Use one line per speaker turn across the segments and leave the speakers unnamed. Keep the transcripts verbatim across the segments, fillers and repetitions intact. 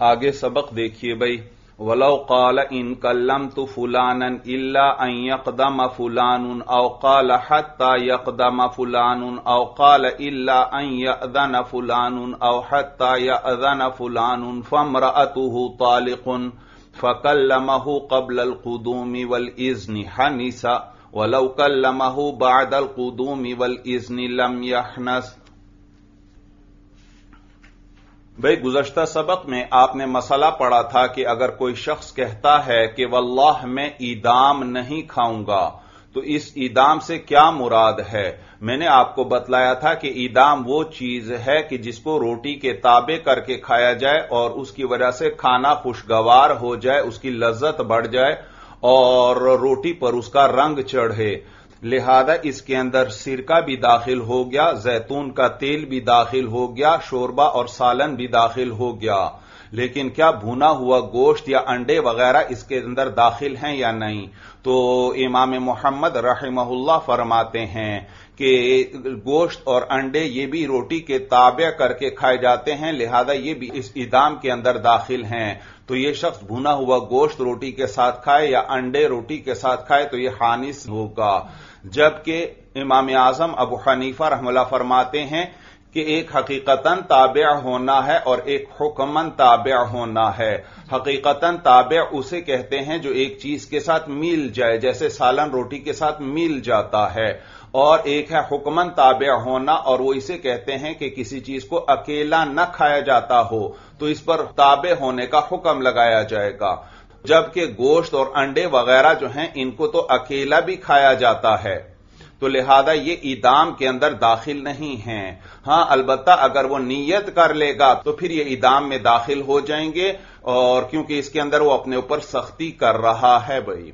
آگے سبق دیکھیے بھائی. ولو قال ان کلمت فلانا الا ان يقدم فلان او قال حتى يقدم فلان او قال الا ان يأذن فلان او حتى يأذن فلان فامرأته طالق فكلمه قبل القدوم والإذن حنس ولو كلمه بعد القدوم والإذن لم يحنس. بھئی گزشتہ سبق میں آپ نے مسئلہ پڑھا تھا کہ اگر کوئی شخص کہتا ہے کہ واللہ میں ایدام نہیں کھاؤں گا تو اس ایدام سے کیا مراد ہے. میں نے آپ کو بتلایا تھا کہ ایدام وہ چیز ہے کہ جس کو روٹی کے تابع کر کے کھایا جائے اور اس کی وجہ سے کھانا خوشگوار ہو جائے، اس کی لذت بڑھ جائے اور روٹی پر اس کا رنگ چڑھے. لہذا اس کے اندر سرکہ بھی داخل ہو گیا، زیتون کا تیل بھی داخل ہو گیا، شوربہ اور سالن بھی داخل ہو گیا. لیکن کیا بھونا ہوا گوشت یا انڈے وغیرہ اس کے اندر داخل ہیں یا نہیں؟ تو امام محمد رحمہ اللہ فرماتے ہیں کہ گوشت اور انڈے یہ بھی روٹی کے تابع کر کے کھائے جاتے ہیں، لہذا یہ بھی اس ایدام کے اندر داخل ہیں. تو یہ شخص بھونا ہوا گوشت روٹی کے ساتھ کھائے یا انڈے روٹی کے ساتھ کھائے تو یہ خانس ہوگا. جبکہ امام اعظم ابو حنیفہ رحمہ اللہ فرماتے ہیں کہ ایک حقیقتاً تابع ہونا ہے اور ایک حکماً تابع ہونا ہے. حقیقتاً تابع اسے کہتے ہیں جو ایک چیز کے ساتھ مل جائے، جیسے سالن روٹی کے ساتھ مل جاتا ہے، اور ایک ہے حکماً تابع ہونا، اور وہ اسے کہتے ہیں کہ کسی چیز کو اکیلا نہ کھایا جاتا ہو تو اس پر تابع ہونے کا حکم لگایا جائے گا. جبکہ گوشت اور انڈے وغیرہ جو ہیں ان کو تو اکیلا بھی کھایا جاتا ہے، تو لہذا یہ ایدام کے اندر داخل نہیں ہیں. ہاں البتہ اگر وہ نیت کر لے گا تو پھر یہ ایدام میں داخل ہو جائیں گے، اور کیونکہ اس کے اندر وہ اپنے اوپر سختی کر رہا ہے. بھائی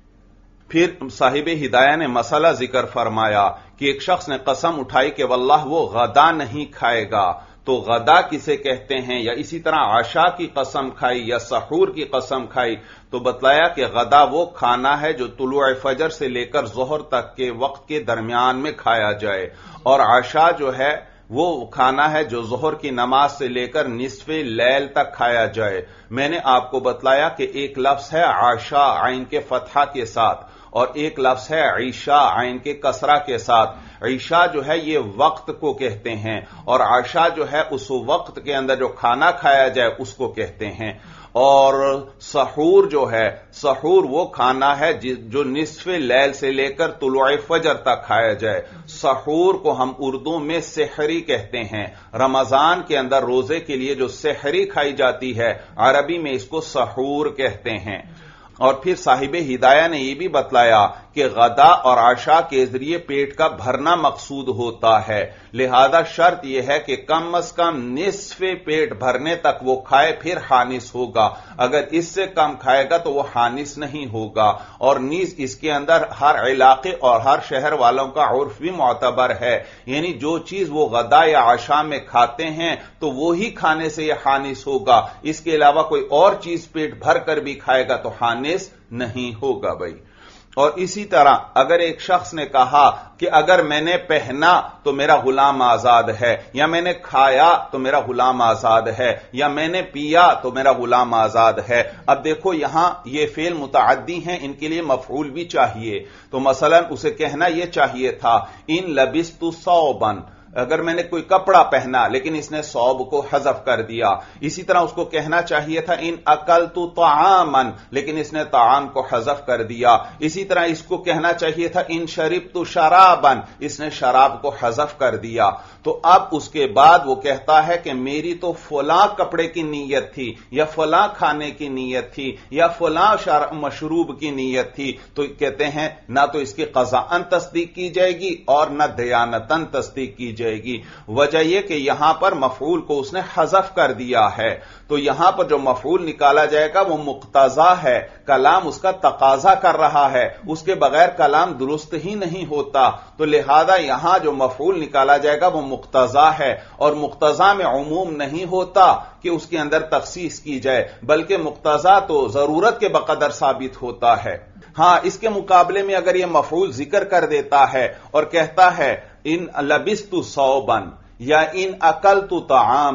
پھر صاحب ہدایہ نے مسئلہ ذکر فرمایا کہ ایک شخص نے قسم اٹھائی کہ واللہ وہ غدا نہیں کھائے گا. تو غدا کسے کہتے ہیں؟ یا اسی طرح عشاء کی قسم کھائی یا سحور کی قسم کھائی تو بتلایا کہ غدا وہ کھانا ہے جو طلوع فجر سے لے کر ظہر تک کے وقت کے درمیان میں کھایا جائے، اور عشاء جو ہے وہ کھانا ہے جو ظہر کی نماز سے لے کر نصف لیل تک کھایا جائے. میں نے آپ کو بتلایا کہ ایک لفظ ہے عشاء عین کے فتحہ کے ساتھ، اور ایک لفظ ہے عشاء عین کے کسرہ کے ساتھ. عشاء جو ہے یہ وقت کو کہتے ہیں، اور عشاء جو ہے اس وقت کے اندر جو کھانا کھایا جائے اس کو کہتے ہیں. اور سحور جو ہے، سحور وہ کھانا ہے جو نصف لیل سے لے کر طلوع فجر تک کھایا جائے. سحور کو ہم اردو میں سحری کہتے ہیں. رمضان کے اندر روزے کے لیے جو سحری کھائی جاتی ہے عربی میں اس کو سحور کہتے ہیں. اور پھر صاحب ہدایہ نے یہ بھی بتلایا کہ غدا اور عشاء کے ذریعے پیٹ کا بھرنا مقصود ہوتا ہے، لہذا شرط یہ ہے کہ کم از کم نصف پیٹ بھرنے تک وہ کھائے پھر خانس ہوگا. اگر اس سے کم کھائے گا تو وہ خانس نہیں ہوگا. اور نیز اس کے اندر ہر علاقے اور ہر شہر والوں کا عرف بھی معتبر ہے، یعنی جو چیز وہ غدا یا عشاء میں کھاتے ہیں تو وہی کھانے سے یہ خانس ہوگا. اس کے علاوہ کوئی اور چیز پیٹ بھر کر بھی کھائے گا تو خانس نہیں ہوگا. بھائی اور اسی طرح اگر ایک شخص نے کہا کہ اگر میں نے پہنا تو میرا غلام آزاد ہے، یا میں نے کھایا تو میرا غلام آزاد ہے، یا میں نے پیا تو میرا غلام آزاد ہے. اب دیکھو یہاں یہ فعل متعدی ہیں، ان کے لیے مفعول بھی چاہیے. تو مثلا اسے کہنا یہ چاہیے تھا ان لبست ثوبا، اگر میں نے کوئی کپڑا پہنا لیکن اس نے ثوب کو حذف کر دیا. اسی طرح اس کو کہنا چاہیے تھا ان اکلت طعاما، لیکن اس نے طعام کو حذف کر دیا. اسی طرح اس کو کہنا چاہیے تھا ان شربت شرابا، اس نے شراب کو حذف کر دیا. تو اب اس کے بعد وہ کہتا ہے کہ میری تو فلاں کپڑے کی نیت تھی، یا فلاں کھانے کی نیت تھی، یا فلاں مشروب کی نیت تھی. تو کہتے ہیں نہ تو اس کی قضاءً تصدیق کی جائے گی اور نہ دیانتاً تصدیق کی جائے گی. وجہ یہ کہ یہاں پر مفعول کو اس نے حذف کر دیا ہے، تو یہاں پر جو مفعول نکالا جائے گا وہ مقتضا ہے. کلام اس کا تقاضا کر رہا ہے، اس کے بغیر کلام درست ہی نہیں ہوتا. تو لہذا یہاں جو مفعول نکالا جائے گا وہ مقتضا ہے، اور مقتضا میں عموم نہیں ہوتا کہ اس کے اندر تخصیص کی جائے، بلکہ مقتضا تو ضرورت کے بقدر ثابت ہوتا ہے. ہاں اس کے مقابلے میں اگر یہ مفعول ذکر کر دیتا ہے اور کہتا ہے ان لبست ثوبا یا ان اکلت طعاما،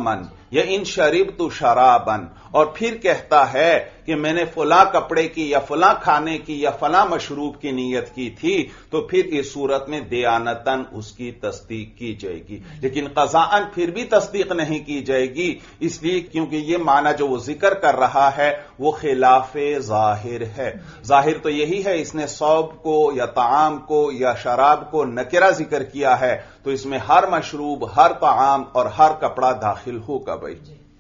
یا ان شربت شرابن، اور پھر کہتا ہے کہ میں نے فلاں کپڑے کی یا فلاں کھانے کی یا فلاں مشروب کی نیت کی تھی، تو پھر اس صورت میں دیانتاً اس کی تصدیق کی جائے گی، لیکن قضاءً پھر بھی تصدیق نہیں کی جائے گی، اس لیے کیونکہ یہ معنی جو وہ ذکر کر رہا ہے وہ خلاف ظاہر ہے۔ ظاہر تو یہی ہے، اس نے صوب کو یا طعام کو یا شراب کو نکرہ ذکر کیا ہے، تو اس میں ہر مشروب، ہر طعام اور ہر کپڑا داخل ہوگا بھائی۔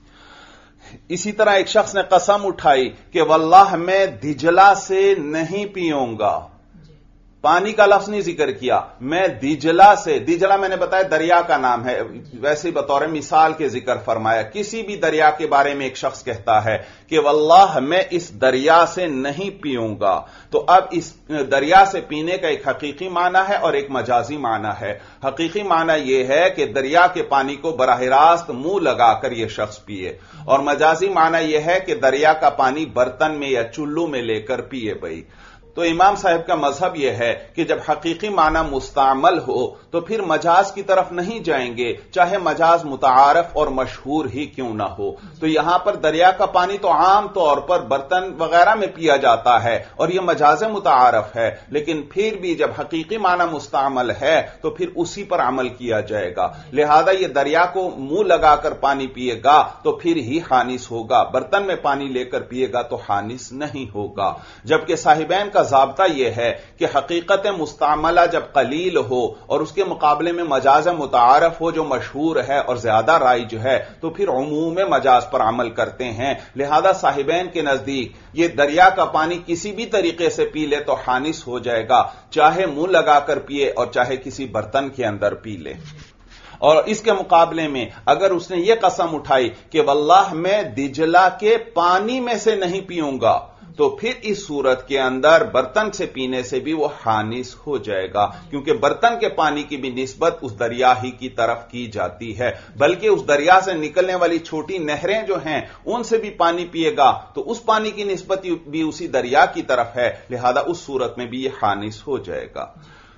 اسی طرح ایک شخص نے قسم اٹھائی کہ واللہ میں دجلہ سے نہیں پیوں گا، پانی کا لفظ نہیں ذکر کیا، میں دجلہ سے، دجلہ میں نے بتایا دریا کا نام ہے، ویسے بطور مثال کے ذکر فرمایا، کسی بھی دریا کے بارے میں ایک شخص کہتا ہے کہ واللہ میں اس دریا سے نہیں پیوں گا، تو اب اس دریا سے پینے کا ایک حقیقی معنی ہے اور ایک مجازی معنی ہے۔ حقیقی معنی یہ ہے کہ دریا کے پانی کو براہ راست منہ لگا کر یہ شخص پیے، اور مجازی معنی یہ ہے کہ دریا کا پانی برتن میں یا چلو میں لے کر پیے بھائی۔ تو امام صاحب کا مذہب یہ ہے کہ جب حقیقی معنی مستعمل ہو تو پھر مجاز کی طرف نہیں جائیں گے، چاہے مجاز متعارف اور مشہور ہی کیوں نہ ہو۔ تو یہاں پر دریا کا پانی تو عام طور پر برتن وغیرہ میں پیا جاتا ہے اور یہ مجاز متعارف ہے، لیکن پھر بھی جب حقیقی معنی مستعمل ہے تو پھر اسی پر عمل کیا جائے گا، لہذا یہ دریا کو منہ لگا کر پانی پیے گا تو پھر ہی خانس ہوگا، برتن میں پانی لے کر پیے گا تو خانس نہیں ہوگا۔ جبکہ صاحبین کا ضابطہ یہ ہے کہ حقیقت مستعملہ جب قلیل ہو اور اس کے مقابلے میں مجاز متعارف ہو جو مشہور ہے اور زیادہ رائج ہے، تو پھر عموم مجاز پر عمل کرتے ہیں، لہذا صاحبین کے نزدیک یہ دریا کا پانی کسی بھی طریقے سے پی لے تو خانس ہو جائے گا، چاہے منہ لگا کر پیے اور چاہے کسی برتن کے اندر پی لے۔ اور اس کے مقابلے میں اگر اس نے یہ قسم اٹھائی کہ واللہ میں دجلہ کے پانی میں سے نہیں پیوں گا، تو پھر اس صورت کے اندر برتن سے پینے سے بھی وہ خانس ہو جائے گا، کیونکہ برتن کے پانی کی بھی نسبت اس دریا ہی کی طرف کی جاتی ہے، بلکہ اس دریا سے نکلنے والی چھوٹی نہریں جو ہیں ان سے بھی پانی پیے گا تو اس پانی کی نسبت بھی اسی دریا کی طرف ہے، لہذا اس صورت میں بھی یہ خانس ہو جائے گا۔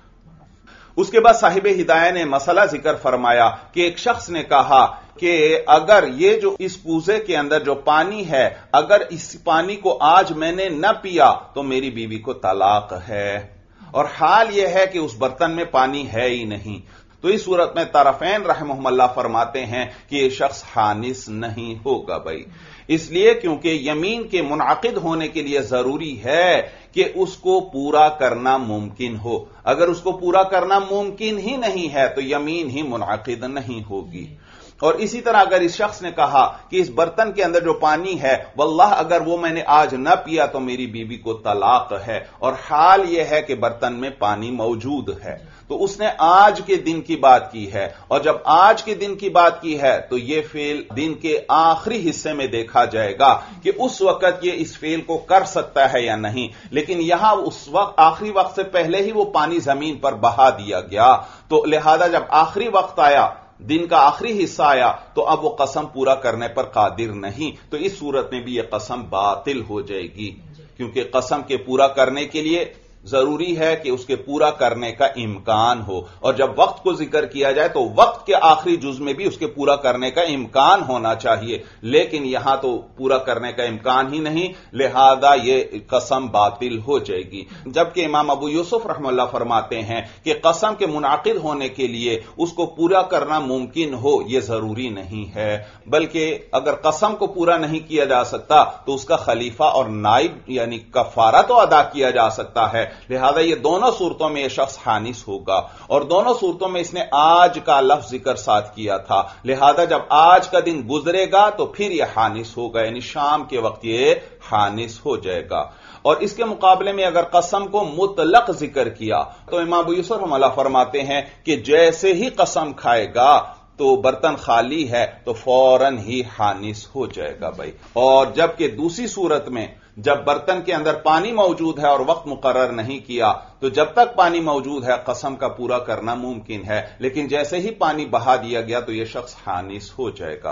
اس کے بعد صاحب ہدایہ نے مسئلہ ذکر فرمایا کہ ایک شخص نے کہا کہ اگر یہ جو اس کوزے کے اندر جو پانی ہے، اگر اس پانی کو آج میں نے نہ پیا تو میری بیوی کو طلاق ہے، اور حال یہ ہے کہ اس برتن میں پانی ہے ہی نہیں، تو اس صورت میں طرفین رحمہم اللہ فرماتے ہیں کہ یہ شخص خانس نہیں ہوگا بھائی، اس لیے کیونکہ یمین کے منعقد ہونے کے لیے ضروری ہے کہ اس کو پورا کرنا ممکن ہو، اگر اس کو پورا کرنا ممکن ہی نہیں ہے تو یمین ہی منعقد نہیں ہوگی۔ اور اسی طرح اگر اس شخص نے کہا کہ اس برتن کے اندر جو پانی ہے واللہ اگر وہ میں نے آج نہ پیا تو میری بیوی کو طلاق ہے، اور حال یہ ہے کہ برتن میں پانی موجود ہے، تو اس نے آج کے دن کی بات کی ہے، اور جب آج کے دن کی بات کی ہے تو یہ فعل دن کے آخری حصے میں دیکھا جائے گا کہ اس وقت یہ اس فعل کو کر سکتا ہے یا نہیں، لیکن یہاں اس وقت آخری وقت سے پہلے ہی وہ پانی زمین پر بہا دیا گیا، تو لہذا جب آخری وقت آیا، دن کا آخری حصہ آیا، تو اب وہ قسم پورا کرنے پر قادر نہیں، تو اس صورت میں بھی یہ قسم باطل ہو جائے گی، کیونکہ قسم کے پورا کرنے کے لیے ضروری ہے کہ اس کے پورا کرنے کا امکان ہو، اور جب وقت کو ذکر کیا جائے تو وقت کے آخری جز میں بھی اس کے پورا کرنے کا امکان ہونا چاہیے، لیکن یہاں تو پورا کرنے کا امکان ہی نہیں، لہذا یہ قسم باطل ہو جائے گی۔ جبکہ امام ابو یوسف رحمہ اللہ فرماتے ہیں کہ قسم کے منعقد ہونے کے لیے اس کو پورا کرنا ممکن ہو یہ ضروری نہیں ہے، بلکہ اگر قسم کو پورا نہیں کیا جا سکتا تو اس کا خلیفہ اور نائب یعنی کفارہ تو ادا کیا جا سکتا ہے، لہذا یہ دونوں صورتوں میں یہ شخص خانس ہوگا، اور دونوں صورتوں میں اس نے آج کا لفظ ذکر ساتھ کیا تھا، لہذا جب آج کا دن گزرے گا تو پھر یہ خانس ہوگا، یعنی شام کے وقت یہ خانس ہو جائے گا۔ اور اس کے مقابلے میں اگر قسم کو مطلق ذکر کیا تو امام ابو یوسف رحمہ اللہ فرماتے ہیں کہ جیسے ہی قسم کھائے گا تو برتن خالی ہے تو فوراً ہی خانس ہو جائے گا بھائی، اور جبکہ دوسری صورت میں جب برتن کے اندر پانی موجود ہے اور وقت مقرر نہیں کیا تو جب تک پانی موجود ہے قسم کا پورا کرنا ممکن ہے، لیکن جیسے ہی پانی بہا دیا گیا تو یہ شخص خانس ہو جائے گا۔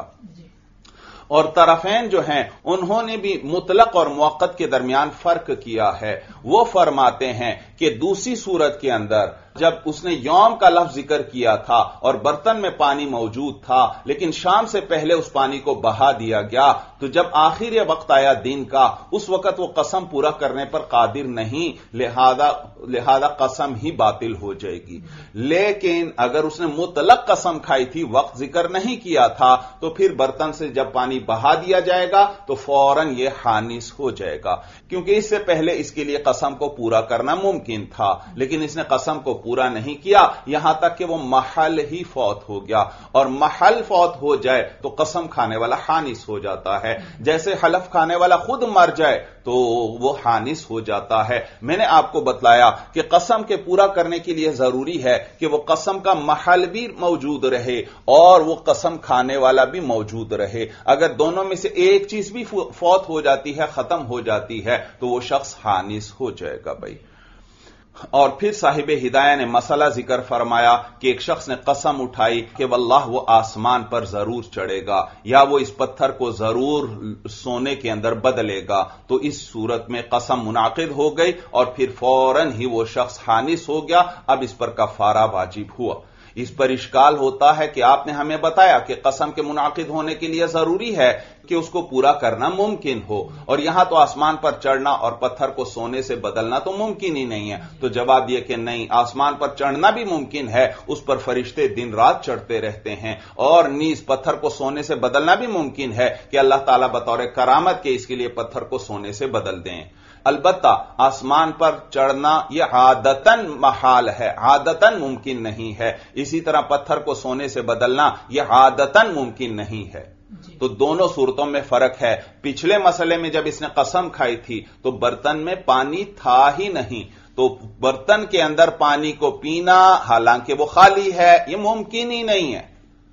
اور طرفین جو ہیں انہوں نے بھی مطلق اور موقت کے درمیان فرق کیا ہے، وہ فرماتے ہیں کہ دوسری صورت کے اندر جب اس نے یوم کا لفظ ذکر کیا تھا اور برتن میں پانی موجود تھا لیکن شام سے پہلے اس پانی کو بہا دیا گیا، تو جب آخری وقت آیا دن کا اس وقت وہ قسم پورا کرنے پر قادر نہیں، لہذا لہذا قسم ہی باطل ہو جائے گی۔ لیکن اگر اس نے مطلق قسم کھائی تھی، وقت ذکر نہیں کیا تھا، تو پھر برتن سے جب پانی بہا دیا جائے گا تو فوراً یہ خانس ہو جائے گا، کیونکہ اس سے پہلے اس کے لیے قسم کو پورا کرنا ممکن تھا، لیکن اس نے قسم کو پورا نہیں کیا یہاں تک کہ وہ محل ہی فوت ہو گیا، اور محل فوت ہو جائے تو قسم کھانے والا خانس ہو جاتا ہے۔ جیسے حلف کھانے والا خود مر جائے تو وہ خانس ہو جاتا ہے۔ میں نے آپ کو بتلایا کہ قسم کے پورا کرنے کے لیے ضروری ہے کہ وہ قسم کا محل بھی موجود رہے اور وہ قسم کھانے والا بھی موجود رہے۔ اگر دونوں میں سے ایک چیز بھی فوت ہو جاتی ہے، ختم ہو جاتی ہے، تو وہ شخص خانس ہو جائے گا بھائی۔ اور پھر صاحب ہدایہ نے مسئلہ ذکر فرمایا کہ ایک شخص نے قسم اٹھائی کہ واللہ وہ آسمان پر ضرور چڑھے گا یا وہ اس پتھر کو ضرور سونے کے اندر بدلے گا، تو اس صورت میں قسم منعقد ہو گئی اور پھر فوراً ہی وہ شخص خانس ہو گیا۔ اب اس پر کفارہ واجب ہوا۔ اس پر اشکال ہوتا ہے کہ آپ نے ہمیں بتایا کہ قسم کے منعقد ہونے کے لیے ضروری ہے کہ اس کو پورا کرنا ممکن ہو، اور یہاں تو آسمان پر چڑھنا اور پتھر کو سونے سے بدلنا تو ممکن ہی نہیں ہے۔ تو جواب یہ کہ نہیں، آسمان پر چڑھنا بھی ممکن ہے، اس پر فرشتے دن رات چڑھتے رہتے ہیں، اور نیز پتھر کو سونے سے بدلنا بھی ممکن ہے کہ اللہ تعالیٰ بطور کرامت کے اس کے لیے پتھر کو سونے سے بدل دیں۔ البتہ آسمان پر چڑھنا یہ عادتاً محال ہے، عادتاً ممکن نہیں ہے، اسی طرح پتھر کو سونے سے بدلنا یہ عادتاً ممکن نہیں ہے۔ تو دونوں صورتوں میں فرق ہے۔ پچھلے مسئلے میں جب اس نے قسم کھائی تھی تو برتن میں پانی تھا ہی نہیں، تو برتن کے اندر پانی کو پینا حالانکہ وہ خالی ہے یہ ممکن ہی نہیں ہے،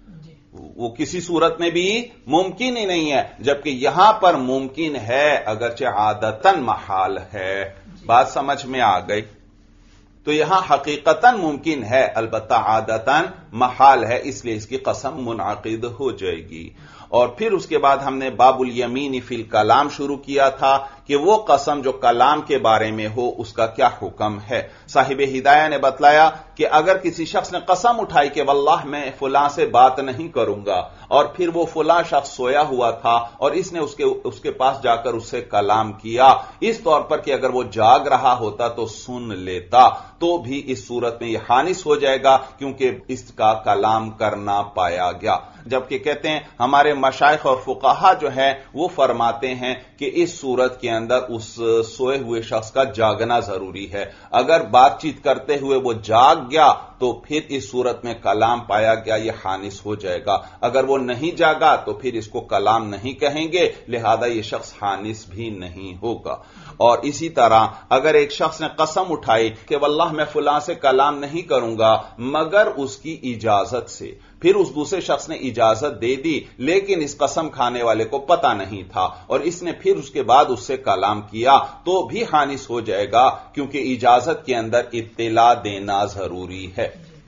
وہ کسی صورت میں بھی ممکن ہی نہیں ہے، جبکہ یہاں پر ممکن ہے اگرچہ عادتاً محال ہے۔ بات سمجھ میں آ گئی؟ تو یہاں حقیقتاً ممکن ہے، البتہ عادتاً محال ہے، اس لیے اس کی قسم منعقد ہو جائے گی۔ اور پھر اس کے بعد ہم نے باب الیمین فی الکلام شروع کیا تھا کہ وہ قسم جو کلام کے بارے میں ہو اس کا کیا حکم ہے۔ صاحب ہدایہ نے بتلایا کہ اگر کسی شخص نے قسم اٹھائی کہ واللہ میں فلاں سے بات نہیں کروں گا، اور پھر وہ فلاں شخص سویا ہوا تھا اور اس نے اس کے اس کے پاس جا کر اس سے کلام کیا، اس طور پر کہ اگر وہ جاگ رہا ہوتا تو سن لیتا، تو بھی اس صورت میں یہ خانس ہو جائے گا کیونکہ اس کا کلام کرنا پایا گیا۔ جبکہ کہتے ہیں ہمارے مشائخ اور فقہا جو ہیں وہ فرماتے ہیں کہ اس صورت کے اندر اس سوئے ہوئے شخص کا جاگنا ضروری ہے۔ اگر بات چیت کرتے ہوئے وہ جاگ گیا تو پھر اس صورت میں کلام پایا گیا، یہ خانس ہو جائے گا۔ اگر وہ نہیں جاگا تو پھر اس کو کلام نہیں کہیں گے، لہذا یہ شخص خانس بھی نہیں ہوگا۔ اور اسی طرح اگر ایک شخص نے قسم اٹھائی کہ واللہ میں فلاں سے کلام نہیں کروں گا مگر اس کی اجازت سے، پھر اس دوسرے شخص نے اجازت دے دی لیکن اس قسم کھانے والے کو پتہ نہیں تھا اور اس نے پھر اس کے بعد اس سے کلام کیا، تو بھی خانس ہو جائے گا کیونکہ اجازت کے اندر اطلاع دینا ضروری ہے۔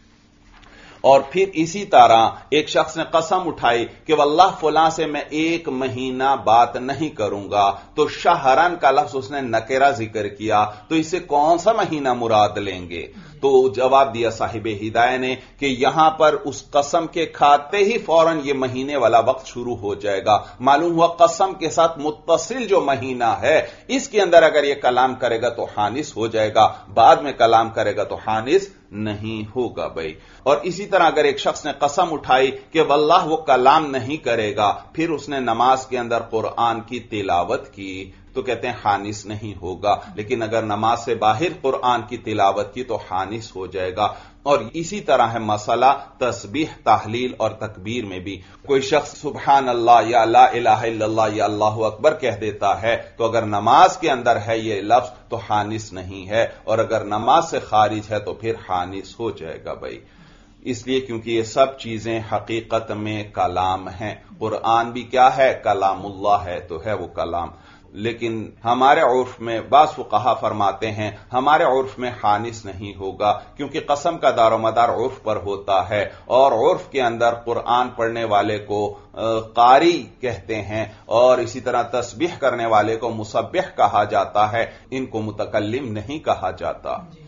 اور پھر اسی طرح ایک شخص نے قسم اٹھائی کہ واللہ فلاں سے میں ایک مہینہ بات نہیں کروں گا، تو شہرن کا لفظ اس نے نکرہ ذکر کیا، تو اس سے کون سا مہینہ مراد لیں گے؟ تو جواب دیا صاحب ہدایہ نے کہ یہاں پر اس قسم کے کھاتے ہی فوراً یہ مہینے والا وقت شروع ہو جائے گا۔ معلوم ہوا قسم کے ساتھ متصل جو مہینہ ہے اس کے اندر اگر یہ کلام کرے گا تو خانس ہو جائے گا، بعد میں کلام کرے گا تو خانس نہیں ہوگا بھائی۔ اور اسی طرح اگر ایک شخص نے قسم اٹھائی کہ واللہ وہ کلام نہیں کرے گا، پھر اس نے نماز کے اندر قرآن کی تلاوت کی، تو کہتے ہیں خانس نہیں ہوگا، لیکن اگر نماز سے باہر قرآن کی تلاوت کی تو خانس ہو جائے گا۔ اور اسی طرح ہے مسئلہ تسبیح، تحلیل اور تکبیر میں بھی۔ کوئی شخص سبحان اللہ یا لا الہ الا اللہ یا اللہ اکبر کہہ دیتا ہے تو اگر نماز کے اندر ہے یہ لفظ تو خانس نہیں ہے، اور اگر نماز سے خارج ہے تو پھر خانس ہو جائے گا بھائی۔ اس لیے کیونکہ یہ سب چیزیں حقیقت میں کلام ہیں، قرآن بھی کیا ہے؟ کلام اللہ ہے، تو ہے وہ کلام۔ لیکن ہمارے عرف میں بعض فقہا فرماتے ہیں ہمارے عرف میں خانس نہیں ہوگا، کیونکہ قسم کا دار و مدار عرف پر ہوتا ہے، اور عرف کے اندر قرآن پڑھنے والے کو قاری کہتے ہیں، اور اسی طرح تسبیح کرنے والے کو مسبح کہا جاتا ہے، ان کو متکلم نہیں کہا جاتا۔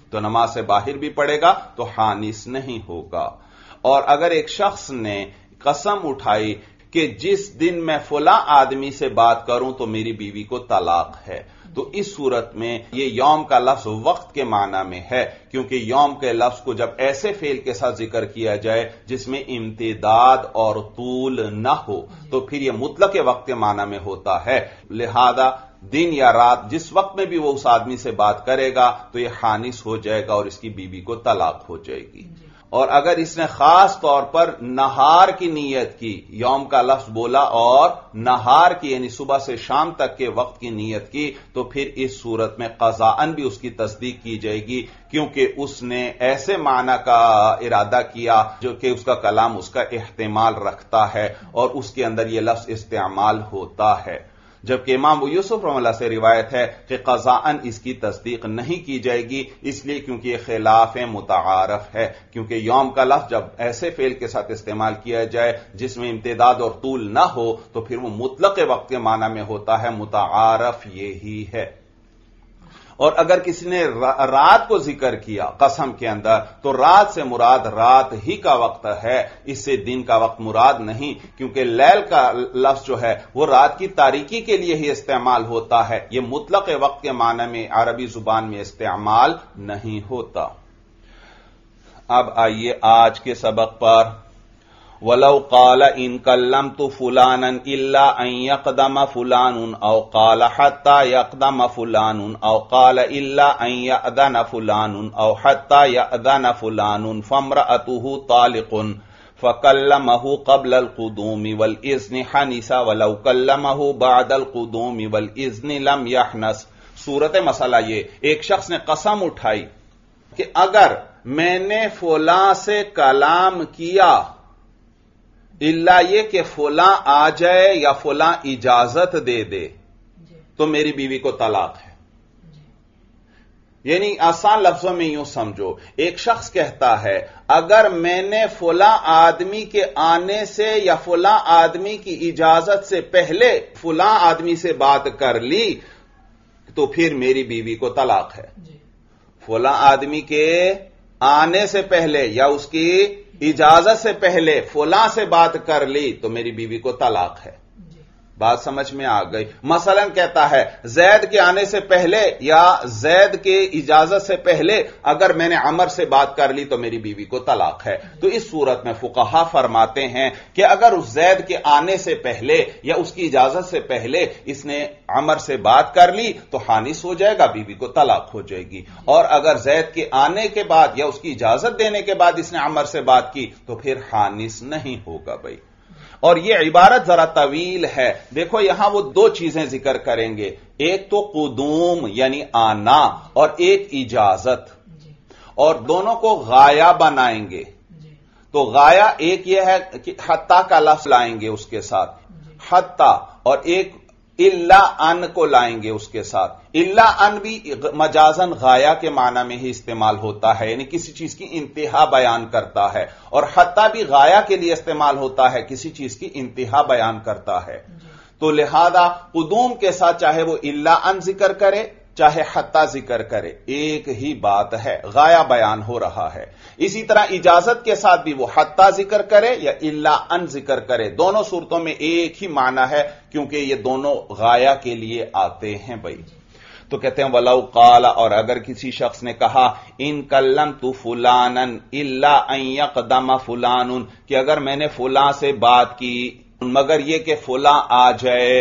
تو نماز سے باہر بھی پڑے گا تو حانس نہیں ہوگا۔ اور اگر ایک شخص نے قسم اٹھائی کہ جس دن میں فلاں آدمی سے بات کروں تو میری بیوی کو طلاق ہے، تو اس صورت میں یہ یوم کا لفظ وقت کے معنی میں ہے، کیونکہ یوم کے لفظ کو جب ایسے فعل کے ساتھ ذکر کیا جائے جس میں امتداد اور طول نہ ہو تو پھر یہ مطلق وقت کے معنی میں ہوتا ہے، لہذا دن یا رات جس وقت میں بھی وہ اس آدمی سے بات کرے گا تو یہ حانس ہو جائے گا اور اس کی بیوی کو طلاق ہو جائے گی۔ اور اگر اس نے خاص طور پر نہار کی نیت کی، یوم کا لفظ بولا اور نہار کی یعنی صبح سے شام تک کے وقت کی نیت کی، تو پھر اس صورت میں قضاءً بھی اس کی تصدیق کی جائے گی، کیونکہ اس نے ایسے معنی کا ارادہ کیا جو کہ اس کا کلام اس کا احتمال رکھتا ہے اور اس کے اندر یہ لفظ استعمال ہوتا ہے، جبکہ امام ابو یوسف رحمہ اللہ سے روایت ہے کہ قضاءً اس کی تصدیق نہیں کی جائے گی، اس لیے کیونکہ یہ خلاف متعارف ہے، کیونکہ یوم کا لفظ جب ایسے فعل کے ساتھ استعمال کیا جائے جس میں امتداد اور طول نہ ہو تو پھر وہ مطلق وقت کے معنی میں ہوتا ہے، متعارف یہی ہے۔ اور اگر کسی نے رات کو ذکر کیا قسم کے اندر تو رات سے مراد رات ہی کا وقت ہے، اس سے دن کا وقت مراد نہیں، کیونکہ لیل کا لفظ جو ہے وہ رات کی تاریکی کے لیے ہی استعمال ہوتا ہے، یہ مطلق وقت کے معنی میں عربی زبان میں استعمال نہیں ہوتا۔ اب آئیے آج کے سبق پر، وَلَوْ قَالَ إِن كَلَّمْتُ فُلَانًا إِلَّا أَن يَقْدَمَ فُلَانٌ أَوْ قَالَ حَتَّى يَقْدَمَ فُلَانٌ أَوْ قَالَ إِلَّا أَن يَأْذَنَ فُلَانٌ أَوْ حَتَّى يَأْذَنَ فُلَانٌ فَامْرَأَتُهُ طَالِقٌ فَكَلَّمَهُ قَبْلَ الْقُدُومِ وَالْإِذْنِ حَنِسَ وَلَوْ كَلَّمَهُ بَعْدَ الْقُدُومِ وَالْإِذْنِ لَمْ يَحْنَسْ۔ صورت مسئلہ یہ، ایک شخص نے قسم اٹھائی کہ اگر میں نے فلاں سے کلام کیا اللہ یہ کہ فلاں آ جائے یا فلاں اجازت دے دے تو میری بیوی کو طلاق ہے۔ یعنی آسان لفظوں میں یوں سمجھو، ایک شخص کہتا ہے اگر میں نے فلاں آدمی کے آنے سے یا فلاں آدمی کی اجازت سے پہلے فلاں آدمی سے بات کر لی تو پھر میری بیوی کو طلاق ہے۔ فلاں آدمی کے آنے سے پہلے یا اس کی اجازت سے پہلے فلاں سے بات کر لی تو میری بیوی کو طلاق ہے۔ بات سمجھ میں آ گئی؟ مثلا کہتا ہے زید کے آنے سے پہلے یا زید کے اجازت سے پہلے اگر میں نے عمر سے بات کر لی تو میری بیوی کو طلاق ہے۔ تو اس صورت میں فقہا فرماتے ہیں کہ اگر اس زید کے آنے سے پہلے یا اس کی اجازت سے پہلے اس نے عمر سے بات کر لی تو حانس ہو جائے گا، بیوی کو طلاق ہو جائے گی، اور اگر زید کے آنے کے بعد یا اس کی اجازت دینے کے بعد اس نے عمر سے بات کی تو پھر حانس نہیں ہوگا بھائی۔ اور یہ عبارت ذرا طویل ہے، دیکھو یہاں وہ دو چیزیں ذکر کریں گے، ایک تو قدوم یعنی آنا اور ایک اجازت، اور دونوں کو غایہ بنائیں گے۔ تو غایہ ایک یہ ہے کہ حتی کا لفظ لائیں گے اس کے ساتھ، حتی، اور ایک الا ان کو لائیں گے اس کے ساتھ۔ الا ان بھی مجازن غایہ کے معنی میں ہی استعمال ہوتا ہے، یعنی کسی چیز کی انتہا بیان کرتا ہے، اور حتی بھی غایہ کے لیے استعمال ہوتا ہے، کسی چیز کی انتہا بیان کرتا ہے۔ تو لہذا قدوم کے ساتھ چاہے وہ الا ان ذکر کرے چاہے حتی ذکر کرے ایک ہی بات ہے، غایہ بیان ہو رہا ہے۔ اسی طرح اجازت کے ساتھ بھی وہ حتی ذکر کرے یا الا ان ذکر کرے، دونوں صورتوں میں ایک ہی معنی ہے کیونکہ یہ دونوں غایہ کے لیے آتے ہیں بھائی۔ تو کہتے ہیں وَلَوْ قَالَ، اور اگر کسی شخص نے کہا ان کلمت فلانا الا ان يقدم فلان، کہ اگر میں نے فلاں سے بات کی مگر یہ کہ فلاں آ جائے،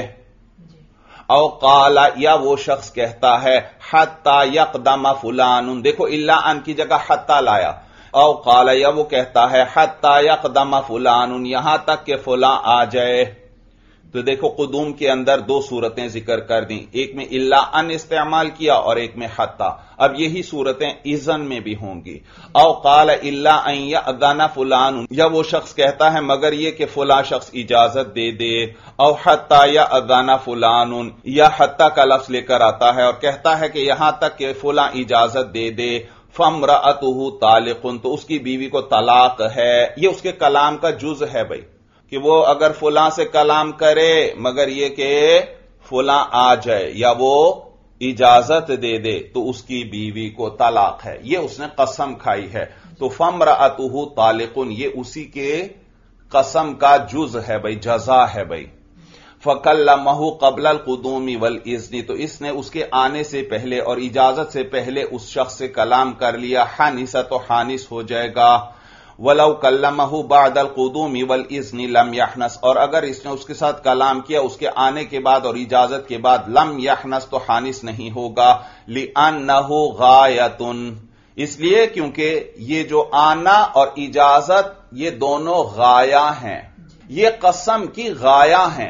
او قال، یا وہ شخص کہتا ہے حتی یقدم فلان، دیکھو الا ان کی جگہ حتی لایا، او قال، یا وہ کہتا ہے حتی یقدم فلان، یہاں تک کہ فلاں آ جائے۔ تو دیکھو قدوم کے اندر دو صورتیں ذکر کر دیں، ایک میں الا ان استعمال کیا اور ایک میں حتی۔ اب یہی صورتیں اذن میں بھی ہوں گی۔ او قال الا ان یأذن فلان، یا وہ شخص کہتا ہے مگر یہ کہ فلاں شخص اجازت دے دے، او حتی یأذن فلان، یا حتی کا لفظ لے کر آتا ہے اور کہتا ہے کہ یہاں تک کہ فلاں اجازت دے دے، فامرأتہ طالق، تو اس کی بیوی کو طلاق ہے۔ یہ اس کے کلام کا جز ہے بھائی، کہ وہ اگر فلاں سے کلام کرے مگر یہ کہ فلاں آ جائے یا وہ اجازت دے دے تو اس کی بیوی کو طلاق ہے، یہ اس نے قسم کھائی ہے، تو فامرأتہ طالق، یہ اسی کے قسم کا جز ہے بھائی، جزا ہے بھائی۔ فکلمہ قبل القدوم والاذن، تو اس نے اس کے آنے سے پہلے اور اجازت سے پہلے اس شخص سے کلام کر لیا، حانث تو حانث ہو جائے گا۔ ولو کلمہ بعد القدوم والاذن لم یحنث، اور اگر اس نے اس کے ساتھ کلام کیا اس کے آنے کے بعد اور اجازت کے بعد، لم یحنث تو حانث نہیں ہوگا، لأنہ غایۃ، اس لیے کیونکہ یہ جو آنا اور اجازت یہ دونوں غایہ ہیں، یہ قسم کی غایہ ہیں،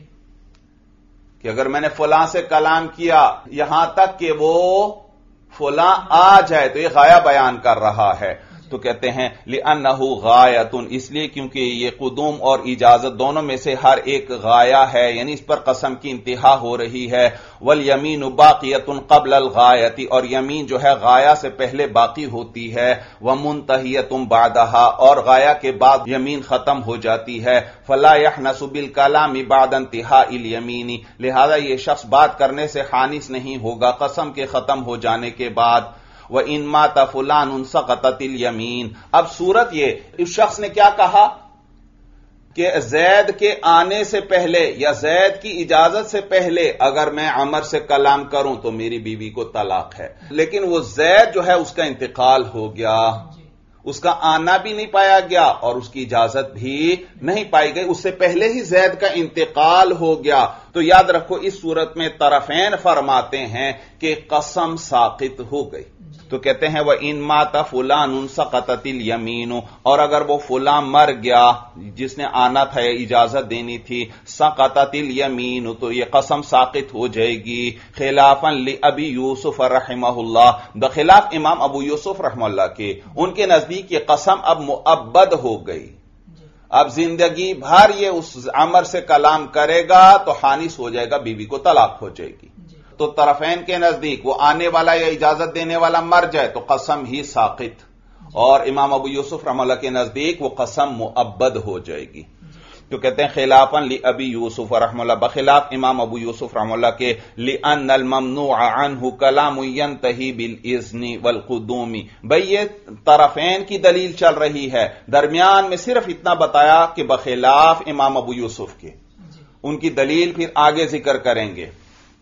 کہ اگر میں نے فلاں سے کلام کیا یہاں تک کہ وہ فلاں آ جائے تو یہ غایہ بیان کر رہا ہے، تو کہتے ہیں لِأَنَّهُ غایۃٌ، اس لیے کیونکہ یہ قدوم اور اجازت دونوں میں سے ہر ایک غایہ ہے، یعنی اس پر قسم کی انتہا ہو رہی ہے۔ وَالْيَمِينُ بَاقِيَةٌ قَبْلَ الْغَایَةِ، اور یمین جو ہے غایہ سے پہلے باقی ہوتی ہے، وَمُنْتَہِيَةٌ بَعْدَهَا، اور غایہ کے بعد یمین ختم ہو جاتی ہے۔ فَلَا يَحْنَثُ بِالْكَلَامِ بَعْدَ انْتِهَاءِ الْيَمِينِ، لہذا یہ شخص بات کرنے سے حانث نہیں ہوگا قسم کے ختم ہو جانے کے بعد۔ وَإِن مَاتَ فُلَانٌ سَقَطَتِ الْيَمِينُ، اب صورت یہ، اس شخص نے کیا کہا کہ زید کے آنے سے پہلے یا زید کی اجازت سے پہلے اگر میں عمر سے کلام کروں تو میری بیوی کو طلاق ہے، لیکن وہ زید جو ہے اس کا انتقال ہو گیا، اس کا آنا بھی نہیں پایا گیا اور اس کی اجازت بھی نہیں پائی گئی، اس سے پہلے ہی زید کا انتقال ہو گیا، تو یاد رکھو اس صورت میں طرفین فرماتے ہیں کہ قسم ساقط ہو گئی۔ تو کہتے ہیں وَإِن مَاتَ فُلَانٌ سَقَطَتِ الْيَمِينُ، اور اگر وہ فلاں مر گیا جس نے آنا تھا یا اجازت دینی تھی، سَقَطَتِ الْيَمِينُ، تو یہ قسم ساقط ہو جائے گی، خلافاً لِأَبِي یوسف رحمہ اللہ، بخلاف امام ابو یوسف رحمہ اللہ کے، ان کے نزدیک یہ قسم اب مؤبد ہو گئی، اب زندگی بھر یہ اس عمر سے کلام کرے گا تو حانث ہو جائے گا، بیوی کو طلاق ہو جائے گی۔ تو طرفین کے نزدیک وہ آنے والا یا اجازت دینے والا مر جائے تو قسم ہی ساقط، اور امام ابو یوسف رحمہ اللہ کے نزدیک وہ قسم مؤبد ہو جائے گی۔ تو کہتے ہیں خلافاً لأبی یوسف رحمہ اللہ، بخلاف امام ابو یوسف رحمہ اللہ کے، لأن الممنوع عنہ کلام ینتہی بالاذن والقدوم، بھئی یہ طرفین کی دلیل چل رہی ہے، درمیان میں صرف اتنا بتایا کہ بخلاف امام ابو یوسف کے، ان کی دلیل پھر آگے ذکر کریں گے۔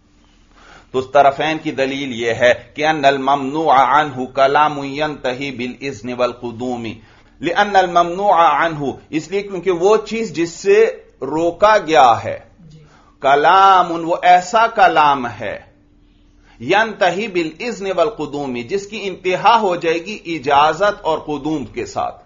تو اس طرفین کی دلیل یہ ہے کہ ان الممنوع عنہ کلام ینتہی بالاذن والقدوم، لان الممنوع عنہ، اس لیے کیونکہ وہ چیز جس سے روکا گیا ہے، کلام وہ ایسا کلام ہے، ینتہی بالاذن والقدوم، جس کی انتہا ہو جائے گی اجازت اور قدوم کے ساتھ۔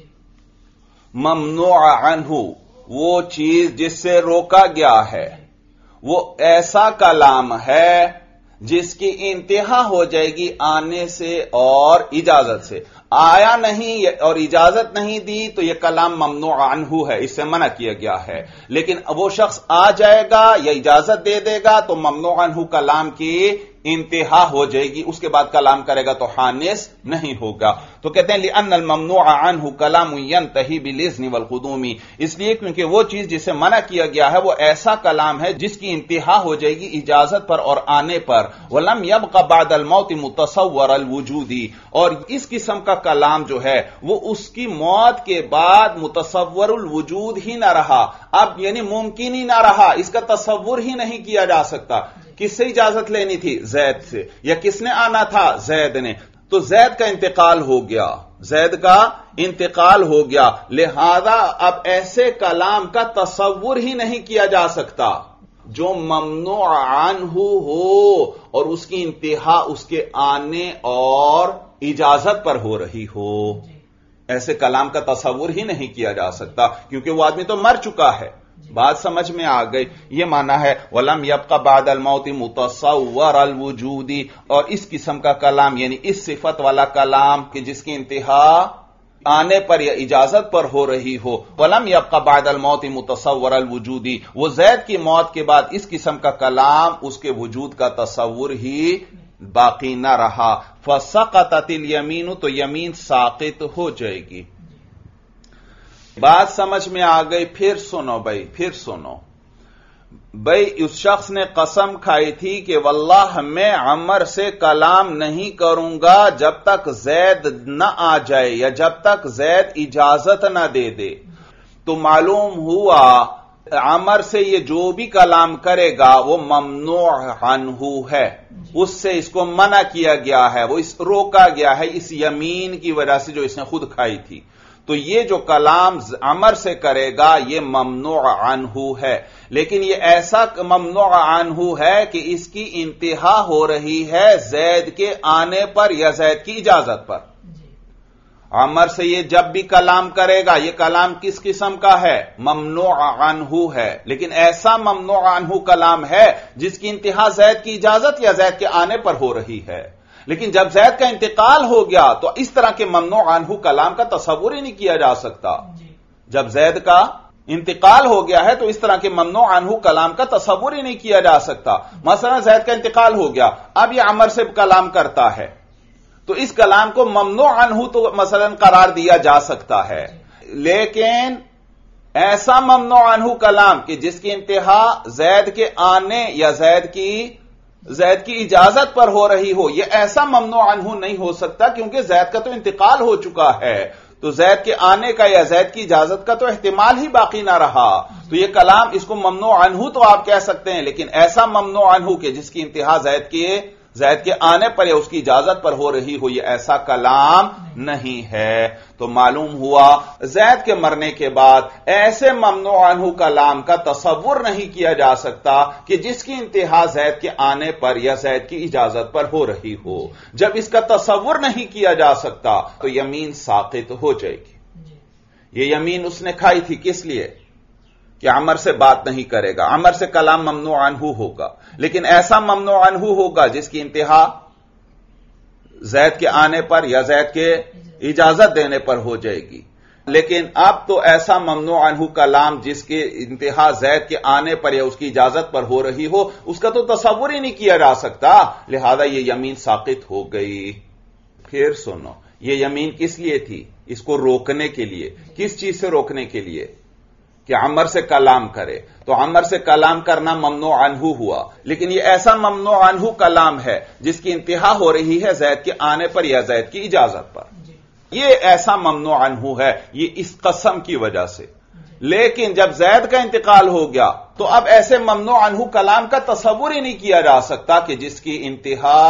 ممنوع عنہ وہ چیز جس سے روکا گیا ہے، وہ ایسا کلام ہے جس کی انتہا ہو جائے گی آنے سے اور اجازت سے، آیا نہیں اور اجازت نہیں دی تو یہ کلام ممنوع عنہ ہے، اس سے منع کیا گیا ہے، لیکن وہ شخص آ جائے گا یا اجازت دے دے گا تو ممنوع عنہ کلام کی انتہا ہو جائے گی، اس کے بعد کلام کرے گا تو حانث نہیں ہوگا۔ تو کہتے ہیں لأن الممنوع عنہ کلام ینتہی بالاذن والقدوم، اس لیے کیونکہ وہ چیز جسے منع کیا گیا ہے وہ ایسا کلام ہے جس کی انتہا ہو جائے گی اجازت پر اور آنے پر، ولم یبق بعد الموت متصور الوجود، اور اس قسم کا کلام جو ہے وہ اس کی موت کے بعد متصور الوجود ہی نہ رہا، اب یعنی ممکن ہی نہ رہا، اس کا تصور ہی نہیں کیا جا سکتا۔ کس سے اجازت لینی تھی؟ زید سے، یا کس نے آنا تھا؟ زید نے، تو زید کا انتقال ہو گیا، زید کا انتقال ہو گیا، لہذا اب ایسے کلام کا تصور ہی نہیں کیا جا سکتا جو ممنوع عنہ ہو اور اس کی انتہا اس کے آنے اور اجازت پر ہو رہی ہو، ایسے کلام کا تصور ہی نہیں کیا جا سکتا کیونکہ وہ آدمی تو مر چکا ہے۔ بات سمجھ میں آ گئی؟ یہ معنی ہے وَلَمْ يَبْقَ بَعْدَ الْمَوْتِ مُتَصَوَّرَ الْوُجُودِ، اور اس قسم کا کلام یعنی اس صفت والا کلام کہ جس کی انتہا آنے پر یا اجازت پر ہو رہی ہو، وَلَمْ يَبْقَ بَعْدَ الْمَوْتِ مُتَصَوَّرَ الْوُجُودِ، وہ زید کی موت کے بعد اس قسم کا کلام اس کے وجود کا تصور ہی باقی نہ رہا، فَسَقَطَتِ الْيَمِينُ، تو یمین ساقط ہو جائے گی۔ بات سمجھ میں آ گئی؟ پھر سنو بھائی، پھر سنو، بھئی اس شخص نے قسم کھائی تھی کہ واللہ میں عمر سے کلام نہیں کروں گا جب تک زید نہ آ جائے یا جب تک زید اجازت نہ دے دے، تو معلوم ہوا عمر سے یہ جو بھی کلام کرے گا وہ ممنوع عنہ ہے، اس سے اس کو منع کیا گیا ہے، وہ اس روکا گیا ہے اس یمین کی وجہ سے جو اس نے خود کھائی تھی۔ تو یہ جو کلام عمر سے کرے گا یہ ممنوع عنہ ہے، لیکن یہ ایسا ممنوع عنہ ہے کہ اس کی انتہا ہو رہی ہے زید کے آنے پر یا زید کی اجازت پر۔ عمر سے یہ جب بھی کلام کرے گا یہ کلام کس قسم کا ہے؟ ممنوع عنہ ہے، لیکن ایسا ممنوع عنہ کلام ہے جس کی انتہا زید کی اجازت یا زید کے آنے پر ہو رہی ہے، لیکن جب زید کا انتقال ہو گیا تو اس طرح کے ممنوع عنہ کلام کا تصور ہی نہیں کیا جا سکتا۔ جب زید کا انتقال ہو گیا ہے تو اس طرح کے ممنوع عنہ کلام کا تصور ہی نہیں کیا جا سکتا۔ مثلا زید کا انتقال ہو گیا، اب یہ عمر سے کلام کرتا ہے تو اس کلام کو ممنوع عنہ تو مثلا قرار دیا جا سکتا ہے، لیکن ایسا ممنوع عنہ کلام کہ جس کی انتہا زید کے آنے یا زید کی زید کی اجازت پر ہو رہی ہو، یہ ایسا ممنوع عنہ نہیں ہو سکتا کیونکہ زید کا تو انتقال ہو چکا ہے، تو زید کے آنے کا یا زید کی اجازت کا تو احتمال ہی باقی نہ رہا، تو یہ کلام اس کو ممنوع عنہ تو آپ کہہ سکتے ہیں، لیکن ایسا ممنوع عنہ کہ جس کی انتہا زید کے زید کے آنے پر یا اس کی اجازت پر ہو رہی ہو، یہ ایسا کلام نہیں ہے۔ تو معلوم ہوا زید کے مرنے کے بعد ایسے ممنوع عنہ کلام کا تصور نہیں کیا جا سکتا کہ جس کی انتہا زید کے آنے پر یا زید کی اجازت پر ہو رہی ہو۔ جب اس کا تصور نہیں کیا جا سکتا تو یمین ساقط ہو جائے گی۔ یہ یمین اس نے کھائی تھی کس لیے؟ کہ عمر سے بات نہیں کرے گا، عمر سے کلام ممنوع عنہ ہوگا، لیکن ایسا ممنوع عنہ ہوگا جس کی انتہا زید کے آنے پر یا زید کے اجازت دینے پر ہو جائے گی، لیکن اب تو ایسا ممنوع عنہ کلام جس کی انتہا زید کے آنے پر یا اس کی اجازت پر ہو رہی ہو اس کا تو تصور ہی نہیں کیا جا سکتا، لہذا یہ یمین ساقط ہو گئی۔ پھر سنو، یہ یمین کس لیے تھی؟ اس کو روکنے کے لیے۔ کس چیز سے روکنے کے لیے؟ کہ عمر سے کلام کرے، تو عمر سے کلام کرنا ممنوع عنہ ہوا، لیکن یہ ایسا ممنوع عنہ کلام ہے جس کی انتہا ہو رہی ہے زید کے آنے پر یا زید کی اجازت پر، یہ ایسا ممنوع عنہ ہے، یہ اس قسم کی وجہ سے۔ لیکن جب زید کا انتقال ہو گیا تو اب ایسے ممنوع عنہ کلام کا تصور ہی نہیں کیا جا سکتا کہ جس کی انتہا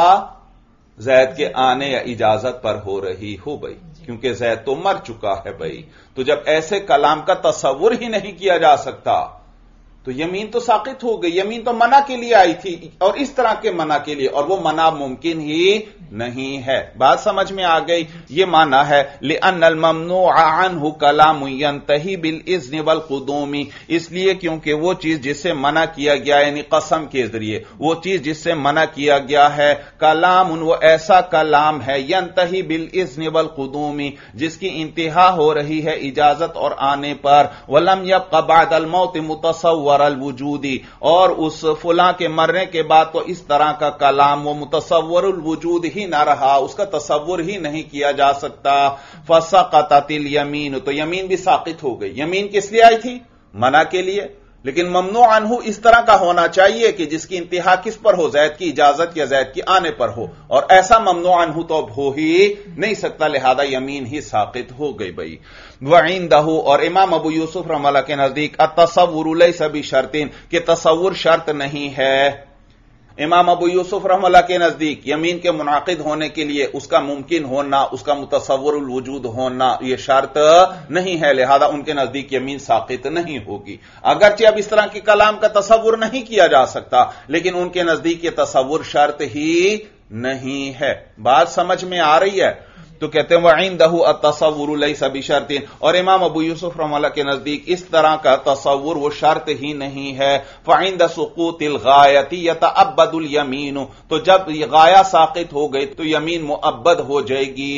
زید کے آنے یا اجازت پر ہو رہی ہو بھائی، کیونکہ زید تو مر چکا ہے بھائی، تو جب ایسے کلام کا تصور ہی نہیں کیا جا سکتا تو یمین تو ساقط ہو گئی۔ یمین تو منع کے لیے آئی تھی اور اس طرح کے منع کے لیے، اور وہ منع ممکن ہی نہیں ہے۔ بات سمجھ میں آ گئی؟ یہ معنی ہے لِأَنَّ الْمَمْنُوعَ عَنْهُ كَلَامٌ يَنْتَهِي بِالْإِذْنِ وَالْقُدُومِ، اس لیے کیونکہ وہ چیز جس سے منع کیا گیا یعنی قسم کے ذریعے، وہ چیز جس سے منع کیا گیا ہے کلام، وہ ایسا کلام ہے يَنْتَهِي بِالْإِذْنِ وَالْقُدُومِ جس کی انتہا ہو رہی ہے اجازت اور آنے پر، وَلَمْ يَبْقَ بَعْدَ الْمَوْتِ مُتَصَوَّرَ الوجودی، اور اس فلاں کے مرنے کے بعد تو اس طرح کا کلام وہ متصور الوجود ہی نہ رہا، اس کا تصور ہی نہیں کیا جا سکتا۔ فسقطت الیمین، تو یمین بھی ساقط ہو گئی۔ یمین کس لیے آئی تھی؟ منع کے لیے، لیکن ممنوع عنہ اس طرح کا ہونا چاہیے کہ جس کی انتہا کس پر ہو؟ زید کی اجازت یا زید کی آنے پر ہو، اور ایسا ممنوع عنہ تو اب ہو ہی نہیں سکتا، لہذا یمین ہی ساقط ہو گئی بھائی۔ وعندہ، اور امام ابو یوسف رحمہ اللہ کے نزدیک التصور لیس بشرط، کہ تصور شرط نہیں ہے۔ امام ابو یوسف رحمہ اللہ کے نزدیک یمین کے منعقد ہونے کے لیے اس کا ممکن ہونا، اس کا متصور الوجود ہونا یہ شرط نہیں ہے، لہذا ان کے نزدیک یمین ساقط نہیں ہوگی۔ اگرچہ اب اس طرح کے کلام کا تصور نہیں کیا جا سکتا، لیکن ان کے نزدیک یہ تصور شرط ہی نہیں ہے۔ بات سمجھ میں آ رہی ہے؟ تو کہتے ہیں وَعِندَهُ التصور ليس بشرط، اور امام ابو یوسف رحمہ اللہ کے نزدیک اس طرح کا تصور وہ شرط ہی نہیں ہے۔ فَعِندَ سُقُوطِ الْغَایَةِ يَتَعَبَّدُ الْيَمِینُ، تو جب یہ غایہ ساقط ہو گئی تو یمین مؤبد ہو جائے گی۔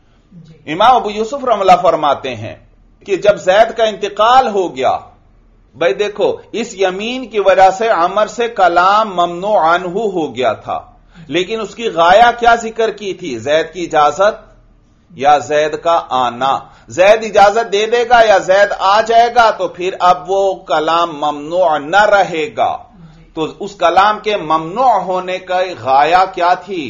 امام ابو یوسف رحمہ اللہ فرماتے ہیں کہ جب زید کا انتقال ہو گیا، بھائی دیکھو اس یمین کی وجہ سے عمر سے کلام ممنوع عنہ ہو گیا تھا، لیکن اس کی غایہ کیا ذکر کی تھی؟ زید کی اجازت یا زید کا آنا. زید اجازت دے دے گا یا زید آ جائے گا تو پھر اب وہ کلام ممنوع نہ رہے گا. تو اس کلام کے ممنوع ہونے کا غایہ کیا تھی؟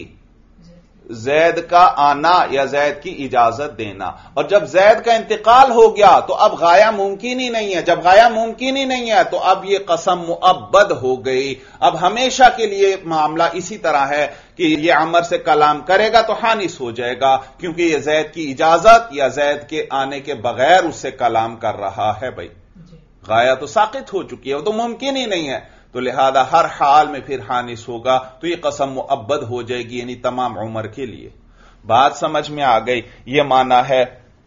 زید کا آنا یا زید کی اجازت دینا. اور جب زید کا انتقال ہو گیا تو اب غایہ ممکن ہی نہیں ہے. جب غایہ ممکن ہی نہیں ہے تو اب یہ قسم مؤبد ہو گئی. اب ہمیشہ کے لیے معاملہ اسی طرح ہے کہ یہ عمر سے کلام کرے گا تو حانث ہو جائے گا، کیونکہ یہ زید کی اجازت یا زید کے آنے کے بغیر اس سے کلام کر رہا ہے. بھائی غایہ تو ساقط ہو چکی ہے، وہ تو ممکن ہی نہیں ہے، تو لہذا ہر حال میں پھر حانث ہوگا. تو یہ قسم مؤبد ہو جائے گی، یعنی تمام عمر کے لیے. بات سمجھ میں آ گئی؟ یہ معنی ہے.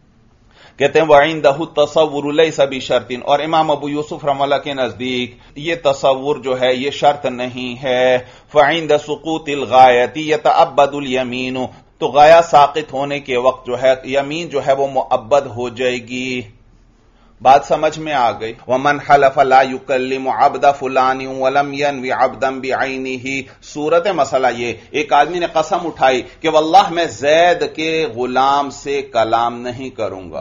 کہتے ہیں وَعِندَهُ التَّصَوُّرُ لَيْسَ بِشَرْطٍ، اور امام ابو یوسف رحمہ اللہ کے نزدیک یہ تصور جو ہے یہ شرط نہیں ہے. فَعِندَ سُقُوطِ الْغَایَةِ يَتَعَبَّدُ الْيَمِینُ، تو غایہ ساقط ہونے کے وقت جو ہے یمین جو ہے وہ مؤبد ہو جائے گی. بات سمجھ میں آ گئی؟ وَمَنْ حَلَفَ لَا يُكَلِّمُ عَبْدَ فُلَانٍ وَلَمْ يَنْوِ عَبْدًا بِعَيْنِهِ. صورت مسئلہ یہ، ایک آدمی نے قسم اٹھائی کہ واللہ میں زید کے غلام سے کلام نہیں کروں گا.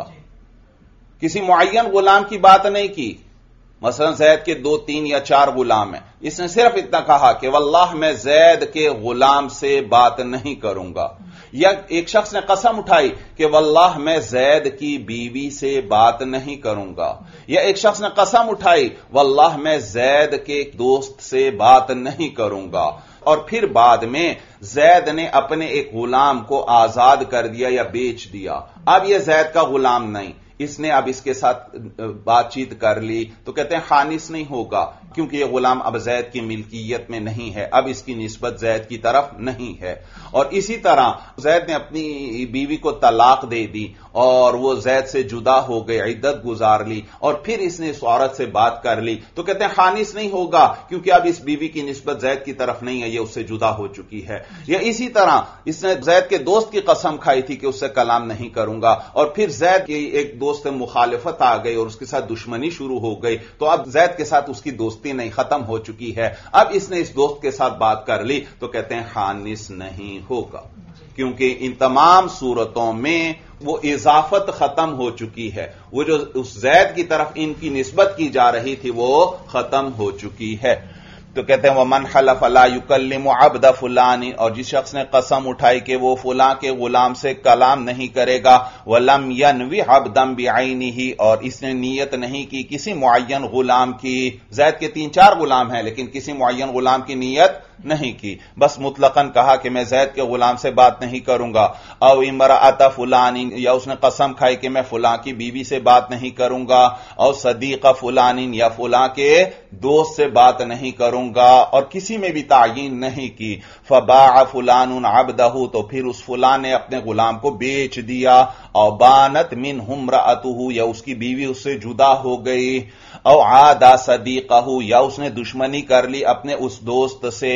کسی معین غلام کی بات نہیں کی، مثلا زید کے دو تین یا چار غلام ہیں، اس نے صرف اتنا کہا کہ واللہ میں زید کے غلام سے بات نہیں کروں گا. یا ایک شخص نے قسم اٹھائی کہ واللہ میں زید کی بیوی سے بات نہیں کروں گا. یا ایک شخص نے قسم اٹھائی واللہ میں زید کے دوست سے بات نہیں کروں گا. اور پھر بعد میں زید نے اپنے ایک غلام کو آزاد کر دیا یا بیچ دیا. اب یہ زید کا غلام نہیں، اس نے اب اس کے ساتھ بات چیت کر لی، تو کہتے ہیں حانث نہیں ہوگا، کیونکہ یہ غلام اب زید کی ملکیت میں نہیں ہے، اب اس کی نسبت زید کی طرف نہیں ہے. اور اسی طرح زید نے اپنی بیوی کو طلاق دے دی اور وہ زید سے جدا ہو گئے، عدت گزار لی، اور پھر اس نے اس عورت سے بات کر لی، تو کہتے ہیں حانث نہیں ہوگا، کیونکہ اب اس بیوی کی نسبت زید کی طرف نہیں ہے، یہ اس سے جدا ہو چکی ہے. یا اسی طرح اس نے زید کے دوست کی قسم کھائی تھی کہ اس سے کلام نہیں کروں گا، اور پھر زید کی ایک دوست مخالفت آ گئی اور اس کے ساتھ دشمنی شروع ہو گئی، تو اب زید کے ساتھ اس کی دوستی نہیں، ختم ہو چکی ہے. اب اس نے اس دوست کے ساتھ بات کر لی تو کہتے ہیں حانث نہیں ہوگا، کیونکہ ان تمام صورتوں میں وہ اضافت ختم ہو چکی ہے، وہ جو اس زید کی طرف ان کی نسبت کی جا رہی تھی وہ ختم ہو چکی ہے. تو کہتے ہیں وَمَنْ حَلَفَ لَا يُكَلِّمُ عَبْدَ فُلَانٍ، اور جس شخص نے قسم اٹھائی کہ وہ فلاں کے غلام سے کلام نہیں کرے گا، وَلَمْ يَنْوِ عَبْدًا بِعَيْنِهِ، اور اس نے نیت نہیں کی کسی معین غلام کی. زید کے تین چار غلام ہیں لیکن کسی معین غلام کی نیت نہیں کی، بس مطلقاً کہا کہ میں زید کے غلام سے بات نہیں کروں گا. او امرأۃ فلان، یا اس نے قسم کھائی کہ میں فلاں کی بیوی سے بات نہیں کروں گا. او صدیق فلان، یا فلاں کے دوست سے بات نہیں کروں گا، اور کسی میں بھی تعیین نہیں کی. فباع فلان عبدہ، تو پھر اس فلاں نے اپنے غلام کو بیچ دیا. او بانت منہ امرأتہ، یا اس کی بیوی اس سے جدا ہو گئی. او عاد صدیقہ، یا اس نے دشمنی کر لی اپنے اس دوست سے.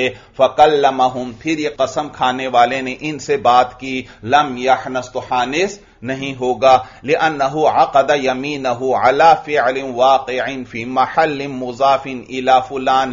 فکلمہم، پھر یہ قسم کھانے والے نے ان سے بات کی. لم یحنث، تو حانث نہیں ہوگا. لأنہ عقد یمینہ علی فعل واقع فی محل مضاف الی فلان.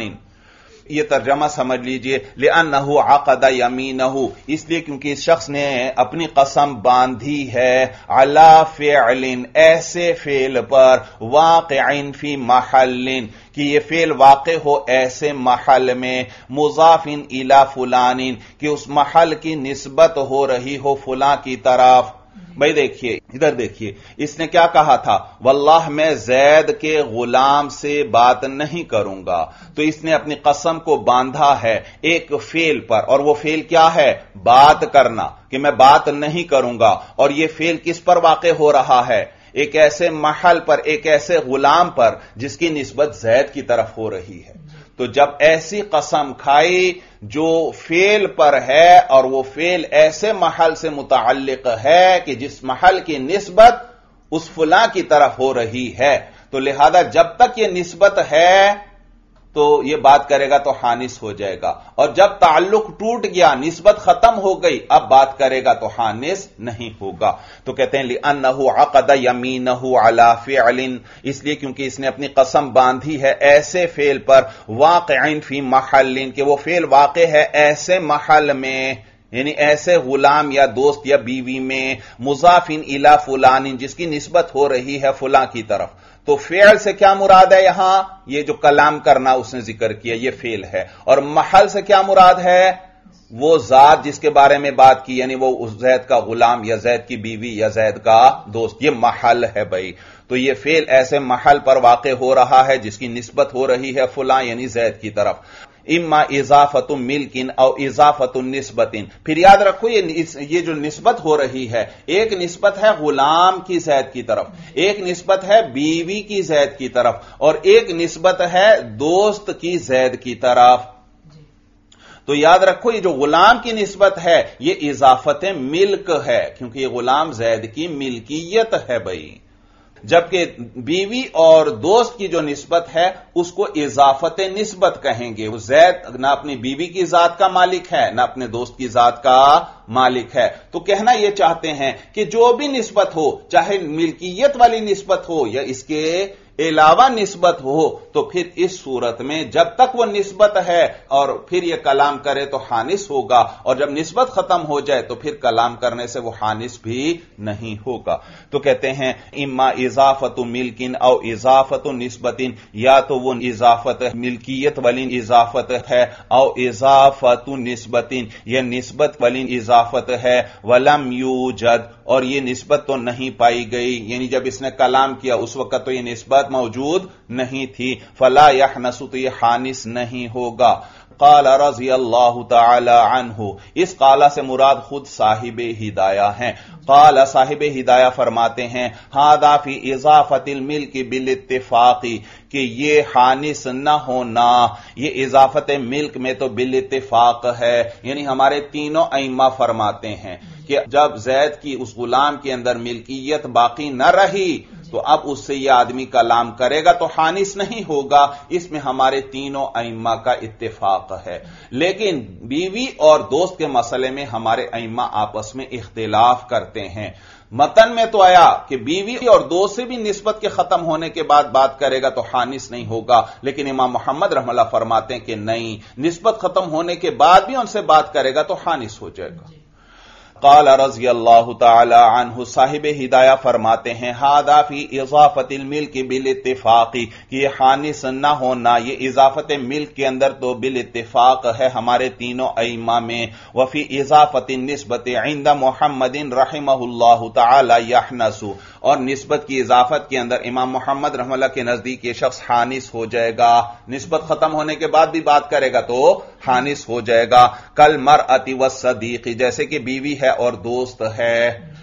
یہ ترجمہ سمجھ لیجئے، لأنہ عقد یمینہ، اس لیے کیونکہ اس شخص نے اپنی قسم باندھی ہے علی فعل، ایسے فعل پر، واقع فی محل، کہ یہ فعل واقع ہو ایسے محل میں، مضاف الی فلان، کہ اس محل کی نسبت ہو رہی ہو فلاں کی طرف. بھائی دیکھیے ادھر دیکھیے، اس نے کیا کہا تھا؟ واللہ میں زید کے غلام سے بات نہیں کروں گا. تو اس نے اپنی قسم کو باندھا ہے ایک فعل پر، اور وہ فعل کیا ہے؟ بات کرنا، کہ میں بات نہیں کروں گا. اور یہ فعل کس پر واقع ہو رہا ہے؟ ایک ایسے محل پر، ایک ایسے غلام پر جس کی نسبت زید کی طرف ہو رہی ہے. تو جب ایسی قسم کھائی جو فعل پر ہے اور وہ فعل ایسے محل سے متعلق ہے کہ جس محل کی نسبت اس فلاں کی طرف ہو رہی ہے، تو لہذا جب تک یہ نسبت ہے تو یہ بات کرے گا تو حانث ہو جائے گا. اور جب تعلق ٹوٹ گیا، نسبت ختم ہو گئی، اب بات کرے گا تو حانث نہیں ہوگا. تو کہتے ہیں لِأَنَّهُ عَقَدَ يَمِينَهُ عَلَى فِعْلٍ، اس لیے کیونکہ اس نے اپنی قسم باندھی ہے ایسے فعل پر، واقع فی محل، کہ وہ فعل واقع ہے ایسے محل میں، یعنی ایسے غلام یا دوست یا بیوی میں مضافن الی فلان جس کی نسبت ہو رہی ہے فلاں کی طرف. تو فعل سے کیا مراد ہے یہاں؟ یہ جو کلام کرنا اس نے ذکر کیا یہ فعل ہے. اور محل سے کیا مراد ہے؟ وہ ذات جس کے بارے میں بات کی، یعنی وہ زید کا غلام یا زید کی بیوی یا زید کا دوست، یہ محل ہے بھائی. تو یہ فعل ایسے محل پر واقع ہو رہا ہے جس کی نسبت ہو رہی ہے فلاں یعنی زید کی طرف. اما اضافت ملکن او اضافت نسبت. پھر یاد رکھو یہ جو نسبت ہو رہی ہے، ایک نسبت ہے غلام کی زید کی طرف، ایک نسبت ہے بیوی کی زید کی طرف، اور ایک نسبت ہے دوست کی زید کی طرف. تو یاد رکھو یہ جو غلام کی نسبت ہے یہ اضافت ملک ہے، کیونکہ یہ غلام زید کی ملکیت ہے بھائی. جبکہ بیوی اور دوست کی جو نسبت ہے اس کو اضافت نسبت کہیں گے. وہ زید نہ اپنی بیوی کی ذات کا مالک ہے نہ اپنے دوست کی ذات کا مالک ہے. تو کہنا یہ چاہتے ہیں کہ جو بھی نسبت ہو، چاہے ملکیت والی نسبت ہو یا اس کے علاوہ نسبت ہو، تو پھر اس صورت میں جب تک وہ نسبت ہے اور پھر یہ کلام کرے تو حانس ہوگا، اور جب نسبت ختم ہو جائے تو پھر کلام کرنے سے وہ حانس بھی نہیں ہوگا. تو کہتے ہیں اما اضافت ملکن او اضافت نسبت، یا تو وہ اضافت ملکیت والی اضافت ہے او اضافت نسبت یہ نسبت والی اضافت ہے. ولم یوجد، اور یہ نسبت تو نہیں پائی گئی، یعنی جب اس نے کلام کیا اس وقت تو یہ نسبت موجود نہیں تھی. فلا یحنس، تو یہ حانس نہیں ہوگا. قال رضی اللہ تعالی عنہ، اس قال سے مراد خود صاحب ہدایہ ہیں. قال صاحب ہدایہ فرماتے ہیں ھذا فی اضافت الملک بالاتفاق، کہ یہ حانس نہ ہونا یہ اضافت ملک میں تو بالاتفاق ہے. یعنی ہمارے تینوں ائمہ فرماتے ہیں کہ جب زید کی اس غلام کے اندر ملکیت باقی نہ رہی تو اب اس سے یہ آدمی کلام کرے گا تو حانس نہیں ہوگا. اس میں ہمارے تینوں ائمہ کا اتفاق ہے. لیکن بیوی اور دوست کے مسئلے میں ہمارے ائمہ آپس میں اختلاف کرتے ہیں. متن میں تو آیا کہ بیوی اور دوست سے بھی نسبت کے ختم ہونے کے بعد بات کرے گا تو حانس نہیں ہوگا، لیکن امام محمد رحمہ اللہ فرماتے ہیں کہ نہیں، نسبت ختم ہونے کے بعد بھی ان سے بات کرے گا تو حانس ہو جائے گا. قال رضی اللہ تعالی عنہ، صاحب ہدایہ فرماتے ہیں ھذا فی اضافت الملک بالاتفاق، کہ یہ حانس نہ ہونا یہ اضافت ملک کے اندر تو بالاتفاق ہے ہمارے تینوں ائمہ میں. وفی اضافت النسبت عند محمد رحمہ اللہ تعالی یحنس، اور نسبت کی اضافت کے اندر امام محمد رحمہ اللہ کے نزدیک یہ شخص حانس ہو جائے گا. نسبت ختم ہونے کے بعد بھی بات کرے گا تو حانس ہو جائے گا. کالمرأۃ والصدیق، جیسے کہ بیوی ہے اور دوست ہے.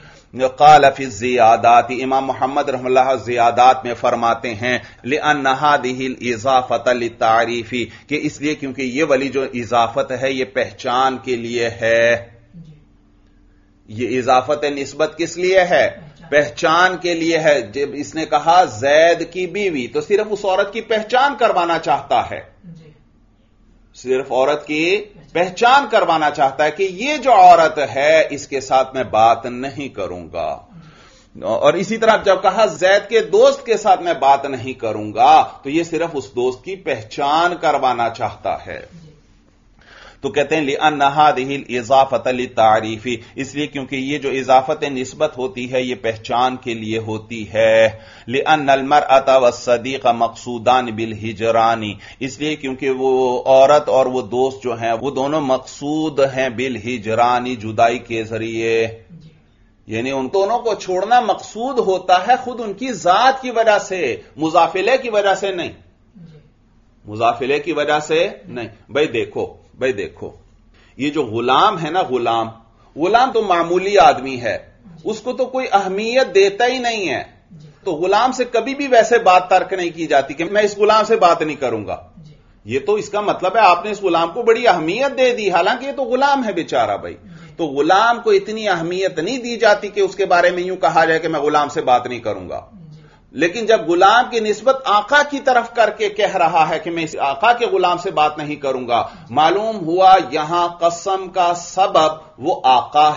قال فی الزیادات، امام محمد رحمہ اللہ زیادات میں فرماتے ہیں لأن هذه الاضافۃ للتعریف، کہ اس لیے کیونکہ یہ والی جو اضافت ہے یہ پہچان کے لیے ہے. یہ اضافت نسبت کس لیے ہے؟ پہچان کے لیے ہے. جب اس نے کہا زید کی بیوی تو صرف اس عورت کی پہچان کروانا چاہتا ہے، صرف عورت کی پہچان کروانا چاہتا ہے کہ یہ جو عورت ہے اس کے ساتھ میں بات نہیں کروں گا. اور اسی طرح جب کہا زید کے دوست کے ساتھ میں بات نہیں کروں گا تو یہ صرف اس دوست کی پہچان کروانا چاہتا ہے. تو کہتے ہیں لأن هذه الاضافۃ للتعریف، اس لیے کیونکہ یہ جو اضافت نسبت ہوتی ہے یہ پہچان کے لیے ہوتی ہے. لأن المرأة والصدیق مقصودان بالہجران، اس لیے کیونکہ وہ عورت اور وہ دوست جو ہیں وہ دونوں مقصود ہیں بالہجران، جدائی کے ذریعے. یعنی ان دونوں کو چھوڑنا مقصود ہوتا ہے خود ان کی ذات کی وجہ سے، مضافلے کی وجہ سے نہیں، مضافلے کی وجہ سے نہیں. بھائی دیکھو بھائی دیکھو یہ جو غلام ہے نا، غلام غلام تو معمولی آدمی ہے، اس کو تو کوئی اہمیت دیتا ہی نہیں ہے. تو غلام سے کبھی بھی ویسے بات ترک نہیں کی جاتی کہ میں اس غلام سے بات نہیں کروں گا. یہ تو اس کا مطلب ہے آپ نے اس غلام کو بڑی اہمیت دے دی، حالانکہ یہ تو غلام ہے بیچارہ. بھائی تو غلام کو اتنی اہمیت نہیں دی جاتی کہ اس کے بارے میں یوں کہا جائے کہ میں غلام سے بات نہیں کروں گا. لیکن جب غلام کی نسبت آقا کی طرف کر کے کہہ رہا ہے کہ میں اس آقا کے غلام سے بات نہیں کروں گا، معلوم ہوا یہاں قسم کا سبب وہ آقا ہے.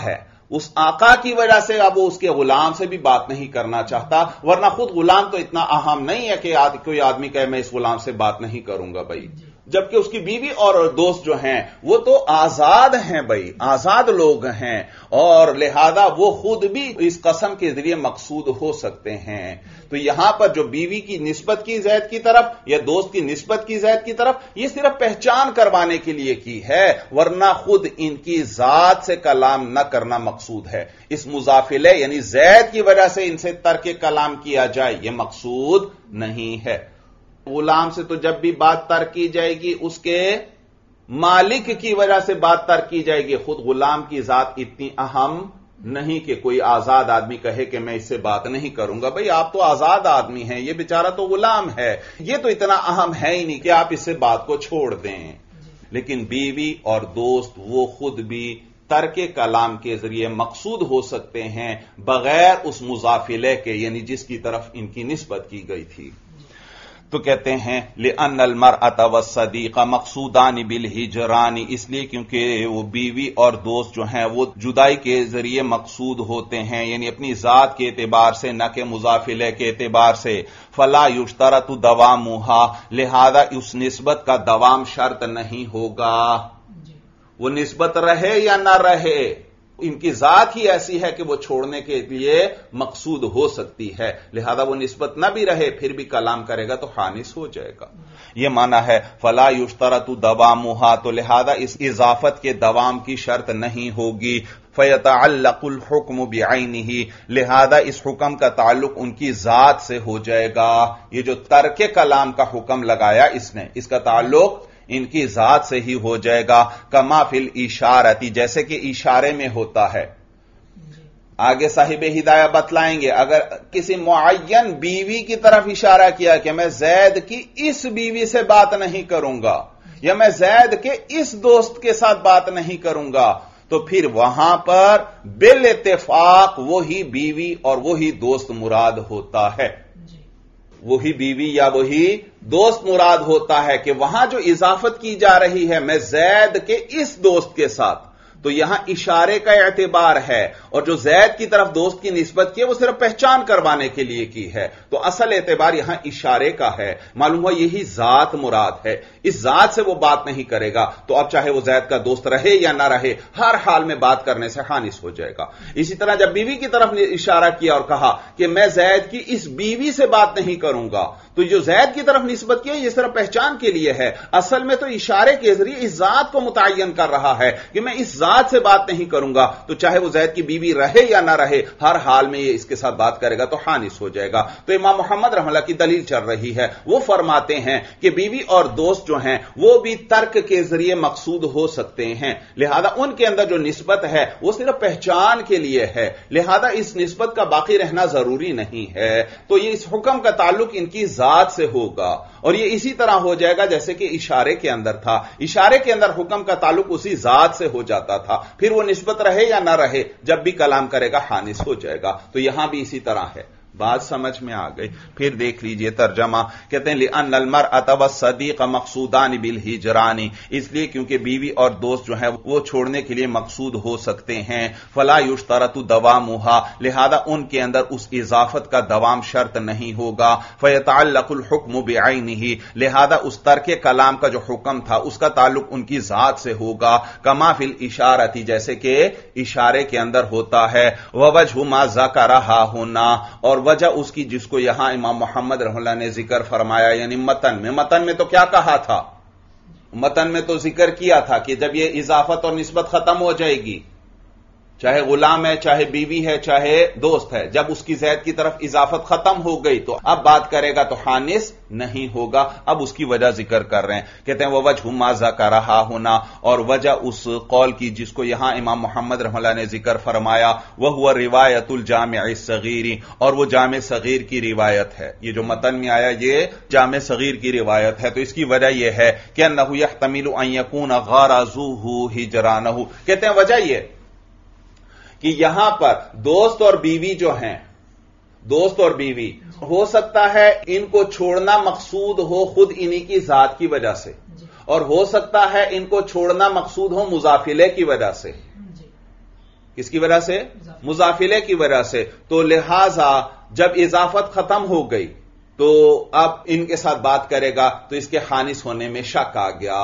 उस आका की वजह से अब वो उसके गुलाम से भी बात नहीं करना चाहता, वरना खुद गुलाम तो इतना अहम नहीं है कि आद, कोई आदमी कहे मैं इस गुलाम से बात नहीं करूंगा भाई, जबकि उसकी बीवी और दोस्त जो हैं वो तो आजाद हैं भाई, आजाद लोग हैं, और लिहाजा वो खुद भी इस कसम के जरिए मकसूद हो सकते हैं। तो यहां पर जो बीवी की निस्बत की जैद की तरफ या दोस्त की निस्बत की जैद की तरफ, ये सिर्फ पहचान करवाने के लिए की है, वरना खुद इनकी जात से कलाम न करना मकसूद है। इस मुजाफिले यानी जैद की वजह से इनसे तर्क कलाम किया जाए, यह मकसूद नहीं है। गुलाम से तो जब भी बात तर्क की जाएगी उसके मालिक की वजह से बात तर्क की जाएगी, खुद गुलाम की जात इतनी अहम नहीं कि कोई आजाद आदमी कहे कि मैं इससे बात नहीं करूंगा। भाई आप तो आजाद आदमी हैं, ये बेचारा तो गुलाम है, ये तो इतना अहम है ही नहीं कि आप इससे बात को छोड़ दें। लेकिन बीवी और दोस्त वो खुद भी तर्क कलाम के जरिए मकसूद हो सकते हैं बगैर उस मुजाफिले के, यानी जिसकी तरफ इनकी निस्बत की गई थी। तो कहते हैं लिअन्नल मरअत वस्सदीक़ा मक़सूदानि बिल हिजरानी, इसलिए क्योंकि वो बीवी और दोस्त जो हैं वो जुदाई के जरिए मकसूद होते हैं, यानी अपनी जात के एतबार से, न कि मुजाफिले के एतबार से। फला युश्तरतु दवामुहा, लिहाजा उस निस्बत का दवाम शर्त नहीं होगा, वो निस्बत रहे या ना रहे, इनकी जात ही ऐसी है कि वो छोड़ने के लिए मकसूद हो सकती है, लिहाजा वो निस्बत न भी रहे फिर भी कलाम करेगा तो खानिस हो जाएगा। ये माना है फला युश्तरतु दवामुहा, तो लिहाजा इस इजाफत के दवाम की शर्त नहीं होगी। फयतअल्लकुल हुक्म बिअैनिही, लिहाजा इस हुक्म का ताल्लुक उनकी जात से हो जाएगा। ये जो तर्क कलाम का हुक्म लगाया इसने, इसका ताल्लुक इनकी जात से ही हो जाएगा। कमा फिल इशारती, जैसे कि इशारे में होता है। आगे साहिब हिदाया बतलाएंगे, अगर किसी मुअय्यन बीवी की तरफ इशारा किया कि मैं जैद की इस बीवी से बात नहीं करूंगा या मैं जैद के इस दोस्त के साथ बात नहीं करूंगा, तो फिर वहां पर बिल इत्तेफाक वही बीवी और वही दोस्त मुराद होता है, वही बीवी या वही दोस्त मुराद होता है कि वहां जो इजाफत की जा रही है मैं जैद के इस दोस्त के साथ, तो यहां इशारे का एतबार है, और जो जैद की तरफ दोस्त की निस्बत की है वो सिर्फ पहचान करवाने के लिए की है, तो असल एतबार यहां इशारे का है। मालूम हुआ यही जात मुराद है, इस जात से वो बात नहीं करेगा, तो अब चाहे वो जैद का दोस्त रहे या ना रहे, हर हाल में बात करने से हानिस हो जाएगा। इसी तरह जब बीवी की तरफ इशारा किया और कहा कि मैं जैद की इस बीवी से बात नहीं करूंगा, तो जो जैद की तरफ निस्बत की है ये सिर्फ पहचान के लिए है, असल में तो इशारे के जरिए इस जात को मुतय्यन कर रहा है कि मैं इस जात से बात नहीं करूंगा, तो चाहे वो जैद की बीवी रहे या ना रहे, हर हाल में ये इसके साथ बात करेगा तो हानिस हो जाएगा। तो इमाम मोहम्मद रहमतुल्लाह की दलील चल रही है, वो फरमाते हैं कि बीवी और दोस्त जो हैं वो भी तर्क के जरिए मकसूद हो सकते हैं, लिहाजा उनके अंदर जो निस्बत है वो सिर्फ पहचान के लिए है, लिहाजा इस निस्बत का बाकी रहना जरूरी नहीं है। तो ये इस हुक्म का ताल्लुक इनकी जात से होगा, और ये इसी तरह हो जाएगा जैसे कि इशारे के अंदर था, इशारे के अंदर हुक्म का ताल्लुक उसी जात से हो जाता था, फिर वो निस्बत रहे या ना रहे, जब भी कलाम करेगा हानिस हो जाएगा। तो यहां भी इसी तरह है। बात समझ में आ गई? फिर देख लीजिए तर्जमा, कहते हैं लिअन्नल मरअत वस्सदीक़ मक़सूदानि बिल हिजरानी, इसलिए क्योंकि बीवी और दोस्त जो है वो छोड़ने के लिए मकसूद हो सकते हैं। फला युश्तरतु दवामुहा, लिहाजा उनके अंदर उस इजाफत का दवाम शर्त नहीं होगा। फयतअल्लकुल हुक्म बिअैनिही, लिहाजा उस तर्क कलाम का जो हुक्म था उसका ताल्लुक उनकी जात से होगा। कमा फिल इशारती, जैसे कि इशारे के अंदर होता है। ववजहु मा ज़करहा हुना, और वजह उसकी जिसको यहां इमाम मोहम्मद रहमतुल्लाह ने जिक्र फरमाया, यानी मतन में, मतन में तो क्या कहा था, मतन में तो जिक्र किया था कि जब ये इजाफत और निस्बत खत्म हो जाएगी, चाहे गुलाम है, चाहे बीवी है, चाहे दोस्त है, जब उसकी जैद की तरफ इजाफत खत्म हो गई तो अब बात करेगा तो हानिस नहीं होगा। अब उसकी वजह जिक्र कर रहे हैं, कहते हैं ववजहु मा ज़करहा होना, और वजह उस कौल की जिसको यहां इमाम मोहम्मद रहमतुल्लाह ने जिक्र फरमाया, वह हुआ रिवायतुल जामिअ सगीरी, और वो जामे सगीर की रिवायत है। ये जो मतन में आया ये जामे सगीर की रिवायत है, तो इसकी वजह यह है कि अन्नहु यहतमिलु अन यकून गरज़ुहु हिजरानहु, कहते हैं वजह यह कि यहां पर दोस्त और बीवी जो हैं, दोस्त और बीवी हो सकता है इनको छोड़ना मकसूद हो खुद इन्हीं की जात की वजह से, और हो सकता है इनको छोड़ना मकसूद हो मुजाफिले की वजह से, کس کی وجہ سے؟ مضافلے کی وجہ سے. تو لہذا جب اضافت ختم ہو گئی تو اب ان کے ساتھ بات کرے گا تو اس کے خانس ہونے میں شک آ گیا،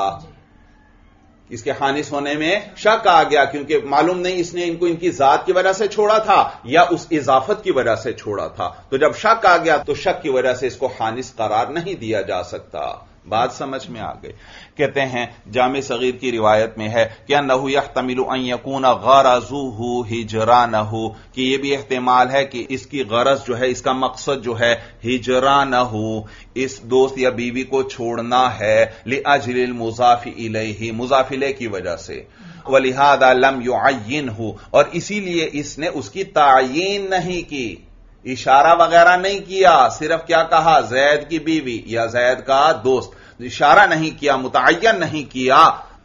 اس کے خانس ہونے میں شک آ گیا، کیونکہ معلوم نہیں اس نے ان کو ان کی ذات کی وجہ سے چھوڑا تھا یا اس اضافت کی وجہ سے چھوڑا تھا. تو جب شک آ گیا تو شک کی وجہ سے اس کو خانس قرار نہیں دیا جا سکتا. بات سمجھ میں آ گئی. کہتے ہیں جامع صغیر کی روایت میں ہے کہ انه يحتمل ان يكون غرضه هجرانه، کہ یہ بھی احتمال ہے کہ اس کی غرض جو ہے، اس کا مقصد جو ہے ہجرانه، اس دوست یا بیوی کو چھوڑنا ہے، لاجل المضاف الیہ، مضاف الیہ کی وجہ سے. ولہذا لم يعینه، اور اسی لیے اس نے اس کی تعیین نہیں کی، اشارہ وغیرہ نہیں کیا، صرف کیا کہا؟ زید کی بیوی یا زید کا دوست، اشارہ نہیں کیا، متعین نہیں کیا.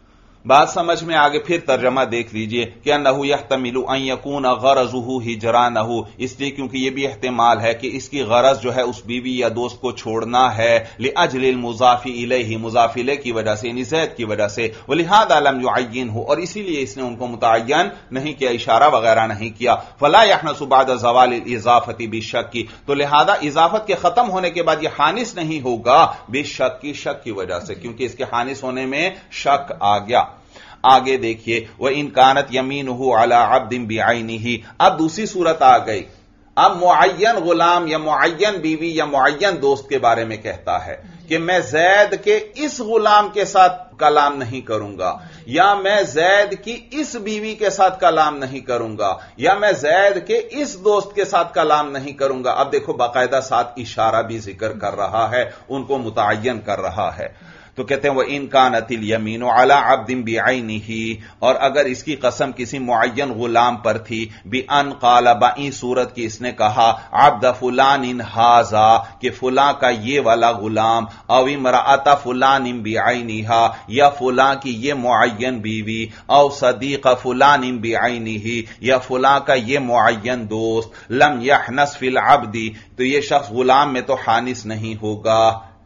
بات سمجھ میں آگے. پھر ترجمہ دیکھ لیجئے کہ انه يحتمل ان يكون غرضه هجرانه، اس لیے کیونکہ یہ بھی احتمال ہے کہ اس کی غرض جو ہے اس بیوی یا دوست کو چھوڑنا ہے، لاجل المضاف الیہ، مضاف الیہ کی وجہ سے، یعنی زید کی وجہ سے. ولہذا لم يعینه، اور اسی لیے اس نے ان کو متعین نہیں کیا، اشارہ وغیرہ نہیں کیا. فلا يحنس بعد زوال الاضافه بالشک، تو لہذا اضافت کے ختم ہونے کے بعد یہ خانس نہیں ہوگا بالشک کی، شک کی وجہ سے، کیونکہ اس کے خانس ہونے میں شک آ گیا. آگے دیکھیے وَإِن كَانَتْ يَمِينُهُ عَلَى عَبْدٍ بِعَيْنِهِ، اب دوسری صورت آ گئی. اب معین غلام یا معین بیوی یا معین دوست کے بارے میں کہتا ہے کہ میں زید کے اس غلام کے ساتھ کلام نہیں کروں گا، یا میں زید کی اس بیوی کے ساتھ کلام نہیں کروں گا، یا میں زید کے اس دوست کے ساتھ کلام نہیں کروں گا. اب دیکھو باقاعدہ ساتھ اشارہ بھی ذکر کر رہا ہے، ان کو متعین کر رہا ہے. تو کہتے ہیں وَإِن كَانَتِ الْيَمِينُ عَلَى عَبْدٍ بِعَيْنِهِ، اور اگر اس کی قسم کسی معین غلام پر تھی، بِأَنْ قَالَ، بَإِن صورت کی اس نے کہا، عَبْدَ فُلَانٍ هَذَا، کہ فلاں کا یہ والا غلام، او امرأۃ فُلَانٍ بِعَيْنِهَا، یا فلاں کی یہ معین بیوی، او صدیق فُلَانٍ بِعَيْنِهِ، یا فلاں کا یہ معین دوست، لم يحنس فی العبد، تو یہ شخص غلام میں تو خانس نہیں ہوگا.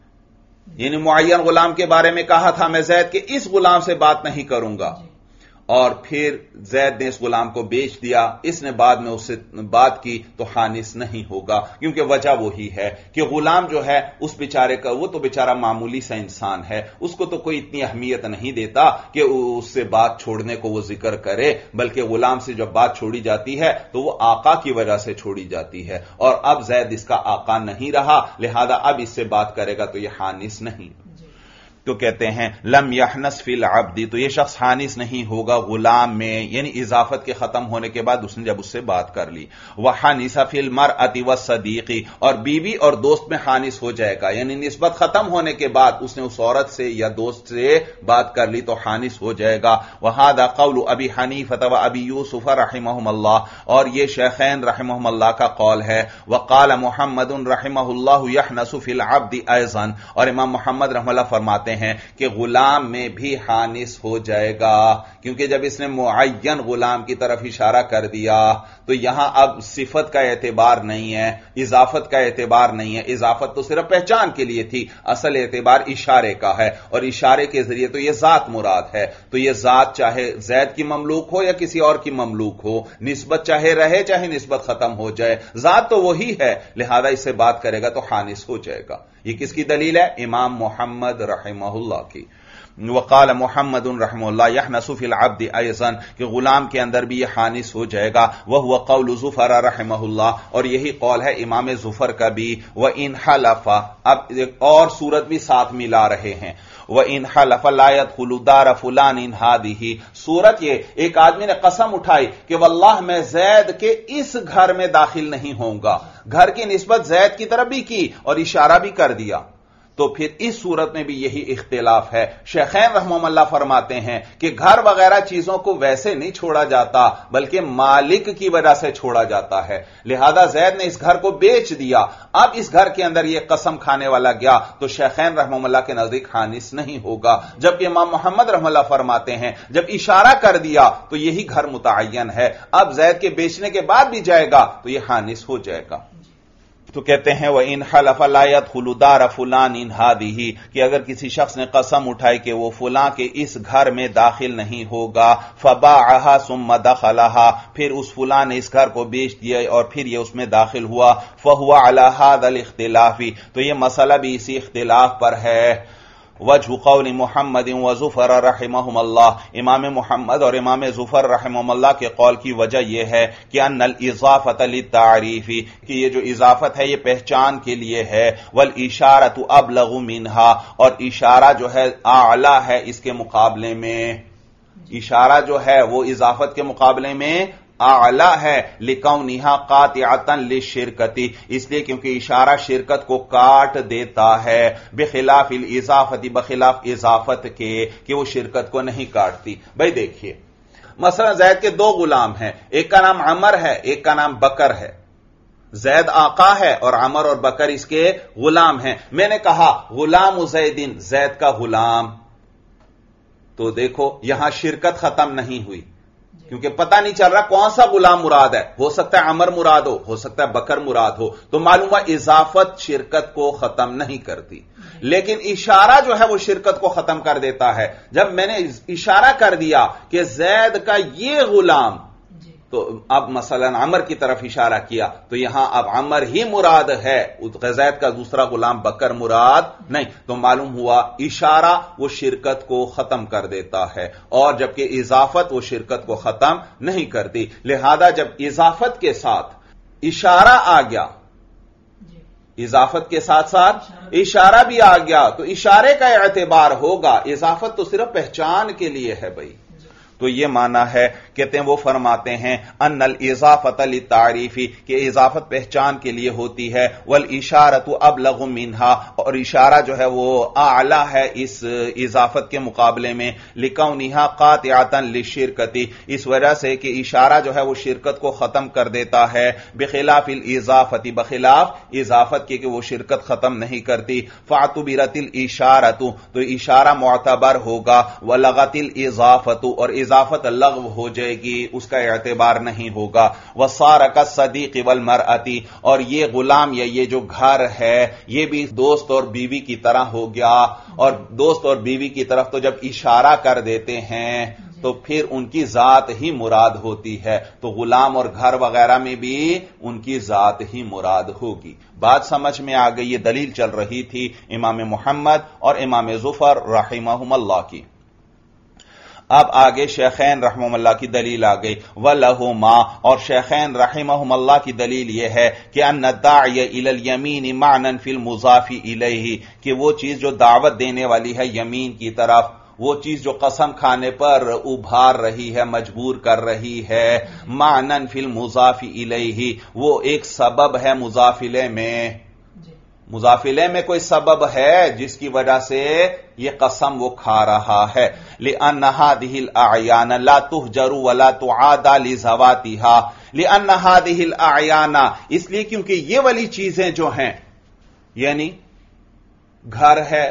یعنی معین غلام کے بارے میں کہا تھا میں زید کے اس غلام سے بات نہیں کروں گا، اور پھر زید نے اس غلام کو بیچ دیا، اس نے بعد میں اس سے بات کی تو خانس نہیں ہوگا، کیونکہ وجہ وہی ہے کہ غلام جو ہے اس بیچارے کا، وہ تو بیچارہ معمولی سا انسان ہے، اس کو تو کوئی اتنی اہمیت نہیں دیتا کہ اس سے بات چھوڑنے کو وہ ذکر کرے، بلکہ غلام سے جب بات چھوڑی جاتی ہے تو وہ آقا کی وجہ سے چھوڑی جاتی ہے، اور اب زید اس کا آقا نہیں رہا، لہذا اب اس سے بات کرے گا تو یہ خانس نہیں. تو کہتے ہیں لم یحنس فی العبد، تو یہ شخص خانس نہیں ہوگا غلام میں، یعنی اضافت کے ختم ہونے کے بعد اس نے جب اس سے بات کر لی. وحنس فی المرأۃ والصدیق، اور بیوی اور دوست میں خانس ہو جائے گا، یعنی نسبت ختم ہونے کے بعد اس نے اس عورت سے یا دوست سے بات کر لی تو خانس ہو جائے گا. وہذا قول ابی حنیفہ و ابی یوسف رحمہم اللہ، اور یہ شیخین رحمہم اللہ کا قول ہے. وقال محمد رحمہ اللہ یحنس فی العبد ایضا، اور امام محمد رحمہ اللہ فرماتے ہیں کہ غلام میں بھی خانس ہو جائے گا، کیونکہ جب اس نے معین غلام کی طرف اشارہ کر دیا تو یہاں اب صفت کا اعتبار نہیں ہے، اضافت کا اعتبار نہیں ہے. اضافت تو صرف پہچان کے لیے تھی، اصل اعتبار اشارے کا ہے، اور اشارے کے ذریعے تو یہ ذات مراد ہے. تو یہ ذات چاہے زید کی مملوک ہو یا کسی اور کی مملوک ہو، نسبت چاہے رہے چاہے نسبت ختم ہو جائے، ذات تو وہی ہے، لہذا اس سے بات کرے گا تو خانس ہو جائے گا. یہ کس کی دلیل ہے؟ امام محمد رحمہ اللہ کی. وقال محمد رحمہ اللہ یحنس فی العبد ایضا، کہ غلام کے اندر بھی یہ خانس ہو جائے گا. وہو قول زفر رحمہ اللہ، اور یہی قول ہے امام زفر کا بھی. وَإِنْ حَلَفَ، اب ایک اور صورت بھی ساتھ ملا رہے ہیں. وَإِنْ حَلَفَ لَا يَدْخُلُ دَارَ فُلَانٍ هَٰذِهِ، صورت یہ ایک آدمی نے قسم اٹھائی کہ واللہ میں زید کے اس گھر میں داخل نہیں ہوں گا، گھر کی نسبت زید کی طرف بھی کی اور اشارہ بھی کر دیا، تو پھر اس صورت میں بھی یہی اختلاف ہے. شیخین رحمہم اللہ فرماتے ہیں کہ گھر وغیرہ چیزوں کو ویسے نہیں چھوڑا جاتا بلکہ مالک کی وجہ سے چھوڑا جاتا ہے، لہذا زید نے اس گھر کو بیچ دیا، اب اس گھر کے اندر یہ قسم کھانے والا گیا تو شیخین رحمہم اللہ کے نزدیک خانس نہیں ہوگا. جبکہ امام محمد رحمہ اللہ فرماتے ہیں جب اشارہ کر دیا تو یہی گھر متعین ہے، اب زید کے بیچنے کے بعد بھی جائے گا تو یہ خانس ہو جائے گا. تو کہتے ہیں وہ ان حلف لا يدخل دار فلان ان هذه کہ اگر کسی شخص نے قسم اٹھائی کہ وہ فلاں کے اس گھر میں داخل نہیں ہوگا، فباعها ثم دخلها پھر اس فلاں نے اس گھر کو بیچ دیا اور پھر یہ اس میں داخل ہوا، فهو على هذا الاختلاف تو یہ مسئلہ بھی اسی اختلاف پر ہے۔ وجہ قول محمد و زفر رحمہم اللہ، امام محمد اور امام زفر رحمہم اللہ کے قول کی وجہ یہ ہے کہ ان الاضافۃ للتعریف کہ یہ جو اضافت ہے یہ پہچان کے لیے ہے، والاشارۃ ابلغ منها اور اشارہ جو ہے اعلی ہے اس کے مقابلے میں، اشارہ جو ہے وہ اضافت کے مقابلے میں اعلی ہے، لکونھا قاطعۃ للشرکۃ اس لیے کیونکہ اشارہ شرکت کو کاٹ دیتا ہے، بخلاف الاضافۃ بخلاف اضافت کے کہ وہ شرکت کو نہیں کاٹتی۔ بھائی دیکھیے مثلا زید کے دو غلام ہیں، ایک کا نام عمر ہے ایک کا نام بکر ہے، زید آقا ہے اور عمر اور بکر اس کے غلام ہیں۔ میں نے کہا غلام زیدن زید کا غلام، تو دیکھو یہاں شرکت ختم نہیں ہوئی کیونکہ پتہ نہیں چل رہا کون سا غلام مراد ہے، ہو سکتا ہے عمر مراد ہو ہو سکتا ہے بکر مراد ہو، تو معلوم ہوا اضافت شرکت کو ختم نہیں کرتی، لیکن اشارہ جو ہے وہ شرکت کو ختم کر دیتا ہے۔ جب میں نے اشارہ کر دیا کہ زید کا یہ غلام، تو اب مثلا عمر کی طرف اشارہ کیا تو یہاں اب عمر ہی مراد ہے، زید کا دوسرا غلام بکر مراد نہیں، تو معلوم ہوا اشارہ وہ شرکت کو ختم کر دیتا ہے، اور جبکہ اضافت وہ شرکت کو ختم نہیں کرتی۔ لہذا جب اضافت کے ساتھ اشارہ آ گیا، اضافت کے ساتھ ساتھ اشارہ بھی آ گیا تو اشارے کا اعتبار ہوگا، اضافت تو صرف پہچان کے لیے ہے بھائی۔ تو یہ معنی ہے، کہتے ہیں وہ فرماتے ہیں ان الاضافۃ للتعریف کہ اضافت پہچان کے لیے ہوتی ہے، والاشارۃ ابلغ منها اور اشارہ جو ہے وہ اعلی ہے اس اضافت کے مقابلے میں، لکونھا قاطعۃ للشرکۃ اس وجہ سے کہ اشارہ جو ہے وہ شرکت کو ختم کر دیتا ہے، بخلاف الاضافۃ بخلاف اضافت کے کہ وہ شرکت ختم نہیں کرتی، فاعتبرت الاشارۃ تو اشارہ معتبر ہوگا، ولغت الاضافۃ اور اضافت لغو ہو جائے گی، اس کا اعتبار نہیں ہوگا، وصار کالصدیق والمرأۃ اور یہ غلام یا یہ جو گھر ہے یہ بھی دوست اور بیوی کی طرح ہو گیا، اور دوست اور بیوی کی طرف تو جب اشارہ کر دیتے ہیں تو پھر ان کی ذات ہی مراد ہوتی ہے، تو غلام اور گھر وغیرہ میں بھی ان کی ذات ہی مراد ہوگی۔ بات سمجھ میں آ گئی، یہ دلیل چل رہی تھی امام محمد اور امام زفر رحمہم اللہ کی۔ اب آگے شیخین رحمہم اللہ کی دلیل آ گئی، وَلَهُمَا اور شیخین رحمہم اللہ کی دلیل یہ ہے کہ ان الداعی الی الیمین معنی فی المضاف الیہ کہ وہ چیز جو دعوت دینے والی ہے یمین کی طرف، وہ چیز جو قسم کھانے پر ابھار رہی ہے مجبور کر رہی ہے، معنی فی المضاف الیہ وہ ایک سبب ہے مضاف الیہ میں، مضاف الیہ میں کوئی سبب ہے جس کی وجہ سے یہ قسم وہ کھا رہا ہے، لأن هذه الأعيان لا تهجر ولا تعاد لذواتها لأن هذه الأعيان اس لیے کیونکہ یہ والی چیزیں جو ہیں یعنی گھر ہے،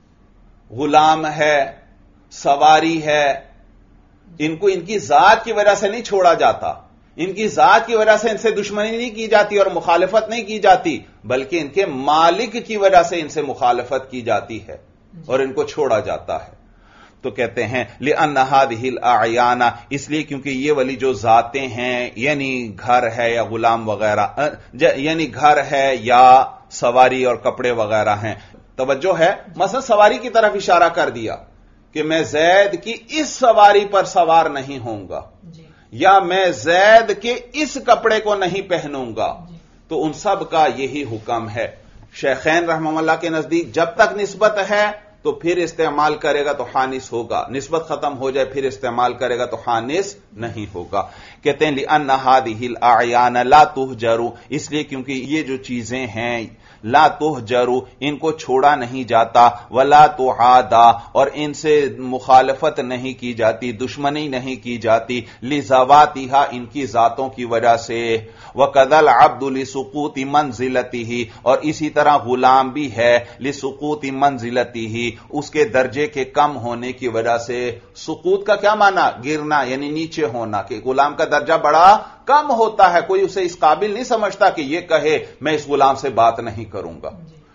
غلام ہے، سواری ہے، ان کو ان کی ذات کی وجہ سے نہیں چھوڑا جاتا، ان کی ذات کی وجہ سے ان سے دشمنی نہیں کی جاتی اور مخالفت نہیں کی جاتی، بلکہ ان کے مالک کی وجہ سے ان سے مخالفت کی جاتی ہے اور ان کو چھوڑا جاتا ہے۔ تو کہتے ہیں لأن هذه الأعيان اس لیے کیونکہ یہ والی جو ذاتیں ہیں یعنی گھر ہے یا غلام وغیرہ، یعنی گھر ہے یا سواری اور کپڑے وغیرہ ہیں، توجہ ہے مثلا سواری کی طرف اشارہ کر دیا کہ میں زید کی اس سواری پر سوار نہیں ہوں گا، یا میں زید کے اس کپڑے کو نہیں پہنوں گا، تو ان سب کا یہی حکم ہے۔ شیخین رحمہ اللہ کے نزدیک جب تک نسبت ہے تو پھر استعمال کرے گا تو خانس ہوگا، نسبت ختم ہو جائے پھر استعمال کرے گا تو خانس نہیں ہوگا۔ کہتے ہیں لأن هذه الأعيان لا تهجر اس لیے کیونکہ یہ جو چیزیں ہیں لا تهجر ان کو چھوڑا نہیں جاتا، ولا تعاد اور ان سے مخالفت نہیں کی جاتی، دشمنی نہیں کی جاتی، لذواتها ان کی ذاتوں کی وجہ سے، وَكَذَا الْعَبْدُ لِسُقُوطِ مَنْزِلَتِهِ اور اسی طرح غلام بھی ہے لِسُقُوطِ مَنْزِلَتِهِ اس کے درجے کے کم ہونے کی وجہ سے۔ سقوط کا کیا معنی؟ گرنا، یعنی نیچے ہونا، کہ غلام کا درجہ بڑا کم ہوتا ہے, کوئی اسے اس قابل نہیں سمجھتا کہ یہ کہے میں اس غلام سے بات نہیں کروں گا.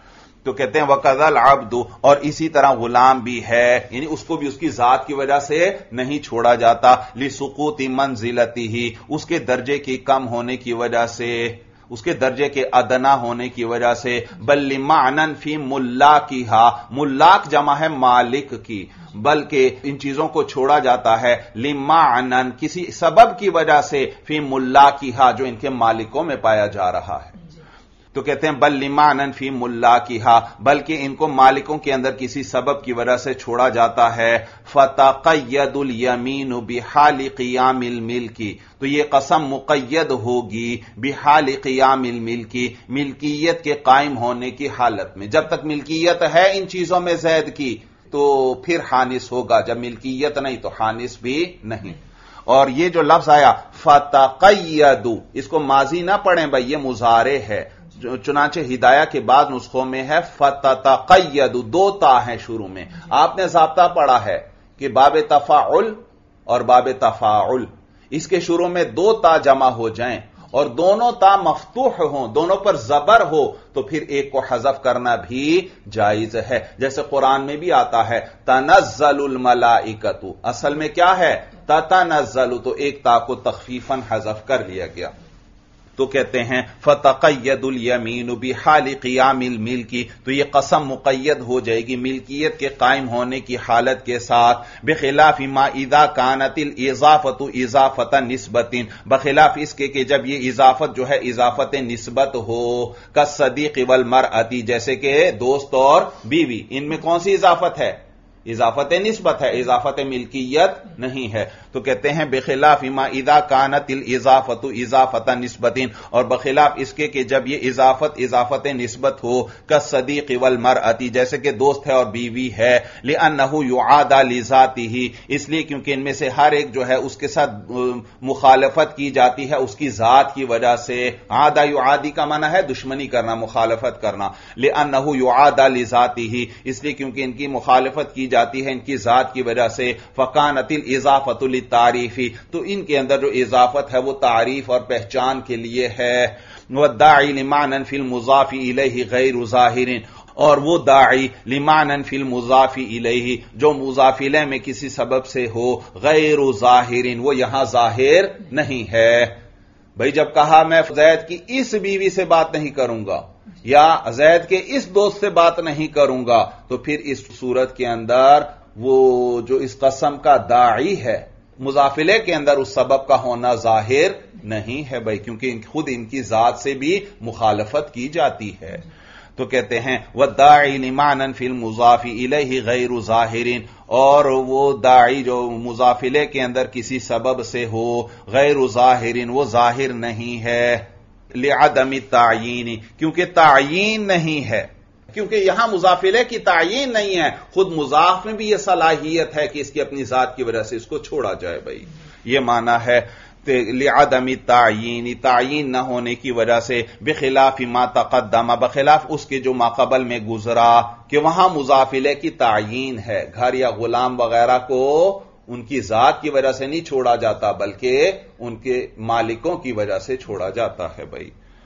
تو کہتے ہیں وَقَذَا الْعَبْدُ, اور اسی طرح غلام بھی ہے, یعنی اس کو بھی اس کی ذات کی وجہ سے نہیں چھوڑا جاتا, لِسُقُوطِ مَنزِلَتِهِ, اس کے درجے کی کم ہونے کی وجہ سے, اس کے درجے کے ادنا ہونے کی وجہ سے, بل لِمَعْنًا فِي مُلَّاكِهَا, ملاک جمع ہے مالک کی, بلکہ ان چیزوں کو چھوڑا جاتا ہے لِمَعْنًا, کسی سبب کی وجہ سے, فی مُلَّاكِهَا, جو ان کے مالکوں میں پایا جا رہا ہے. تو کہتے ہیں بل لِمَعْنًا فِي مُلَّاكِهَا, بلکہ ان کو مالکوں کے اندر کسی سبب کی وجہ سے چھوڑا جاتا ہے. فَتَقَيَّدُ الْيَمِينُ بِحَالِ قِيَامِ الْمِلْكِ, تو یہ قسم مقید ہوگی بِحَالِ قِيَامِ الْمِلْكِ, ملکیت کے قائم ہونے کی حالت میں. جب تک ملکیت ہے ان چیزوں میں زید کی تو پھر حانس ہوگا, جب ملکیت نہیں تو حانس بھی نہیں. اور یہ جو لفظ آیا فَتَقَيَّدُ, اس کو ماضی نہ پڑھیں بھائی, یہ مضارع ہے. چنانچہ ہدایہ کے بعد نسخوں میں ہے فَتَتَقَيَّدُ, دو تا ہیں شروع میں. آپ نے ضابطہ پڑھا ہے کہ باب تفاعل اور باب تفاعل, اس کے شروع میں دو تا جمع ہو جائیں اور دونوں تا مفتوح ہوں, دونوں پر زبر ہو, تو پھر ایک کو حذف کرنا بھی جائز ہے. جیسے قرآن میں بھی آتا ہے تنزل الملائکۃ, اصل میں کیا ہے تتنزل, تو ایک تا کو تخفیفاً حذف کر لیا گیا. تو کہتے ہیں فَتَقَيَّدُ الْيَمِينُ بِحَالِ قِيَامِ الْمِلْكِ, تو یہ قسم مقید ہو جائے گی ملکیت کے قائم ہونے کی حالت کے ساتھ. بِخِلَافِ مَا إِذَا كَانَتِ الْإِضَافَةُ إِضَافَةَ نِسْبَةٍ, بخلاف اس کے کہ جب یہ اضافت جو ہے اضافت نسبت ہو. كَالصَّدِيقِ وَالْمَرْأَةِ, جیسے کہ دوست اور بیوی, ان میں کون سی اضافت ہے؟ اضافت نسبت ہے, اضافت ملکیت نہیں ہے. تو کہتے ہیں بخلاف ما اذا كانت الاضافت اضافت نسبت, اور بخلاف اس کے کہ جب یہ اضافت اضافت نسبت ہو. كالصدیق والمرأة, جیسے کہ دوست ہے اور بیوی ہے. لأنه يعادى لذاته, اس لیے کیونکہ ان میں سے ہر ایک جو ہے اس کے ساتھ مخالفت کی جاتی ہے اس کی ذات کی وجہ سے. عادہ یعادی کا معنی ہے دشمنی کرنا, مخالفت کرنا. لأنه يعادى لذاته, اس لیے کیونکہ ان کی مخالفت کی جاتی ہے ان کی ذات کی وجہ سے. فکانت الاضافۃ للتعریف, تو ان کے اندر جو اضافت ہے وہ تعریف اور پہچان کے لیے ہے. والداعی لمعنى فی المضاف الیہ غیر ظاہر, اور وہ داعی لمعنى فی المضاف الیہ جو مضاف الیہ میں کسی سبب سے ہو, غیر ظاہر, وہ یہاں ظاہر نہیں ہے. بھئی جب کہا میں زید کی اس بیوی سے بات نہیں کروں گا یا زید کے اس دوست سے بات نہیں کروں گا, تو پھر اس صورت کے اندر وہ جو اس قسم کا داعی ہے مضافلے کے اندر اس سبب کا ہونا ظاہر نہیں ہے بھائی, کیونکہ خود ان کی ذات سے بھی مخالفت کی جاتی ہے. تو کہتے ہیں والداعی لمعنى فی المضاف الیہ غیر ظاہر, اور وہ داعی جو مضافلے کے اندر کسی سبب سے ہو غیر ظاہر, وہ ظاہر نہیں ہے. لعدم التعیین, کیونکہ تعیین نہیں ہے, کیونکہ یہاں مضافلے کی تعیین نہیں ہے, خود مضاف میں بھی یہ صلاحیت ہے کہ اس کی اپنی ذات کی وجہ سے اس کو چھوڑا جائے بھائی. یہ معنی ہے لعدم التعیین, تعیین نہ ہونے کی وجہ سے. بخلاف ما تقدم, بخلاف اس کے جو ماقبل میں گزرا کہ وہاں مضافلے کی تعیین ہے. گھر یا غلام وغیرہ کو ان کی ذات کی وجہ سے نہیں چھوڑا جاتا بلکہ ان کے مالکوں کی وجہ سے چھوڑا جاتا ہے بھائی.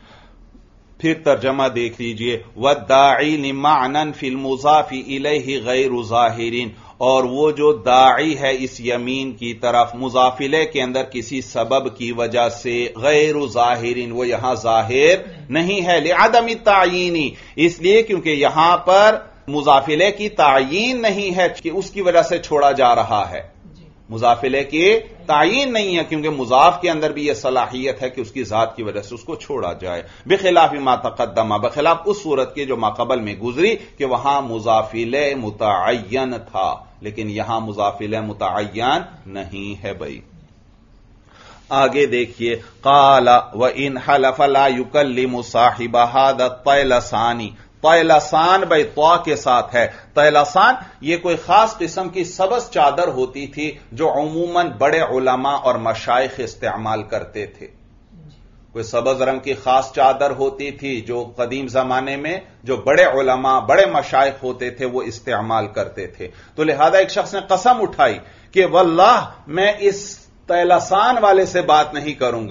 پھر ترجمہ دیکھ لیجئے, والداعی لمعنى فی المضاف الیہ غیر ظاہر, اور وہ جو داعی ہے اس یمین کی طرف مضافلے کے اندر کسی سبب کی وجہ سے غیر ظاہر, وہ یہاں ظاہر نہیں ہے. لعدم التعیین, اس لیے کیونکہ یہاں پر مضافلے کی تعیین نہیں ہے کہ اس کی وجہ سے چھوڑا جا رہا ہے. مضافلے کی تعیین نہیں ہے کیونکہ مضاف کے اندر بھی یہ صلاحیت ہے کہ اس کی ذات کی وجہ سے اس کو چھوڑا جائے. بخلاف ما تقدم, بخلاف اس صورت کے جو ماقبل میں گزری کہ وہاں مضافلے متعین تھا, لیکن یہاں مضافلے متعین نہیں ہے بھائی. آگے دیکھیے, قال وَإِنْ حَلَفَ لَا يُكَلِّمُ صَاحِبَ هَذَا الطَّيْلَسَانِ, طیلسان بھائی طوا کے ساتھ ہے. طیلسان یہ کوئی خاص قسم کی سبز چادر ہوتی تھی جو عموماً بڑے علماء اور مشائخ استعمال کرتے تھے. کوئی سبز رنگ کی خاص چادر ہوتی تھی جو قدیم زمانے میں جو بڑے علماء بڑے مشائخ ہوتے تھے وہ استعمال کرتے تھے. تو لہذا ایک شخص نے قسم اٹھائی کہ واللہ میں اس طیلسان والے سے بات نہیں کروں گا.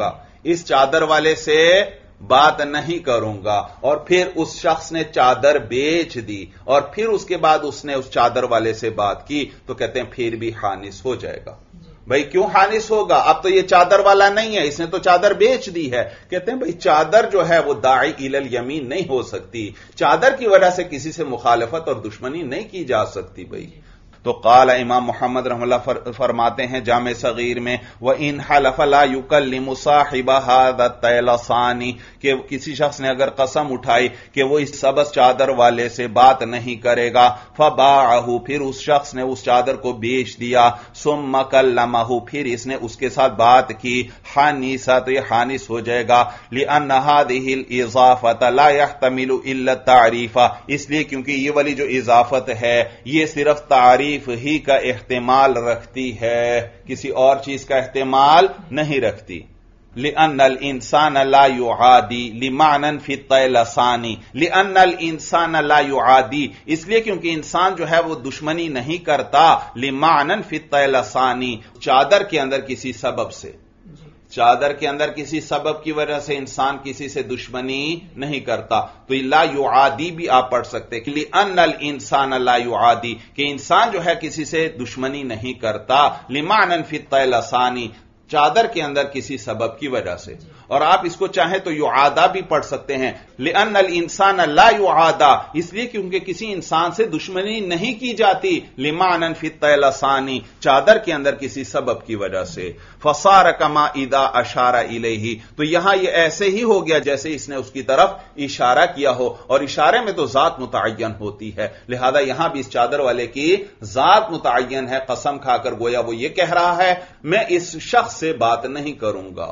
اس چادر والے سے بات نہیں کروں گا، اور پھر اس شخص نے چادر بیچ دی اور پھر اس کے بعد اس نے اس چادر والے سے بات کی، تو کہتے ہیں پھر بھی حانس ہو جائے گا۔ بھئی کیوں حانس ہوگا؟ اب تو یہ چادر والا نہیں ہے، اس نے تو چادر بیچ دی ہے۔ کہتے ہیں بھئی چادر جو ہے وہ داعی الی الیمین نہیں ہو سکتی، چادر کی وجہ سے کسی سے مخالفت اور دشمنی نہیں کی جا سکتی۔ بھئی تو قال امام محمد رحمہ اللہ فرماتے ہیں جامع صغیر میں، وَإِنْ حَلَفَ لَا يُكَلِّمُ صَاحِبَ هَذَا الطَّيْلَسَانِ، کہ کسی شخص نے اگر قسم اٹھائی کہ وہ اس سبز چادر والے سے بات نہیں کرے گا، فَبَاعَهُ، پھر اس شخص نے اس چادر کو بیچ دیا، ثُمَّ كَلَّمَهُ، پھر اس نے اس کے ساتھ بات کی، حَانِسَ، تو یہ حانس ہو جائے گا، لِأَنَّ هَذِهِ الْإِضَافَةَ لَا يَحْتَمِلُ إِلَّا التَّعْرِيفَ، اس لیے کیونکہ یہ والی جو اضافت ہے یہ صرف تعریف ہی کا احتمال رکھتی ہے، کسی اور چیز کا احتمال نہیں رکھتی۔ لِأَنَّ الْإِنسَانَ لَا يُعَادِي لِمَعْنًا فِي الطَّيْلَسَانِ، لِأَنَّ الْإِنسَانَ لَا يُعَادِي، اس لیے کیونکہ انسان جو ہے وہ دشمنی نہیں کرتا، لِمَعْنًا فِي الطَّيْلَسَانِ، چادر کے اندر کسی سبب سے، چادر کے اندر کسی سبب کی وجہ سے انسان کسی سے دشمنی نہیں کرتا، تو لا یعادی بھی آپ پڑھ سکتے کہ لِأَنَّ الْإِنسَانَ لَا یعادی، کہ انسان جو ہے کسی سے دشمنی نہیں کرتا، لِمَعْنًا فِي الطَّيْلَسَانِ، چادر کے اندر کسی سبب کی وجہ سے۔ اور آپ اس کو چاہیں تو یعادا بھی پڑھ سکتے ہیں، لِأَنَّ الْإِنسَانَ لَا يُعَادَى، اس لیے کیونکہ کسی انسان سے دشمنی نہیں کی جاتی، لِمَعْنًا فِي الطَّيْلَسَانِ، چادر کے اندر کسی سبب کی وجہ سے۔ فَصَارَ كَمَا إِذَا أَشَارَ إِلَيْهِ، تو یہاں یہ ایسے ہی ہو گیا جیسے اس نے اس کی طرف اشارہ کیا ہو، اور اشارے میں تو ذات متعین ہوتی ہے، لہذا یہاں بھی اس چادر والے کی ذات متعین ہے، قسم کھا کر گویا وہ یہ کہہ رہا ہے میں اس شخص سے بات نہیں کروں گا۔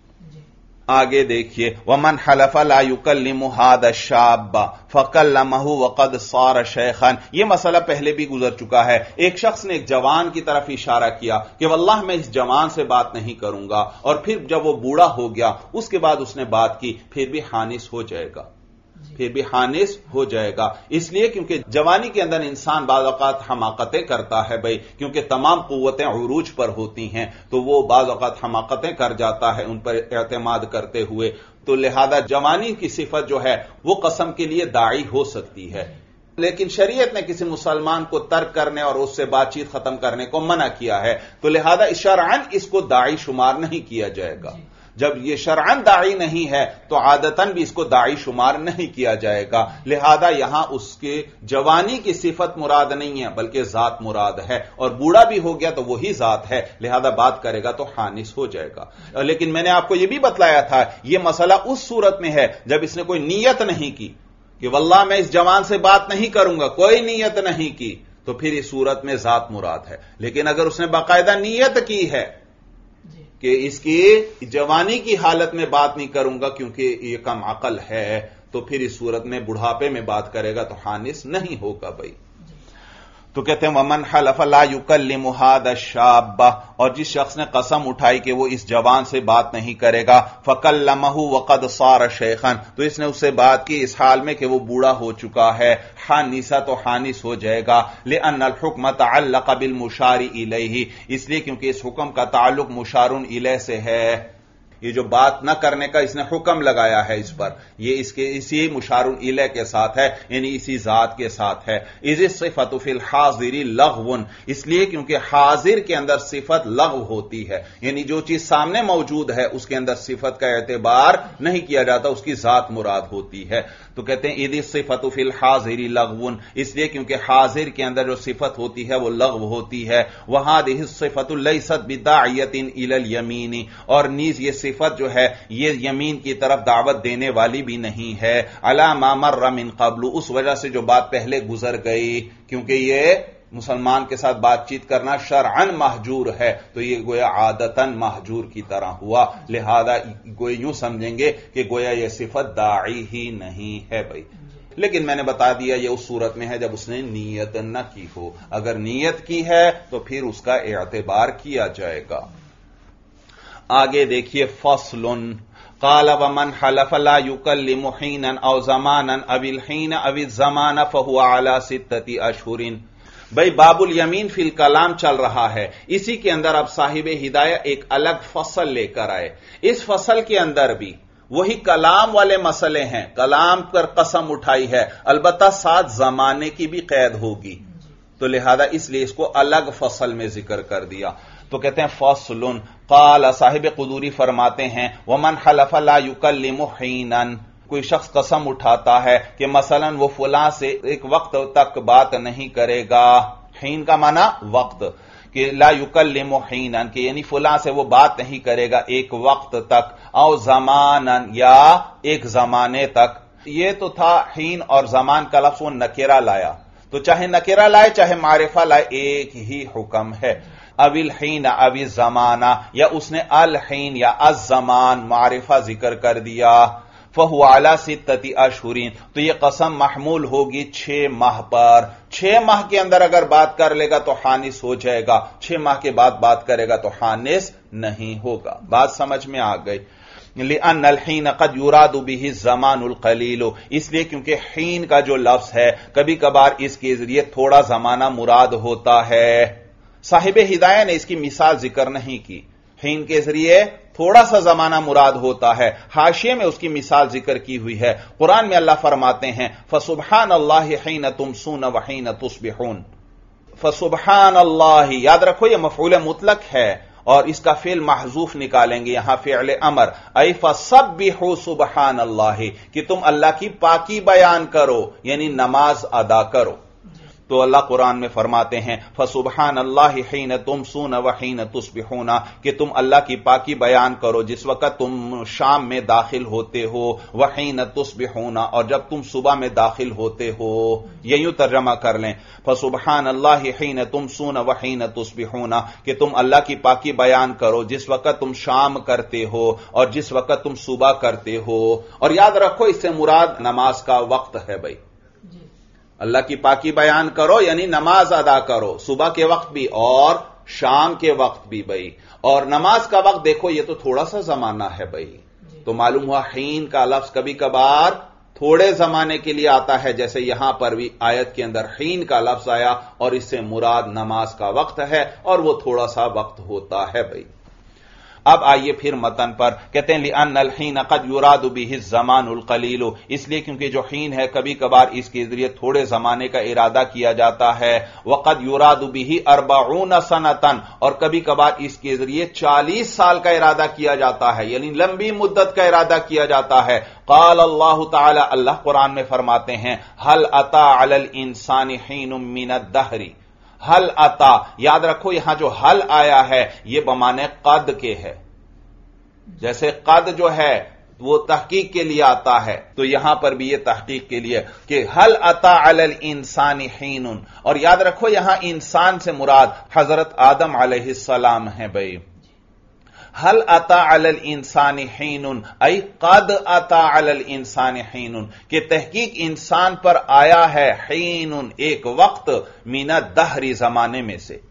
آگے دیکھیے، وَمَنْ حَلَفَ لَا يُكَلِّمُ هَذَا الشَّابَّ فَكَلَّمَهُ وَقَدْ صَارَ شَيْخًا، یہ مسئلہ پہلے بھی گزر چکا ہے۔ ایک شخص نے ایک جوان کی طرف اشارہ کیا کہ واللہ میں اس جوان سے بات نہیں کروں گا، اور پھر جب وہ بوڑھا ہو گیا اس کے بعد اس نے بات کی، پھر بھی حانس ہو جائے گا، پھر بھی حانس ہو جائے گا، اس لیے کیونکہ جوانی کے اندر انسان بعض اوقات حماقتیں کرتا ہے، بھائی کیونکہ تمام قوتیں عروج پر ہوتی ہیں تو وہ بعض اوقات حماقتیں کر جاتا ہے ان پر اعتماد کرتے ہوئے، تو لہذا جوانی کی صفت جو ہے وہ قسم کے لیے داعی ہو سکتی ہے، لیکن شریعت نے کسی مسلمان کو ترک کرنے اور اس سے بات چیت ختم کرنے کو منع کیا ہے، تو لہذا شرعاً اس کو داعی شمار نہیں کیا جائے گا۔ جب یہ شرعاً داعی نہیں ہے تو عادتاً بھی اس کو داعی شمار نہیں کیا جائے گا، لہذا یہاں اس کے جوانی کی صفت مراد نہیں ہے بلکہ ذات مراد ہے، اور بوڑھا بھی ہو گیا تو وہی ذات ہے، لہذا بات کرے گا تو حانس ہو جائے گا۔ لیکن میں نے آپ کو یہ بھی بتلایا تھا یہ مسئلہ اس صورت میں ہے جب اس نے کوئی نیت نہیں کی کہ واللہ میں اس جوان سے بات نہیں کروں گا، کوئی نیت نہیں کی، تو پھر اس صورت میں ذات مراد ہے۔ لیکن اگر اس نے باقاعدہ نیت کی ہے کہ اس کی جوانی کی حالت میں بات نہیں کروں گا کیونکہ یہ کم عقل ہے، تو پھر اس صورت میں بڑھاپے میں بات کرے گا تو حانس نہیں ہوگا۔ بھائی تو کہتے ہیں وَمَنْ حَلَفَ لَا يُكَلِّمُ هَذَا الشَّابَّ، اور جس شخص نے قسم اٹھائی کہ وہ اس جوان سے بات نہیں کرے گا، فَكَلَّمَهُ وَقَدْ صَارَ شَيْخًا، تو اس نے اس سے بات کی اس حال میں کہ وہ بوڑھا ہو چکا ہے، حانسا، تو حانس ہو جائے گا، لِأَنَّ الْحُكْمَ تَعَلَّقَ بِالْمُشَارِ إِلَيْهِ، اس لیے کیونکہ اس حکم کا تعلق مشار الیہ سے ہے، یہ جو بات نہ کرنے کا اس نے حکم لگایا ہے اس پر، یہ اس کے اسی مشار الیہ کے ساتھ ہے، یعنی اسی ذات کے ساتھ ہے۔ اذ الصفۃ فی الحاضر لغو، اس لیے کیونکہ حاضر کے اندر صفت لغو ہوتی ہے، یعنی جو چیز سامنے موجود ہے اس کے اندر صفت کا اعتبار نہیں کیا جاتا، اس کی ذات مراد ہوتی ہے۔ تو کہتے ہیں اذ الصفۃ فی الحاضر لغو، اس لیے کیونکہ حاضر کے اندر جو صفت ہوتی ہے وہ لغو ہوتی ہے، وہذہ الصفۃ لیست بداعیۃ الی الیمین، اور نیز یہ صفت جو ہے یہ یمین کی طرف دعوت دینے والی بھی نہیں ہے، علی ما مر من قبل، اس وجہ سے جو بات پہلے گزر گئی، کیونکہ یہ مسلمان کے ساتھ بات چیت کرنا شرعاً محجور ہے تو یہ گویا عادتاً محجور کی طرح ہوا، لہذا گویا یوں سمجھیں گے کہ گویا یہ صفت داعی ہی نہیں ہے۔ بھائی لیکن میں نے بتا دیا یہ اس صورت میں ہے جب اس نے نیت نہ کی ہو، اگر نیت کی ہے تو پھر اس کا اعتبار کیا جائے گا۔ آگے دیکھیے فصل، قال ومن حلف لا يكلم حينا او زمانا او الحين او الزمان فهو على ستة اشهر، بھائی باب الیمین فی الکلام چل رہا ہے، اسی کے اندر اب صاحب ہدایہ ایک الگ فصل لے کر آئے. اس فصل کے اندر بھی وہی کلام والے مسئلے ہیں، کلام پر قسم اٹھائی ہے، البتہ ساتھ زمانے کی بھی قید ہوگی، تو لہذا اس لیے اس کو الگ فصل میں ذکر کر دیا. تو کہتے ہیں فصل. قال صاحب قدوری فرماتے ہیں ومن حلف لا یکلم حینا، کوئی شخص قسم اٹھاتا ہے کہ مثلا وہ فلاں سے ایک وقت تک بات نہیں کرے گا. حین کا معنی وقت، کہ لا یکلم حینا کہ یعنی فلاں سے وہ بات نہیں کرے گا ایک وقت تک، او زمانا یا ایک زمانے تک. یہ تو تھا حین اور زمان کا لفظ وہ نکرہ لایا، تو چاہے نکرہ لائے چاہے معرفہ لائے ایک ہی حکم ہے. ابی الحین ابی الزمانہ، یا اس نے الحین یا الزمان معرفہ ذکر کر دیا. فَهُوَ عَلَى سِتَّةِ أَشْهُرٍ، تو یہ قسم محمول ہوگی چھ ماہ پر. چھ ماہ کے اندر اگر بات کر لے گا تو حانث ہو جائے گا، چھ ماہ کے بعد بات کرے گا تو حانث نہیں ہوگا. بات سمجھ میں آ گئی. لِأَنَّ الْحِينَ قَدْ يُرَادُ بِهِ الزَّمَانُ الْقَلِيلُ، اس لیے کیونکہ حین کا جو لفظ ہے کبھی کبھار اس کے ذریعے تھوڑا زمانہ مراد ہوتا ہے. صاحب ہدایہ نے اس کی مثال ذکر نہیں کی، حین کے ذریعے تھوڑا سا زمانہ مراد ہوتا ہے. حاشیے میں اس کی مثال ذکر کی ہوئی ہے. قرآن میں اللہ فرماتے ہیں فَسُبْحَانَ اللَّهِ حِينَ تُمْسُونَ وَحِينَ تُصْبِحُونَ. فَسُبْحَانَ اللَّهِ، یاد رکھو یہ مفعول مطلق ہے اور اس کا فعل محذوف نکالیں گے یہاں فعل امر، ای فَسَبِّحُوا سُبْحَانَ اللَّهِ کہ تم اللہ کی پاکی بیان کرو، یعنی نماز ادا کرو. تو اللہ قرآن میں فرماتے ہیں فَسُبْحَانَ اللَّهِ حِينَ تُمْسُونَ وَحِينَ تُصْبِحُونَ کہ تم اللہ کی پاکی بیان کرو جس وقت تم شام میں داخل ہوتے ہو، وَحِينَ تُصْبِحُونَ اور جب تم صبح میں داخل ہوتے ہو. یہ یوں ترجمہ کر لیں فَسُبْحَانَ اللَّهِ حِينَ تُمْسُونَ وَحِينَ تُصْبِحُونَ کہ تم اللہ کی پاکی بیان کرو جس وقت تم شام کرتے ہو اور جس وقت تم صبح کرتے ہو. اور یاد رکھو اس سے مراد نماز کا وقت ہے. بھائی اللہ کی پاکی بیان کرو یعنی نماز ادا کرو، صبح کے وقت بھی اور شام کے وقت بھی. بھائی اور نماز کا وقت دیکھو یہ تو تھوڑا سا زمانہ ہے. بھائی تو معلوم ہوا حین کا لفظ کبھی کبھار تھوڑے زمانے کے لیے آتا ہے، جیسے یہاں پر بھی آیت کے اندر حین کا لفظ آیا اور اس سے مراد نماز کا وقت ہے اور وہ تھوڑا سا وقت ہوتا ہے. بھائی اب آئیے پھر متن پر. کہتے ہیں لِأَنَّ الْحِينَ قَدْ يُرَادُ بِهِ الزَّمَانُ الْقَلِيلُ اس لیے کیونکہ جو حین ہے کبھی کبھار اس کے ذریعے تھوڑے زمانے کا ارادہ کیا جاتا ہے. وَقَدْ يُرَادُ بِهِ أَرْبَعُونَ سَنَةً اور کبھی کبھار اس کے ذریعے چالیس سال کا ارادہ کیا جاتا ہے، یعنی لمبی مدت کا ارادہ کیا جاتا ہے. قال اللہ تعالی، اللہ قرآن میں فرماتے ہیں هَلْ أَتَى عَلَى الْإِنسَانِ حِينٌ مِّنَ الدَّهْرِ. حل عطا، یاد رکھو یہاں جو حل آیا ہے یہ بمانے قد کے ہے. جیسے قد جو ہے وہ تحقیق کے لیے آتا ہے تو یہاں پر بھی یہ تحقیق کے لیے کہ حل عطا علی الانسان حین. اور یاد رکھو یہاں انسان سے مراد حضرت آدم علیہ السلام ہیں. بھائی حل عطا علی الانسان حین ای قد عطا علی الانسان حین کہ تحقیق انسان پر آیا ہے حین ایک وقت من الدہر زمانے میں سے.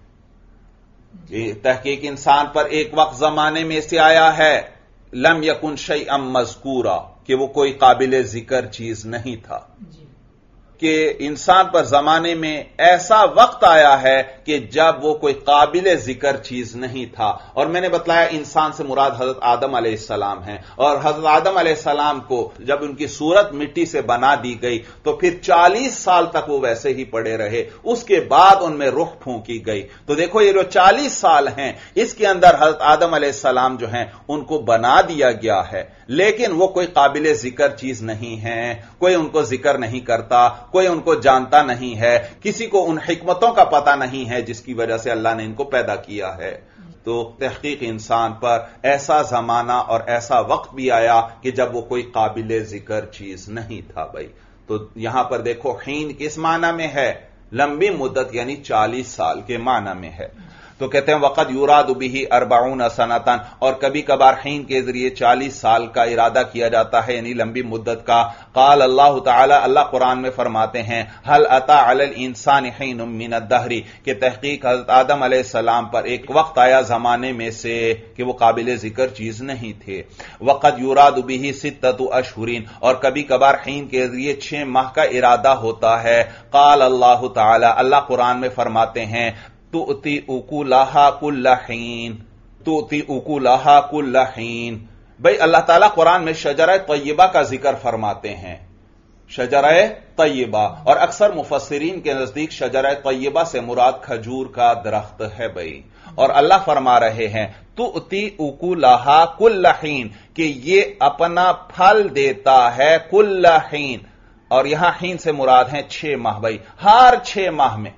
تحقیق انسان پر ایک وقت زمانے میں سے آیا ہے. لم یکن شیئا مذکورا کہ وہ کوئی قابل ذکر چیز نہیں تھا، کہ انسان پر زمانے میں ایسا وقت آیا ہے کہ جب وہ کوئی قابل ذکر چیز نہیں تھا. اور میں نے بتلایا انسان سے مراد حضرت آدم علیہ السلام ہیں، اور حضرت آدم علیہ السلام کو جب ان کی صورت مٹی سے بنا دی گئی تو پھر چالیس سال تک وہ ویسے ہی پڑے رہے، اس کے بعد ان میں روح پھونکی گئی. تو دیکھو یہ جو چالیس سال ہیں اس کے اندر حضرت آدم علیہ السلام جو ہیں ان کو بنا دیا گیا ہے، لیکن وہ کوئی قابل ذکر چیز نہیں ہے، کوئی ان کو ذکر نہیں کرتا، کوئی ان کو جانتا نہیں ہے، کسی کو ان حکمتوں کا پتہ نہیں ہے جس کی وجہ سے اللہ نے ان کو پیدا کیا ہے. تو تحقیق انسان پر ایسا زمانہ اور ایسا وقت بھی آیا کہ جب وہ کوئی قابل ذکر چیز نہیں تھا. بھائی تو یہاں پر دیکھو حین کس معنی میں ہے؟ لمبی مدت یعنی چالیس سال کے معنی میں ہے. تو کہتے ہیں وقد یراد بہ اربعون سنتن، اور کبھی کبھار حین کے ذریعے چالیس سال کا ارادہ کیا جاتا ہے، یعنی لمبی مدت کا۔ قال اللہ تعالی، اللہ قرآن میں فرماتے ہیں هل اتى علی الانسان حین من الدہر، کہ تحقیق حضرت آدم علیہ السلام پر ایک وقت آیا زمانے میں سے کہ وہ قابل ذکر چیز نہیں تھے۔ وقد یراد بہ ستۃ اشہر، اور کبھی کبھار حین کے ذریعے چھ ماہ کا ارادہ ہوتا ہے۔ قال اللہ تعالی، اللہ قرآن میں فرماتے ہیں تؤتی اکلہا کل حین، تؤتی اکلہا کل حین۔ بھئی اللہ تعالیٰ قرآن میں شجرہ طیبہ کا ذکر فرماتے ہیں، شجرہ طیبہ، اور اکثر مفسرین کے نزدیک شجرہ طیبہ سے مراد کھجور کا درخت ہے بھئی، اور اللہ فرما رہے ہیں تؤتی اکلہا کل حین، کہ یہ اپنا پھل دیتا ہے کل حین، اور یہاں حین سے مراد ہیں چھ ماہ بھئی، ہر چھ ماہ میں،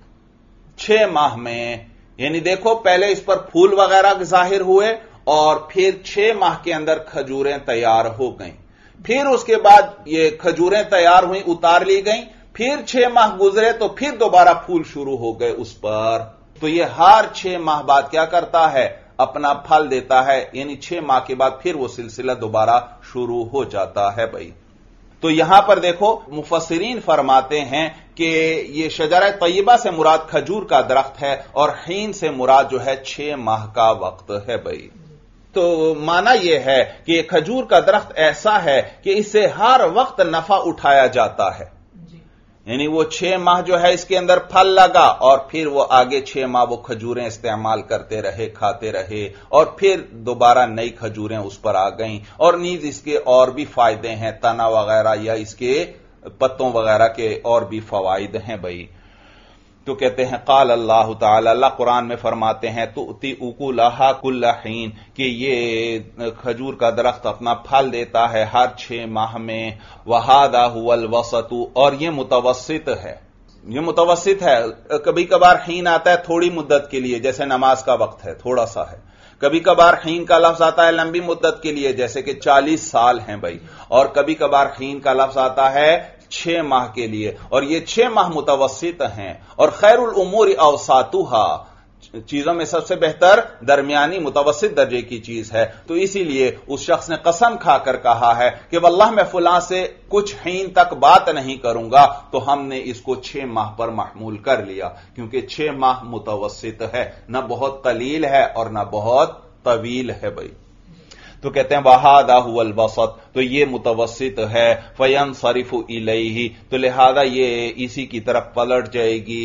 چھ ماہ میں، یعنی دیکھو پہلے اس پر پھول وغیرہ ظاہر ہوئے اور پھر چھ ماہ کے اندر کھجوریں تیار ہو گئیں، پھر اس کے بعد یہ کھجوریں تیار ہوئیں، اتار لی گئیں، پھر چھ ماہ گزرے تو پھر دوبارہ پھول شروع ہو گئے اس پر۔ تو یہ ہر چھ ماہ بعد کیا کرتا ہے؟ اپنا پھل دیتا ہے، یعنی چھ ماہ کے بعد پھر وہ سلسلہ دوبارہ شروع ہو جاتا ہے بھائی۔ تو یہاں پر دیکھو مفسرین فرماتے ہیں کہ یہ شجرہ طیبہ سے مراد کھجور کا درخت ہے، اور حین سے مراد جو ہے چھ ماہ کا وقت ہے بھائی۔ تو معنی یہ ہے کہ یہ کھجور کا درخت ایسا ہے کہ اس سے ہر وقت نفع اٹھایا جاتا ہے، یعنی وہ چھ ماہ جو ہے اس کے اندر پھل لگا، اور پھر وہ آگے چھ ماہ وہ کھجوریں استعمال کرتے رہے، کھاتے رہے، اور پھر دوبارہ نئی کھجوریں اس پر آ گئیں، اور نیز اس کے اور بھی فائدے ہیں، تنا وغیرہ یا اس کے پتوں وغیرہ کے اور بھی فوائد ہیں بھائی۔ تو کہتے ہیں قال اللہ تعالی، اللہ قرآن میں فرماتے ہیں تؤتی اکلہا کل حین، کہ یہ کھجور کا درخت اپنا پھل دیتا ہے ہر چھ ماہ میں۔ وہذا هو الوسط، اور یہ متوسط ہے، یہ متوسط ہے۔ کبھی کبھار حین آتا ہے تھوڑی مدت کے لیے، جیسے نماز کا وقت ہے، تھوڑا سا ہے۔ کبھی کبھار حین کا لفظ آتا ہے لمبی مدت کے لیے، جیسے کہ چالیس سال ہیں بھائی، اور کبھی کبھار حین کا لفظ آتا ہے چھ ماہ کے لیے، اور یہ چھ ماہ متوسط ہیں۔ اور خیر الامور اوساطھا، چیزوں میں سب سے بہتر درمیانی متوسط درجے کی چیز ہے۔ تو اسی لیے اس شخص نے قسم کھا کر کہا ہے کہ واللہ میں فلاں سے کچھ حین تک بات نہیں کروں گا، تو ہم نے اس کو چھ ماہ پر محمول کر لیا، کیونکہ چھ ماہ متوسط ہے، نہ بہت قلیل ہے اور نہ بہت طویل ہے بھائی۔ تو کہتے ہیں وہذا هو الوسط، تو یہ متوسط ہے۔ فینصرف الیہ، تو لہذا یہ اسی کی طرف پلٹ جائے گی،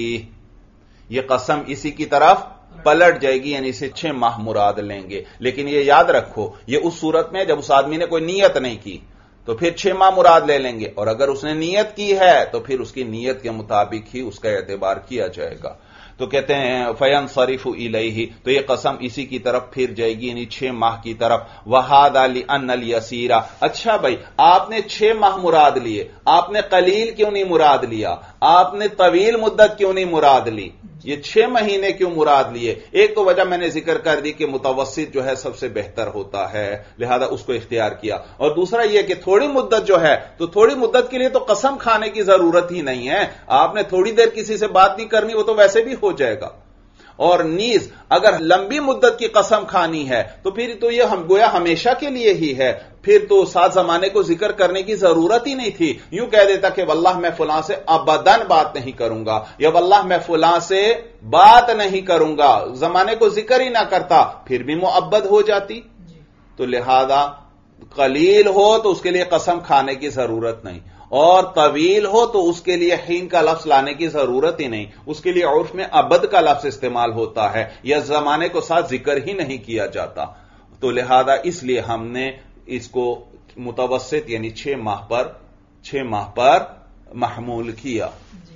یہ قسم اسی کی طرف پلٹ جائے گی، یعنی اسے چھ ماہ مراد لیں گے۔ لیکن یہ یاد رکھو، یہ اس صورت میں جب اس آدمی نے کوئی نیت نہیں کی تو پھر چھ ماہ مراد لے لیں گے، اور اگر اس نے نیت کی ہے تو پھر اس کی نیت کے مطابق ہی اس کا اعتبار کیا جائے گا۔ تو کہتے ہیں فینصرف الیہ، تو یہ قسم اسی کی طرف پھر جائے گی، یعنی چھ ماہ کی طرف۔ وہذا لان الیسیر، اچھا بھائی آپ نے چھ ماہ مراد لیے، آپ نے قلیل کیوں نہیں مراد لیا؟ آپ نے طویل مدت کیوں نہیں مراد لی؟ یہ چھ مہینے کیوں مراد لیے؟ ایک تو وجہ میں نے ذکر کر دی کہ متوسط جو ہے سب سے بہتر ہوتا ہے، لہذا اس کو اختیار کیا، اور دوسرا یہ کہ تھوڑی مدت جو ہے، تو تھوڑی مدت کے لیے تو قسم کھانے کی ضرورت ہی نہیں ہے، آپ نے تھوڑی دیر کسی سے بات نہیں کرنی، وہ تو ویسے بھی ہو جائے گا۔ اور نیز اگر لمبی مدت کی قسم کھانی ہے تو پھر تو یہ ہم گویا ہمیشہ کے لیے ہی ہے، پھر تو سات زمانے کو ذکر کرنے کی ضرورت ہی نہیں تھی، یوں کہہ دیتا کہ واللہ میں فلاں سے ابداً بات نہیں کروں گا، یا واللہ میں فلاں سے بات نہیں کروں گا، زمانے کو ذکر ہی نہ کرتا، پھر بھی مؤبد ہو جاتی۔ تو لہذا قلیل ہو تو اس کے لیے قسم کھانے کی ضرورت نہیں، اور طویل ہو تو اس کے لیے حین کا لفظ لانے کی ضرورت ہی نہیں، اس کے لیے عرف میں ابد کا لفظ استعمال ہوتا ہے، یا زمانے کو ساتھ ذکر ہی نہیں کیا جاتا۔ تو لہذا اس لیے ہم نے اس کو متوسط یعنی چھ ماہ پر چھ ماہ پر محمول کیا۔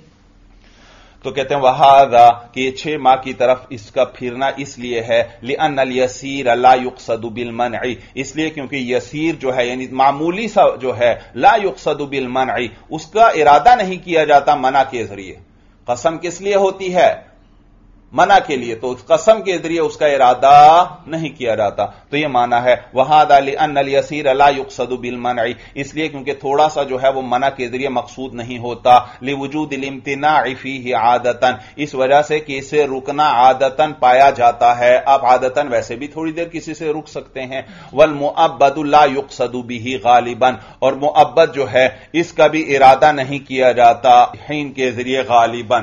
تو کہتے ہیں وہذا، کہ یہ چھ ماہ کی طرف اس کا پھرنا اس لیے ہے لأن الیسیر لا یقصد بالمنع، اس لیے کیونکہ یسیر جو ہے یعنی معمولی سا جو ہے، لا یقصد بالمنع، اس کا ارادہ نہیں کیا جاتا منع کے ذریعے۔ قسم کس لیے ہوتی ہے؟ منع کے لیے، تو قسم کے ذریعے اس کا ارادہ نہیں کیا جاتا. تو یہ معنی ہے وَهَذَا لِأَنَّ الْيَسِيرَ لَا يُقْصَدُ بِالْمَنْعِ، اس لیے کیونکہ تھوڑا سا جو ہے وہ منع کے ذریعے مقصود نہیں ہوتا. لِوُجُودِ الْامْتِنَاعِ فِيهِ عَادَةً، اس وجہ سے کہ اسے رکنا عادتاً پایا جاتا ہے. آپ عادتاً ویسے بھی تھوڑی دیر کسی سے رک سکتے ہیں. وَالْمُؤَبَّدُ لَا يُقْصَدُ بِهِ غَالِبًا، اور مؤبد جو ہے اس کا بھی ارادہ نہیں کیا جاتا حین کے ذریعے غالباً.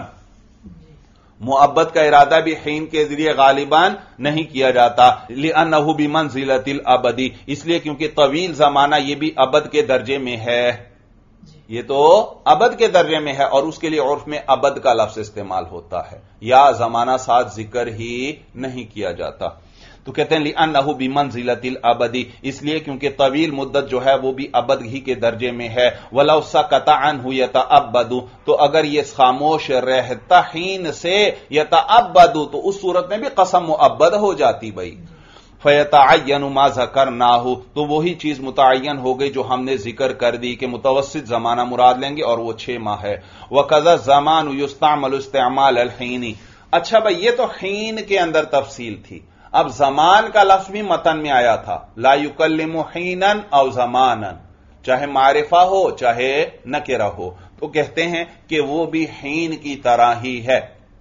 مؤبد کا ارادہ بھی حین کے ذریعے غالباً نہیں کیا جاتا. لِأَنَّهُ بِمَنزِلَةِ الْأَبَدِ، اس لیے کیونکہ طویل زمانہ یہ بھی ابد کے درجے میں ہے، یہ تو ابد کے درجے میں ہے، اور اس کے لیے عرف میں ابد کا لفظ استعمال ہوتا ہے، یا زمانہ ساتھ ذکر ہی نہیں کیا جاتا. تو کہتے ہیں لِأَنَّهُ بِمَنزِلَةِ الْأَبَدِ، اس لیے کیونکہ طویل مدت جو ہے وہ بھی ابد ہی کے درجے میں ہے. وَلَوْ سَكَتَ عَنْهُ يَتَأَبَّدُ، تو اگر یہ خاموش رہتا حین سے يَتَأَبَّدُ تو اس صورت میں بھی قسم مؤبد ہو جاتی بھائی. فَيَتَعَيَّنُ مَا ذَكَرْنَاهُ، تو وہی چیز متعین ہو گئی جو ہم نے ذکر کر دی کہ متوسط زمانہ مراد لیں گے اور وہ چھ ماہ ہے. وَكَذَا الزَّمَانُ يُسْتَعْمَلُ اسْتِعْمَالَ الْحِينِ. اچھا بھائی یہ تو حین کے اندر تفصیل تھی، اب زمان کا لفظ بھی متن میں آیا تھا. لا یکلم حینا او زمانا، چاہے معرفہ ہو چاہے نکرہ ہو، تو کہتے ہیں کہ وہ بھی حین کی طرح ہی ہے،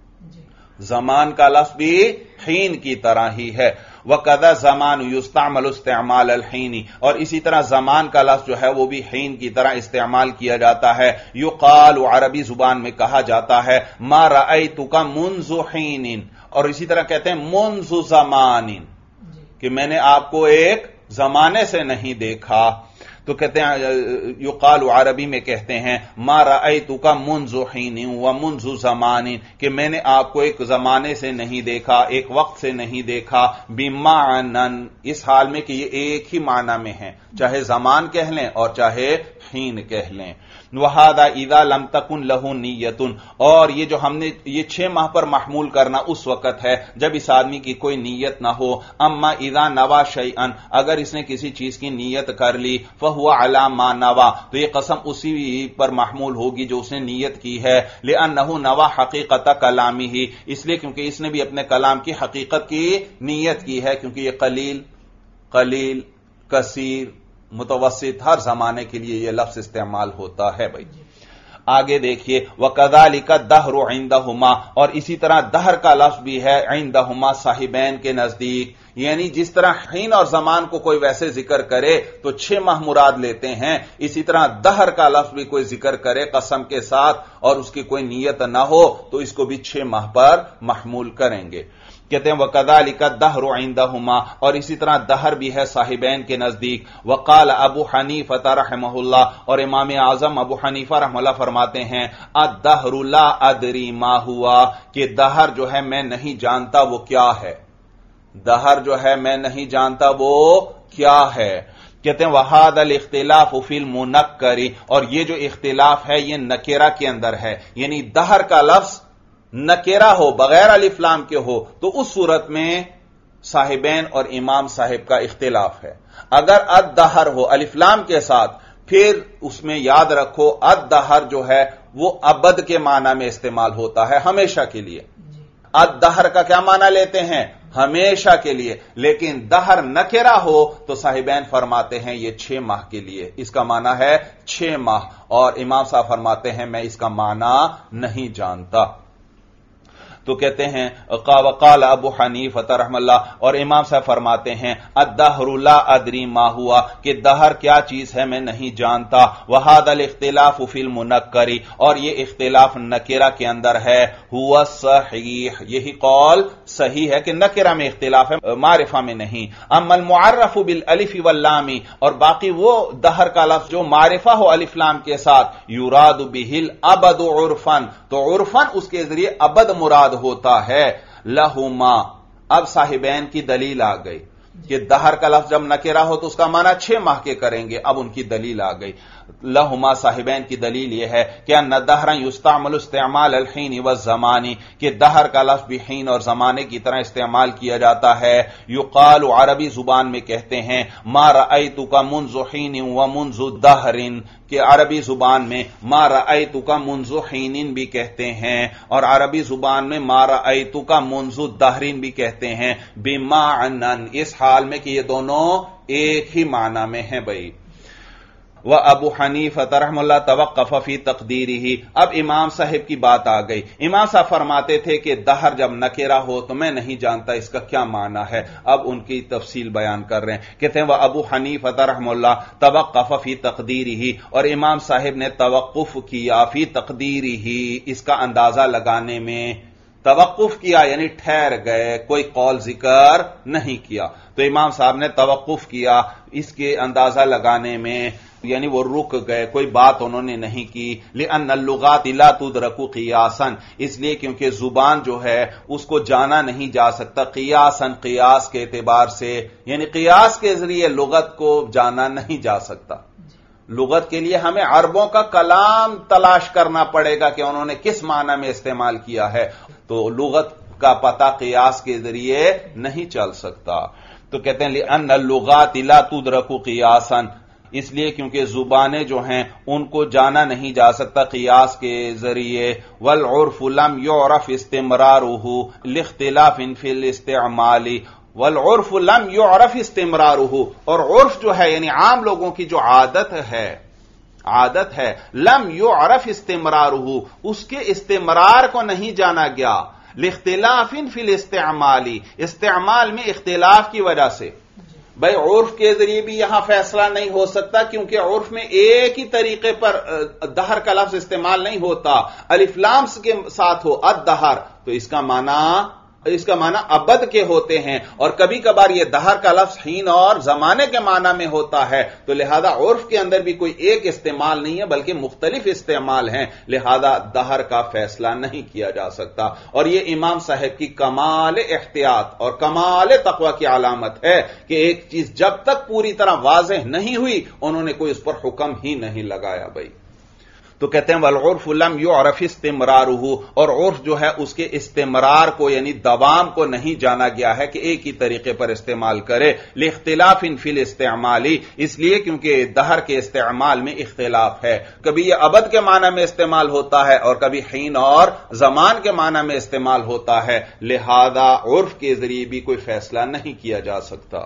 زمان کا لفظ بھی حین کی طرح ہی ہے. وَقَذَا زَمَانُ يُسْتَعْمَلُ اسْتِعْمَالَ الْحِينِ، اور اسی طرح زمان کا لفظ جو ہے وہ بھی حین کی طرح استعمال کیا جاتا ہے. یقال، عربی زبان میں کہا جاتا ہے مَا رَأَيْتُكَ مُنْذُ حِينٍ، اور اسی طرح کہتے ہیں منذ زمان، کہ میں نے آپ کو ایک زمانے سے نہیں دیکھا. تو کہتے ہیں یقال عربی میں کہتے ہیں ما رأیتک منذ حین ومنذ زمان، کہ میں نے آپ کو ایک زمانے سے نہیں دیکھا، ایک وقت سے نہیں دیکھا. بمعنن، اس حال میں کہ یہ ایک ہی معنی میں ہیں، چاہے زمان کہہ لیں اور چاہے حین کہہ لیں. وَهَذَا إِذَا لَمْ تَكُنْ لَهُ نِيَّةٌ، اور یہ جو ہم نے یہ چھ ماہ پر محمول کرنا اس وقت ہے جب اس آدمی کی کوئی نیت نہ ہو. اما اذا نوى شيئا، اگر اس نے کسی چیز کی نیت کر لی، فهو على ما نوى، تو یہ قسم اسی پر محمول ہوگی جو اس نے نیت کی ہے. لأنه نوى حقیقت کلامه، اس لیے کیونکہ اس نے بھی اپنے کلام کی حقیقت کی نیت کی ہے، کیونکہ یہ قلیل قلیل کثیر متوسط ہر زمانے کے لیے یہ لفظ استعمال ہوتا ہے. بھائی آگے دیکھیے وَكَذَلِكَ الدَّهْرُ عِندَهُمَا، اور اسی طرح دہر کا لفظ بھی ہے عِندَهُمَا، صاحبین کے نزدیک. یعنی جس طرح حین اور زمان کو کوئی ویسے ذکر کرے تو چھ ماہ مراد لیتے ہیں، اسی طرح دہر کا لفظ بھی کوئی ذکر کرے قسم کے ساتھ اور اس کی کوئی نیت نہ ہو تو اس کو بھی چھ ماہ پر محمول کریں گے. کہتے ہیں وَكَذَلِكَ الدَّهْرُ عِندَهُمَا، اور اسی طرح دہر بھی ہے صاحبین کے نزدیک. وقال ابو حنیفہ رحمہ اللہ، اور امام اعظم ابو حنیفہ رحمہ اللہ فرماتے ہیں الدہر لا ادری ما ہوا، کہ دہر جو ہے میں نہیں جانتا وہ کیا ہے، دہر جو ہے میں نہیں جانتا وہ کیا ہے. کہتے ہیں وَهَذَا الْاخْتِلَافُ فِي الْمُنَكَّرِ، اور یہ جو اختلاف ہے یہ نکرہ کے اندر ہے، یعنی دہر کا لفظ نکرہ ہو بغیر الف لام کے ہو تو اس صورت میں صاحبین اور امام صاحب کا اختلاف ہے. اگر الدہر ہو الف لام کے ساتھ پھر اس میں یاد رکھو الدہر جو ہے وہ ابد کے معنی میں استعمال ہوتا ہے، ہمیشہ کے لیے. الدہر کا کیا معنی لیتے ہیں؟ ہمیشہ کے لیے. لیکن دہر نکرہ ہو تو صاحبین فرماتے ہیں یہ چھ ماہ کے لیے، اس کا معنی ہے چھ ماہ، اور امام صاحب فرماتے ہیں میں اس کا معنی نہیں جانتا. تو کہتے ہیں وقال ابو حنیفہ رحمہ اللہ، اور امام صاحب فرماتے ہیں الدہر لا ادری ما ہوا، کہ دہر کیا چیز ہے میں نہیں جانتا. وہذا الاختلاف فی المنکر، اور یہ اختلاف نکرہ کے اندر ہے. ہوا صحیح، یہی قول صحیح ہے کہ نکرہ میں اختلاف ہے، معرفہ میں نہیں. اما المعرف بالالف واللام، اور باقی وہ دہر کا لفظ جو معرفہ ہو الف لام کے ساتھ، یراد به الابد عرفا، تو عرفا اس کے ذریعے ابد مراد ہوتا ہے. لہما، اب صاحبین کی دلیل آ گئی کہ دہر کا لفظ جب نکرہ ہو تو اس کا معنی چھ ماہ کے کریں گے. اب ان کی دلیل آ گئی. لہما، صاحبین کی دلیل یہ ہے کہ ان دہرا یستعمل استعمال الحین والزمان، کہ دہر کا لفظ بھی حین اور زمانے کی طرح استعمال کیا جاتا ہے. یقال، عربی زبان میں کہتے ہیں ما رأیتک منذ حین ومنذ دہر، کہ عربی زبان میں ما رأیتک منذ حین بھی کہتے ہیں اور عربی زبان میں ما رأیتک منذ دہر بھی کہتے ہیں بمعنن، اس حال میں کہ یہ دونوں ایک ہی معنی میں ہیں بھائی. وَأَبُو حَنِیفَةَ رحمہ اللہ توقف فی تقدیرہ. اب امام صاحب کی بات آ گئی. امام صاحب فرماتے تھے کہ دہر جب نکرہ ہو تو میں نہیں جانتا اس کا کیا معنی ہے. اب ان کی تفصیل بیان کر رہے ہیں. کہتے ہیں وَأَبُو حَنِیفَةَ رحمہ اللہ توقف فی تقدیرہ، اور امام صاحب نے توقف کیا فی تقدیرہ، اس کا اندازہ لگانے میں. توقف کیا یعنی ٹھہر گئے، کوئی قول ذکر نہیں کیا. تو امام صاحب نے توقف کیا اس کے اندازہ لگانے میں، یعنی وہ رک گئے، کوئی بات انہوں نے نہیں کی. لِأَنَّ اللُّغَاتِ لَا تُدْرَكُ قِيَاسًا، اس لیے کیونکہ زبان جو ہے اس کو جانا نہیں جا سکتا قیاساً، قیاس کے اعتبار سے، یعنی قیاس کے ذریعے لغت کو جانا نہیں جا سکتا. لغت کے لیے ہمیں عربوں کا کلام تلاش کرنا پڑے گا کہ انہوں نے کس معنی میں استعمال کیا ہے، تو لغت کا پتہ قیاس کے ذریعے نہیں چل سکتا. تو کہتے ہیں لِأَنَّ اللُّغَاتِ لَا تُدْرَكُ قِيَاسًا، اس لیے کیونکہ زبانیں جو ہیں ان کو جانا نہیں جا سکتا قیاس کے ذریعے. وَالْعُرْفُ لَمْ يُعْرَفْ اسْتِمْرَارُهُ لِاخْتِلَافٍ فِي الْاِسْتِعْمَالِ. وَالْعُرْفُ لَمْ يُعْرَفْ اسْتِمْرَارُهُ، اور عرف جو ہے یعنی عام لوگوں کی جو عادت ہے عادت ہے لم يعرف استمرارہ، اس کے استمرار کو نہیں جانا گیا. لاختلاف فی الاستعمال، استعمال میں اختلاف کی وجہ سے. بھائی عرف کے ذریعے بھی یہاں فیصلہ نہیں ہو سکتا کیونکہ عرف میں ایک ہی طریقے پر دہر کا لفظ استعمال نہیں ہوتا. الف لام کے ساتھ ہو الدہر تو اس کا معنی اس کا معنی ابد کے ہوتے ہیں، اور کبھی کبھار یہ دہر کا لفظ حین اور زمانے کے معنی میں ہوتا ہے. تو لہذا عرف کے اندر بھی کوئی ایک استعمال نہیں ہے بلکہ مختلف استعمال ہیں، لہذا دہر کا فیصلہ نہیں کیا جا سکتا. اور یہ امام صاحب کی کمال احتیاط اور کمال تقوی کی علامت ہے کہ ایک چیز جب تک پوری طرح واضح نہیں ہوئی انہوں نے کوئی اس پر حکم ہی نہیں لگایا بھائی. تو کہتے ہیں والعرف لم يعرف استمرارہ، اور عرف جو ہے اس کے استمرار کو یعنی دوام کو نہیں جانا گیا ہے کہ ایک ہی طریقے پر استعمال کرے. لاختلاف فی الاستعمال، اس لیے کیونکہ دہر کے استعمال میں اختلاف ہے، کبھی یہ ابد کے معنی میں استعمال ہوتا ہے اور کبھی حین اور زمان کے معنی میں استعمال ہوتا ہے، لہذا عرف کے ذریعے بھی کوئی فیصلہ نہیں کیا جا سکتا.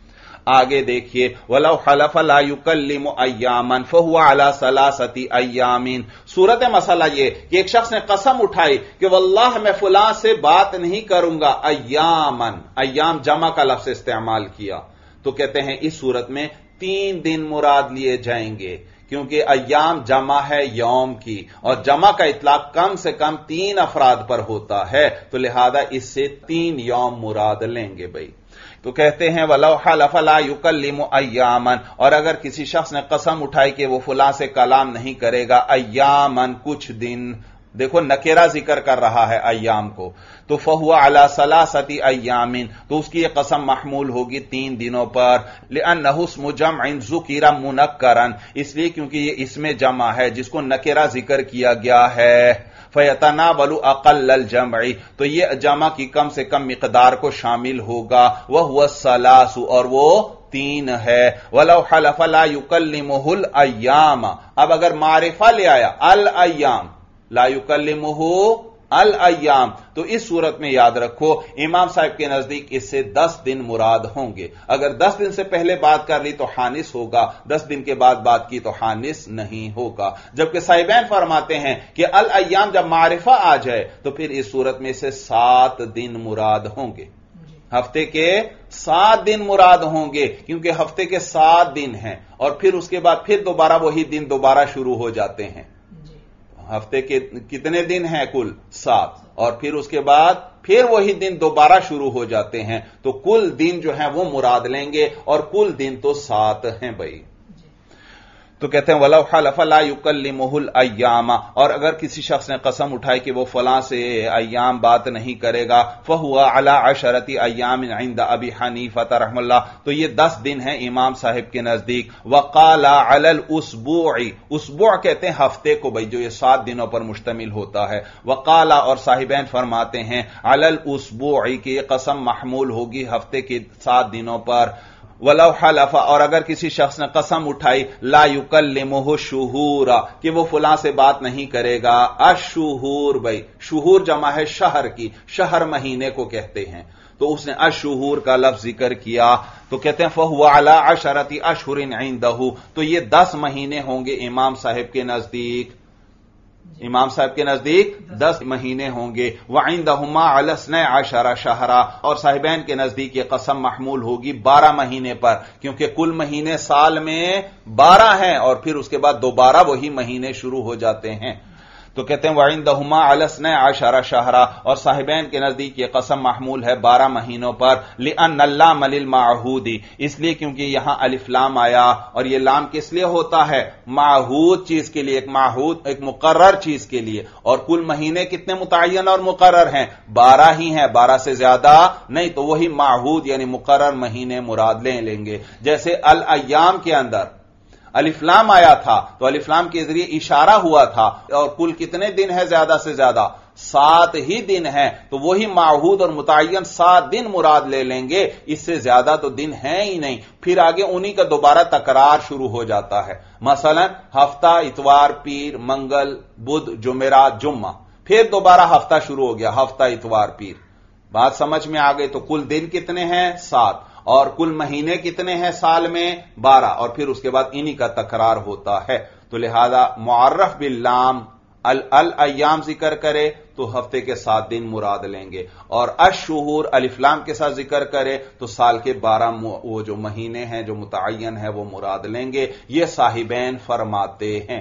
آگے دیکھیے وَلَوْ حَلَفَ لَا يُكَلِّمُ أَيَّامًا فَهُوَ عَلَى ثَلَاثَةِ أَيَّامٍ. صورت مسئلہ یہ کہ ایک شخص نے قسم اٹھائی کہ واللہ میں فلاں سے بات نہیں کروں گا، ایامن، ایام جمع کا لفظ استعمال کیا. تو کہتے ہیں اس صورت میں تین دن مراد لیے جائیں گے کیونکہ ایام جمع ہے یوم کی، اور جمع کا اطلاق کم سے کم تین افراد پر ہوتا ہے، تو لہذا اس سے تین یوم مراد لیں گے بھائی. تو کہتے ہیں وَلَوْ حَلَفَ لَا يُكَلِّمُ أَيَّامًا، اور اگر کسی شخص نے قسم اٹھائی کہ وہ فلاں سے کلام نہیں کرے گا، ایامن کچھ دن، دیکھو نکرہ ذکر کر رہا ہے ایام کو، تو فَهُوَ عَلَى ثَلَاثَةِ أَيَّامٍ، تو اس کی یہ قسم محمول ہوگی تین دنوں پر. لِأَنَّهُ اسْمُ جَمْعٍ ذُكِرَ مُنَكَّرًا، اس لیے کیونکہ یہ اسم جمع ہے جس کو نکرہ ذکر کیا گیا ہے. فَيَتَنَاوَلُ أَقَلَّ الْجَمْعِ، تو یہ جمع کی کم سے کم مقدار کو شامل ہوگا. وَهُوَ الثَّلَاثُ، اور وہ تین ہے. وَلَوْ حَلَفَ لَا يُكَلِّمُهُ الْأَيَّامَ، اب اگر معرفہ لے آیا الایام، لا يُكَلِّمُهُ الایام، تو اس صورت میں یاد رکھو امام صاحب کے نزدیک اس سے دس دن مراد ہوں گے. اگر دس دن سے پہلے بات کر لی تو حانس ہوگا، دس دن کے بعد بات کی تو حانس نہیں ہوگا. جبکہ صاحبین فرماتے ہیں کہ الایام جب معرفہ آ جائے تو پھر اس صورت میں سے سات دن مراد ہوں گے، ہفتے کے سات دن مراد ہوں گے، کیونکہ ہفتے کے سات دن ہیں اور پھر اس کے بعد پھر دوبارہ وہی دن دوبارہ شروع ہو جاتے ہیں. ہفتے کے کتنے دن ہیں؟ کل سات، اور پھر اس کے بعد پھر وہی دن دوبارہ شروع ہو جاتے ہیں. تو کل دن جو ہیں وہ مراد لیں گے اور کل دن تو سات ہیں بھائی. تو کہتے ہیں وَلَوْ حَلَفَ لَا يُكَلِّمُهُ الْأَيَّامَ، اور اگر کسی شخص نے قسم اٹھائی کہ وہ فلاں سے ایام بات نہیں کرے گا، فَهُوَ عَلَى عَشَرَةِ أَيَّامٍ عِنْدَ أَبِي حَنِیفَةَ رحمہ اللہ، تو یہ دس دن ہیں امام صاحب کے نزدیک. وَقَالَ عَلَى الْأُسْبُوعِ، اسبوع کہتے ہیں ہفتے کو بھائی جو یہ سات دنوں پر مشتمل ہوتا ہے. وَقَالَ، اور صاحبین فرماتے ہیں عَلَى الْأُسْبُوعِ کہ یہ قسم محمول ہوگی ہفتے کے سات دنوں پر. वलौ हलफा, और अगर किसी शख्स ने कसम उठाई, ला युकल्लिमुहु शुहूरा, कि वो फलां से बात नहीं करेगा। अशुहूर, भाई शुहूर जमा है शहर की, शहर महीने को कहते हैं, तो उसने अशुहूर का लफ्ज जिक्र किया, तो कहते हैं फहुवा अला अशरति अशहुरिन इंदहु, तो ये दस महीने होंगे इमाम साहब के नजदीक, इमाम साहब के नजदीक दस महीने होंगे। वइंदहुमा अलस्ने अशरा शहरा, और साहिबैन के नजदीक ये कसम महमूल होगी बारह महीने पर, क्योंकि कुल महीने साल में बारह हैं और फिर उसके बाद दोबारा वही महीने शुरू हो जाते हैं। तो कहते हैं वइंदहुमा अलस्ने अशरा शहरा, और साहिबैन के नजदीक ये कसम महमूल है बारह महीनों पर। लिअन्न लाम लिल माहूदी, इसलिए क्योंकि यहां अलिफ लाम आया, और ये लाम किस लिए होता है? माहूद चीज के लिए, एक माहूद एक मुकर्रर चीज के लिए। और कुल महीने कितने मुतय्यन और मुकर्रर हैं? बारह ही हैं, बारह से ज्यादा नहीं, तो वही माहूद यानी मुकर्रर महीने मुराद ले लेंगे। जैसे अल अय्याम के अंदर अलिफ्लाम आया था, तो अलिफ्लाम के जरिए इशारा हुआ था, और कुल कितने दिन है? ज्यादा से ज्यादा सात ही दिन है, तो वही माहूद और मुतय्यन सात दिन मुराद ले लेंगे, इससे ज्यादा तो दिन है ही नहीं। फिर आगे उन्हीं का दोबारा तकरार शुरू हो जाता है। मसलन हफ्ता, इतवार, पीर, मंगल, बुध, जुमेरात, जुम्मा, फिर दोबारा हफ्ता शुरू हो गया, हफ्ता, इतवार, पीर। बात समझ में आ गई? तो कुल दिन कितने हैं? सात, और कुल महीने कितने हैं साल में? बारह, और फिर उसके बाद इन्हीं का तकरार होता है। तो लिहाजा मुअर्रफ बिल्लाम अल अल अय्याम जिक्र करे तो हफ्ते के सात दिन मुराद लेंगे, और अशहुर अलिफ्लाम के साथ जिक्र करे तो साल के बारह वो जो महीने हैं जो मुतय्यन है वो मुराद लेंगे। ये साहिबैन फरमाते हैं।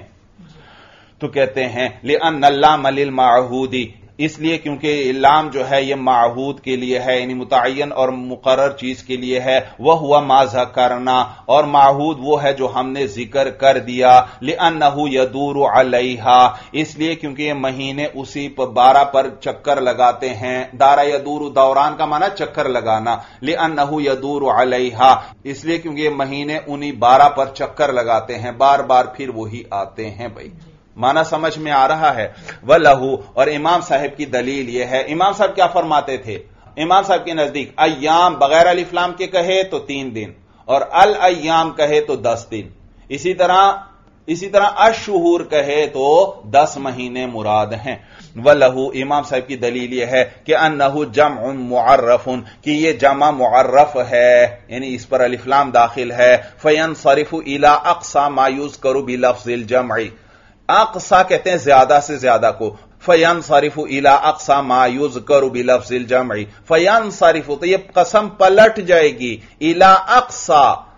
तो कहते हैं लिअन्न लाम लिल माहूदी, इसलिए क्योंकि लाम जो है ये माहूद के लिए है, यानी मुतय्यन और मुकर्रर चीज के लिए है। वह हुआ माज़ा करना, और माहूद वो है जो हमने जिक्र कर दिया। लिअन्नहु यदूरु अलैहा, इसलिए क्योंकि ये महीने उसी पर बारह पर चक्कर लगाते हैं। दारा यदूरु, दौरान का माना चक्कर लगाना। लिअन्नहु यदूरु अलैहा, इसलिए क्योंकि ये महीने उन्हीं बारह पर चक्कर लगाते हैं, बार बार फिर वही आते हैं। भाई माना समझ में आ रहा है? वलहू, और इमाम साहब की दलील यह है, इमाम साहब क्या फरमाते थे? इमाम साहब के नजदीक अय्याम बगैर अलिफ्लाम के कहे तो तीन दिन, और अल अय्याम कहे तो दस दिन, इसी तरह इसी तरह अशहुर कहे तो दस महीने मुराद हैं। वलहू, इमाम साहब की दलील यह है कि अन्नहु जमउन मुअर्रफुन, कि ये जमा मुअर्रफ है, यानी इस पर अलिफ्लाम दाखिल है। फयनसरिफु इला अक्सा मा युज़करु बिलफ्ज़िल जमई, अक्सा कहते हैं ज्यादा से ज्यादा को। फयनसरिफु इला अक्सा मा युज़करु बिलफ्ज़िल जमई, फयनसरिफु, तो ये कसम पलट जाएगी, इला अक्सा,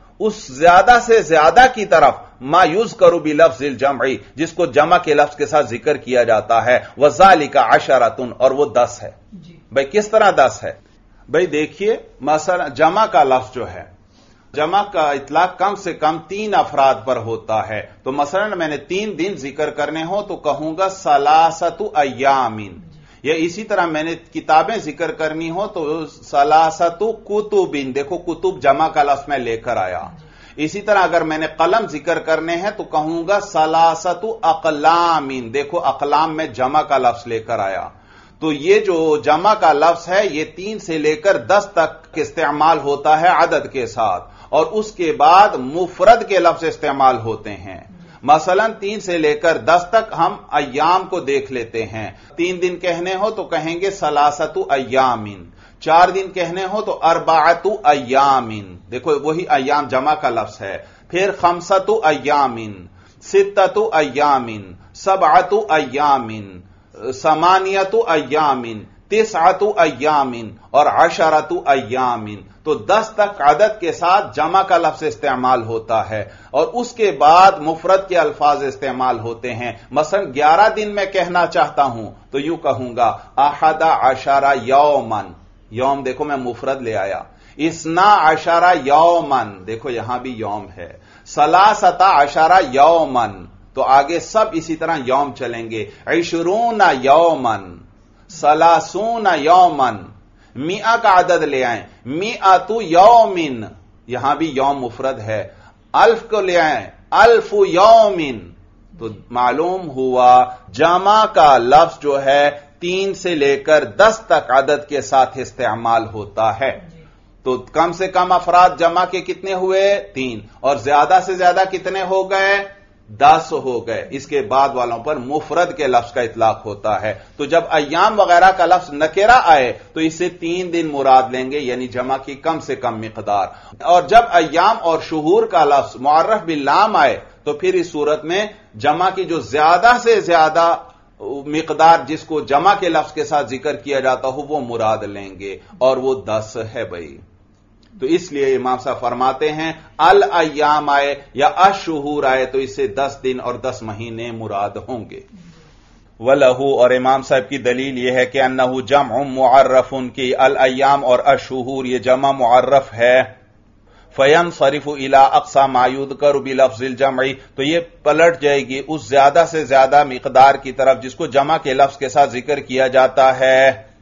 उस ज्यादा से ज्यादा की तरफ, मा युज़करु बिलफ्ज़िल जमई, जिसको जमा के लफ्ज के साथ जिक्र किया जाता है। वज़ालिका अशरतुन, और वो दस है। भाई किस तरह दस है? भाई देखिए, मसला जमा का लफ्ज जो है, जमा का इतलाक कम से कम तीन अफराद पर होता है। तो मसलन मैंने तीन दिन जिक्र करने हो तो कहूंगा सलासतु अय्यामिन, या इसी तरह मैंने किताबें जिक्र करनी हो तो सलासतु कुतुबिन, देखो कुतुब जमा का लफ्ज मैं लेकर आया। इसी तरह अगर मैंने कलम जिक्र करने हैं तो कहूंगा सलासतु अकलामिन, देखो अकलाम में जमा का लफ्ज लेकर आया। तो ये जो जमा का लफ्ज है ये तीन से लेकर दस तक इस्तेमाल होता है अदद के साथ, और उसके बाद मुफरद के लफ्ज इस्तेमाल होते हैं। मसलन तीन से लेकर दस तक हम अय्याम को देख लेते हैं। तीन दिन कहने हो तो कहेंगे सलासतु अय्यामिन, चार दिन कहने हो तो अरबाअतु अय्यामिन, देखो वही अय्याम जमा का लफ्ज है। फिर खमसतु अय्यामिन, सित्ततु अय्यामिन, सबअतु अय्यामिन, समानियतु अय्यामिन, तिसअतु अय्यामिन और अशरतु अय्यामिन। तो दस तक अदद के साथ जमा का लफ्ज इस्तेमाल होता है, और उसके बाद मुफरद के अल्फाज इस्तेमाल होते हैं। मसलन ग्यारह दिन में कहना चाहता हूं तो यूं कहूंगा अहदा अशरा यौमन, यौम देखो मैं मुफरद ले आया। इसना अशरा यौमन, देखो यहां भी यौम है। सलासता अशरा यौमन, तो आगे सब इसी तरह यौम चलेंगे। इशरून यौमन, सलासून यौमन, मिया का अदद ले आए, मियातु यौमिन, यहां भी यौम मुफरद है। अल्फ को ले आए, अल्फु यौमिन। तो मालूम हुआ जमा का लफ्ज जो है तीन से लेकर दस तक अदद के साथ इस्तेमाल होता है। تو کم سے کم افراد جمع کے کتنے ہوئے؟ تین، اور زیادہ سے زیادہ کتنے ہو گئے؟ دس ہو گئے۔ اس کے بعد والوں پر مفرد کے لفظ کا اطلاق ہوتا ہے۔ تو جب ایام وغیرہ کا لفظ نکرہ آئے تو اس سے تین دن مراد لیں گے، یعنی جمع کی کم سے کم مقدار۔ اور جب ایام اور شہور کا لفظ معرف باللام آئے تو پھر اس صورت میں جمع کی جو زیادہ سے زیادہ مقدار جس کو جمع کے لفظ کے ساتھ ذکر کیا جاتا ہو وہ مراد لیں گے، اور وہ دس ہے بھائی۔ تو اس لیے امام صاحب فرماتے ہیں الایام آئے یا الشہور آئے تو اس سے دس دن اور دس مہینے مراد ہوں گے۔ وَلَهُ، اور امام صاحب کی دلیل یہ ہے کہ انہو جمع معرف، کی الایام اور الشہور یہ جمع معرف ہے۔ فَيَنْصَرِفُ إِلَىٰ أَقْصَىٰ مَا يُذْكَرُ بِلَفْظِ الْجَمْعِ، تو یہ پلٹ جائے گی اس زیادہ سے زیادہ مقدار کی طرف جس کو جمع کے لفظ کے ساتھ ذکر کیا جاتا ہے۔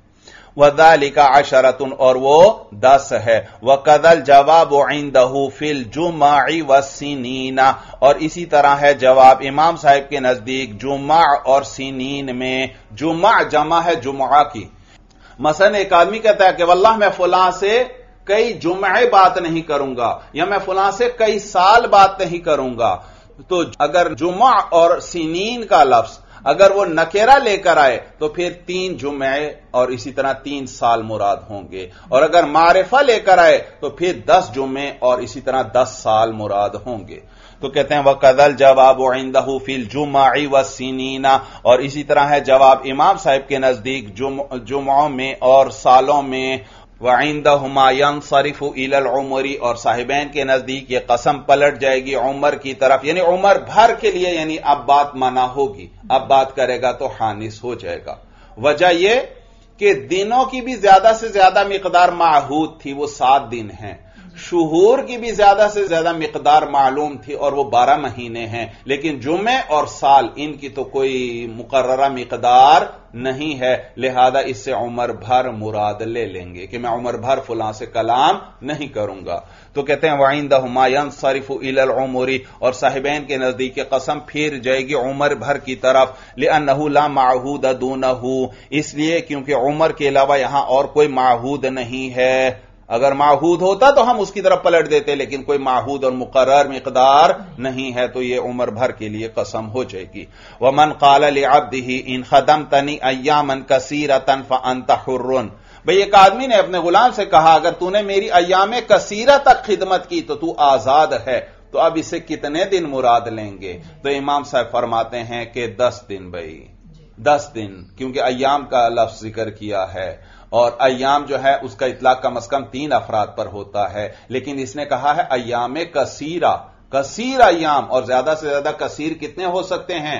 وَذَلِكَ عَشَرَةٌ، اور وہ دس ہے۔ وَقَذَا الْجَوَابُ عِندَهُ فِي الْجُمَعِ وَالسِّنِينَ، اور اسی طرح ہے جواب امام صاحب کے نزدیک جمع اور سنین میں۔ جمع جمع ہے جمعہ کی۔ مثلا ایک آدمی کہتا ہے کہ واللہ میں فلاں سے کئی جمعے بات نہیں کروں گا، یا میں فلاں سے کئی سال بات نہیں کروں گا، تو اگر جمع اور سنین کا لفظ اگر وہ نکرہ لے کر آئے تو پھر تین جمعے اور اسی طرح تین سال مراد ہوں گے، اور اگر معرفہ لے کر آئے تو پھر دس جمعے اور اسی طرح دس سال مراد ہوں گے۔ تو کہتے ہیں وَقَذَا الْجَوَابُ عِندَهُ فِي الْجُمَعِ وَالسِّنِينَ، اور اسی طرح ہے جواب امام صاحب کے نزدیک جمعوں میں اور سالوں میں۔ وَعِندَهُمَا يَنْصَرِفُ إِلَى الْعُمُرِ، اور صاحبین کے نزدیک یہ قسم پلٹ جائے گی عمر کی طرف، یعنی عمر بھر کے لیے، یعنی اب بات منع ہوگی، اب بات کرے گا تو حانس ہو جائے گا۔ وجہ یہ کہ دنوں کی بھی زیادہ سے زیادہ مقدار معہود تھی، وہ سات دن ہیں۔ شہور کی بھی زیادہ سے زیادہ مقدار معلوم تھی اور وہ بارہ مہینے ہیں، لیکن جمعے اور سال ان کی تو کوئی مقررہ مقدار نہیں ہے، لہذا اس سے عمر بھر مراد لے لیں گے کہ میں عمر بھر فلاں سے کلام نہیں کروں گا۔ تو کہتے ہیں وَعِندَهُمَا يَنْصَرِفُ إِلَى الْعُمُرِ، اور صاحبین کے نزدیک قسم پھر جائے گی عمر بھر کی طرف، لِأَنَّهُ لَا مَعْهُودَ دُونَهُ، اس لیے کیونکہ عمر کے علاوہ یہاں اور کوئی معہود نہیں ہے۔ اگر معہود ہوتا تو ہم اس کی طرف پلٹ دیتے، لیکن کوئی معہود اور مقرر مقدار نہیں ہے، تو یہ عمر بھر کے لیے قسم ہو جائے گی۔ وَمَنْ قَالَ لِعَبْدِهِ إِنْ خَدَمْتَنِي أَيَّامًا كَثِيرَةً فَأَنْتَ حُرٌّ، بھئی ایک آدمی نے اپنے غلام سے کہا اگر تو نے میری ایام کثیرہ تک خدمت کی تو تو آزاد ہے، تو اب اسے کتنے دن مراد لیں گے؟ تو امام صاحب فرماتے ہیں کہ دس دن بھئی، دس دن، کیونکہ ایام کا لفظ ذکر کیا ہے، اور ایام جو ہے اس کا اطلاق کم از کم تین افراد پر ہوتا ہے، لیکن اس نے کہا ہے ایام کثیرہ، کثیر ایام، اور زیادہ سے زیادہ کثیر کتنے ہو سکتے ہیں؟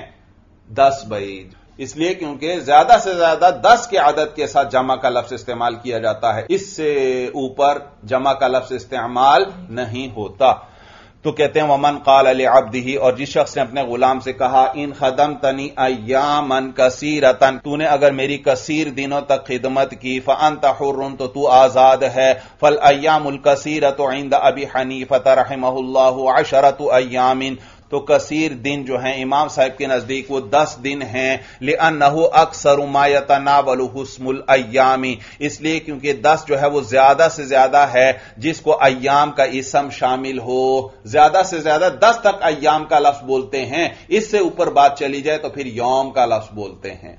دس بھائی، اس لیے کیونکہ زیادہ سے زیادہ دس کے عدد کے ساتھ جمع کا لفظ استعمال کیا جاتا ہے، اس سے اوپر جمع کا لفظ استعمال نہیں ہوتا۔ تو کہتے ہیں وَمَنْ قَالَ لِعَبْدِهِ، اور جس شخص نے اپنے غلام سے کہا ان خدمتنی ایامًا کثیرةً، تو نے اگر میری کثیر دنوں تک خدمت کی، فَأَنْتَ حُرٌّ، تو تو آزاد ہے، فَالْأَيَّامُ الْكَثِيرَةُ عِنْدَ أَبِي حَنِيفَةَ رَحِمَهُ اللَّهُ عَشَرَةُ أَيَّامٍ، تو کثیر دن جو ہیں امام صاحب کے نزدیک وہ دس دن ہیں، لِأَنَّهُ أَكْثَرُ مَا يَتَنَاوَلُهُ اسْمُ الْأَيَّامِ، اس لیے کیونکہ دس جو ہے وہ زیادہ سے زیادہ ہے جس کو ایام کا اسم شامل ہو، زیادہ سے زیادہ دس تک ایام کا لفظ بولتے ہیں، اس سے اوپر بات چلی جائے تو پھر یوم کا لفظ بولتے ہیں۔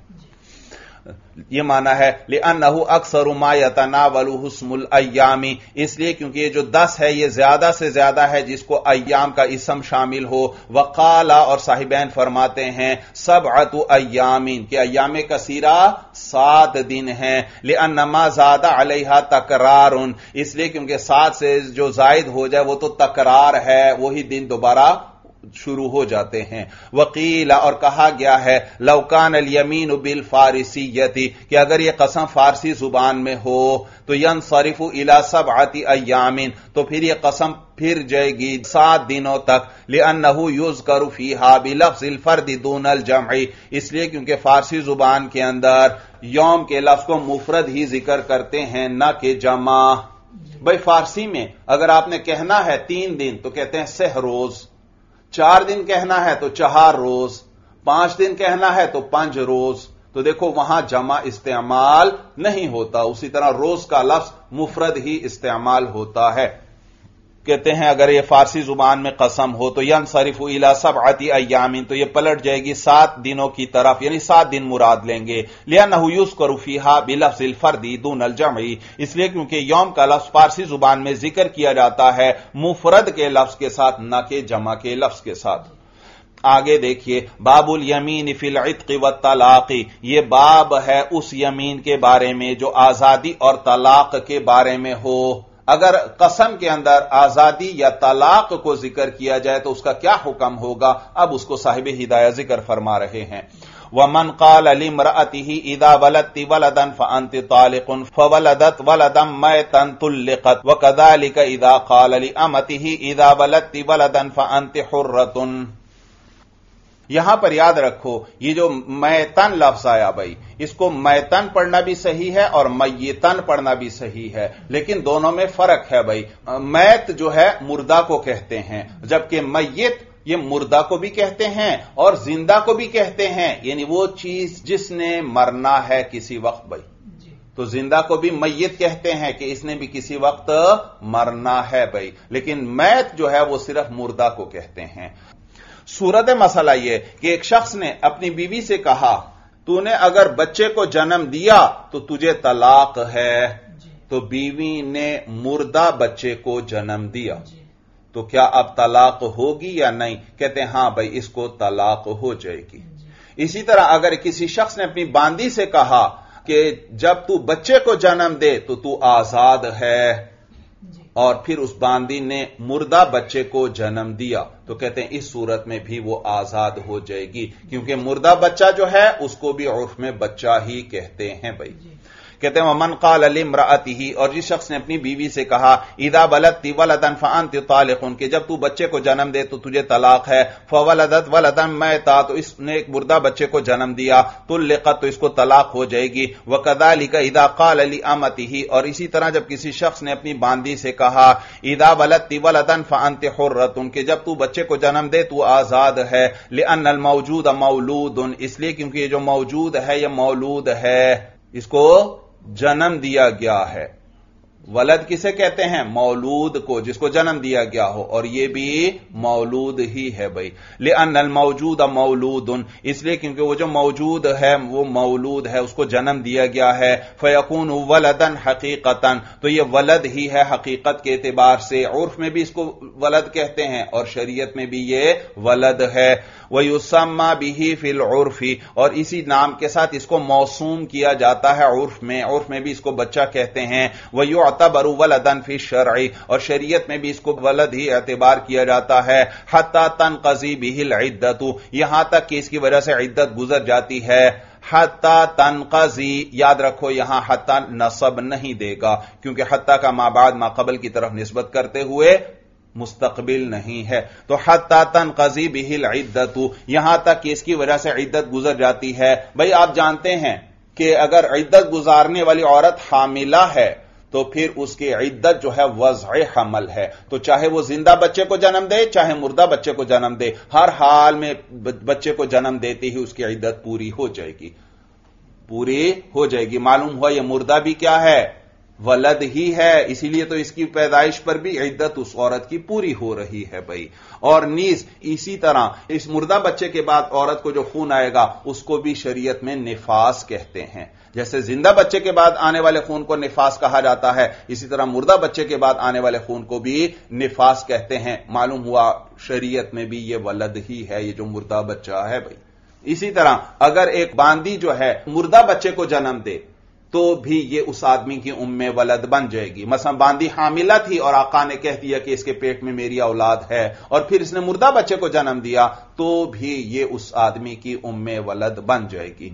یہ معنی ہے لِأَنَّهُ أَكْثَرُ مَا يَتَنَاوَلُهُ اسْمُ الْأَيَّامِ، اس لیے کیونکہ یہ جو دس ہے یہ زیادہ سے زیادہ ہے جس کو ایام کا اسم شامل ہو۔ وقال، اور صاحبین فرماتے ہیں سبعۃ ایام، کہ ایام کثیرہ سات دن ہیں، لِأَنَّ مَا زَادَ عَلَيْهَا تَكْرَارٌ، اس لیے کیونکہ سات سے جو زائد ہو جائے وہ تو تکرار ہے، وہی دن دوبارہ شروع ہو جاتے ہیں۔ وقیل، اور کہا گیا ہے لو کان الیمین بالفارسیۃ، کہ اگر یہ قسم فارسی زبان میں ہو تو ینصرف الی سبعۃ ایام، تو پھر یہ قسم پھر جائے گی سات دنوں تک، لأنہ یذکر فیہا بلفظ الفرد دون الجمع، اس لیے کیونکہ فارسی زبان کے اندر یوم کے لفظ کو مفرد ہی ذکر کرتے ہیں نہ کہ جمع۔ بھئی فارسی میں اگر آپ نے کہنا ہے تین دن تو کہتے ہیں سہ روز، چار دن کہنا ہے تو چہار روز، پانچ دن کہنا ہے تو پانچ روز، تو دیکھو وہاں جمع استعمال نہیں ہوتا۔ اسی طرح روز کا لفظ मुफरद ही इस्तेमाल होता है। कहते हैं अगर ये फारसी जुबान में कसम हो तो यनसरिफु इला सबअति अय्यामिन, तो ये पलट जाएगी सात दिनों की तरफ, यानी सात दिन मुराद लेंगे। लिअन्नहु युज़करु फीहा बिलफ्ज़िल फर्दी दूनल जमई, इसलिए क्योंकि यौम का लफ्ज फारसी जुबान में जिक्र किया जाता है मुफरद के लफ्ज के साथ, न कि जमा के लफ्ज के साथ। आगे देखिए, बाबुल यमीन फिल इत्क़ व तलाक़ी, ये बाब है उस यमीन के बारे में जो आजादी और तलाक के बारे में हो। अगर कसम के अंदर आजादी या तलाक को जिक्र किया जाए तो उसका क्या हुक्म होगा, अब उसको साहिब हिदायत जिक्र फरमा रहे हैं। वमन क़ाल लिम्रअतिही इदा वलदति वलदन फअन्ति तालिक़ुन फवलदत वलदन मैतन तुल्लिक़त वकज़ालिक इदा क़ाल लिअमतिही इदा वलदति वलदन फअन्ति हुर्रतुन। यहां पर याद रखो, ये जो मैतन लफ्ज आया भाई, इसको मैतन पढ़ना भी सही है और मैतन पढ़ना भी सही है, लेकिन दोनों में फर्क है भाई। मैत जो है मुर्दा को कहते हैं, जबकि मैत ये मुर्दा को भी कहते हैं और जिंदा को भी कहते हैं, यानी वो चीज जिसने मरना है किसी वक्त भाई। तो जिंदा को भी मैत कहते हैं कि इसने भी किसी वक्त मरना है भाई, लेकिन मैत जो है वो सिर्फ मुर्दा को कहते हैं। सूरत मसला यह कि एक शख्स ने अपनी बीवी से कहा, तूने अगर बच्चे को जन्म दिया तो तुझे तलाक है। तो बीवी ने मुर्दा बच्चे को जन्म दिया, तो क्या अब तलाक होगी या नहीं? कहते हैं हां भाई, इसको तलाक हो जाएगी। इसी तरह अगर किसी शख्स ने अपनी बांदी से कहा कि जब तू बच्चे को जन्म दे तो तू आजाद है, और फिर उस बांदी ने मुर्दा बच्चे को जन्म दिया, तो कहते हैं इस सूरत में भी वो आजाद हो जाएगी, क्योंकि मुर्दा बच्चा जो है उसको भी उर्फ में बच्चा ही कहते हैं भाई। कहते हैं वमन क़ाल लिम्रअतिही, और जिस शख्स ने अपनी बीवी से कहा इदा वलदति वलदन फअन्ति तालिक़ुन, कि जब तू बच्चे को जन्म दे तो तुझे तलाक है। फवलदत वलदन मैता, तो इसने एक मुर्दा बच्चे को जन्म दिया। तुल्लिक़त, तो इसको तलाक हो जाएगी। वकज़ालिक इदा क़ाल लिअमतिही, और इसी तरह जब किसी शख्स ने अपनी बांदी से कहा इदा वलदति वलदन फअन्ति हुर्रतुन, कि जब तू बच्चे को जन्म दे तू आजाद है। लिअन्नल मौजूद मौलूदुन, इसलिए क्योंकि ये जो मौजूद है ये मौलूद है, इसको जन्म दिया गया है। वलद किसे कहते हैं? मौलूद को, जिसको जन्म दिया गया हो, और ये भी मौलूद ही है भाई। लिअन्नल मौजूद मौलूदुन, इसलिए क्योंकि वो जो मौजूद है वो मौलूद है, उसको जन्म दिया गया है। फयकून वलदन हकीकतन, तो ये वलद ही है हकीकत के एतबार से। उर्फ में भी इसको वलद कहते हैं और शरीयत में भी ये वलद है। वयुसम्मा बिही फिल उर्फी, और इसी नाम के साथ इसको मौसूम किया जाता है उर्फ में। उर्फ में भी इसको बच्चा कहते हैं। वयुअतबरु वलदन फी शरई, और शरीयत में भी इसको वलद ही एतबार किया जाता है। हत्ता तनक़ज़ी बिहिल इद्दतु, यहां तक कि इसकी वजह से इद्दत गुजर जाती है। हत्ता तनक़ज़ी, याद रखो यहां हत्ता नसब नहीं देगा, क्योंकि हत्ता का माबाद माक़बल की तरफ निस्बत करते हुए मुस्तकबिल नहीं है। तो हत्ता तनक़ज़ी बिहिल इद्दतु, यहां तक कि इसकी वजह से इद्दत गुजर जाती है। भाई आप जानते हैं कि अगर इद्दत गुजारने वाली औरत हामिला है तो फिर उसकी इद्दत जो है वज़्अ हमल है। तो चाहे वो जिंदा बच्चे को जन्म दे चाहे मुर्दा बच्चे को जन्म दे, हर हाल में बच्चे को जन्म देते ही उसकी इद्दत पूरी हो जाएगी, पूरी हो जाएगी। मालूम हुआ ये मुर्दा भी क्या है? वलद ही है, इसीलिए तो इसकी पैदाइश पर भी इद्दत उस औरत की पूरी हो रही है भाई। और नीज इसी तरह इस मुर्दा बच्चे के बाद औरत को जो खून आएगा उसको भी शरीयत में निफास कहते हैं। जैसे जिंदा बच्चे के बाद आने वाले खून को निफास कहा जाता है, इसी तरह मुर्दा बच्चे के बाद आने वाले खून को भी निफास कहते हैं। मालूम हुआ शरीयत में भी ये वलद ही है, ये जो मुर्दा बच्चा है भाई। इसी तरह अगर एक बांदी जो है मुर्दा बच्चे को जन्म दे तो भी ये उस आदमी की उम्मे वलद बन जाएगी। मसलन बांदी हामिला थी और आका ने कह दिया कि इसके पेट में मेरी औलाद है, और फिर इसने मुर्दा बच्चे को जन्म दिया, तो भी ये उस आदमी की उम्मे वलद बन जाएगी।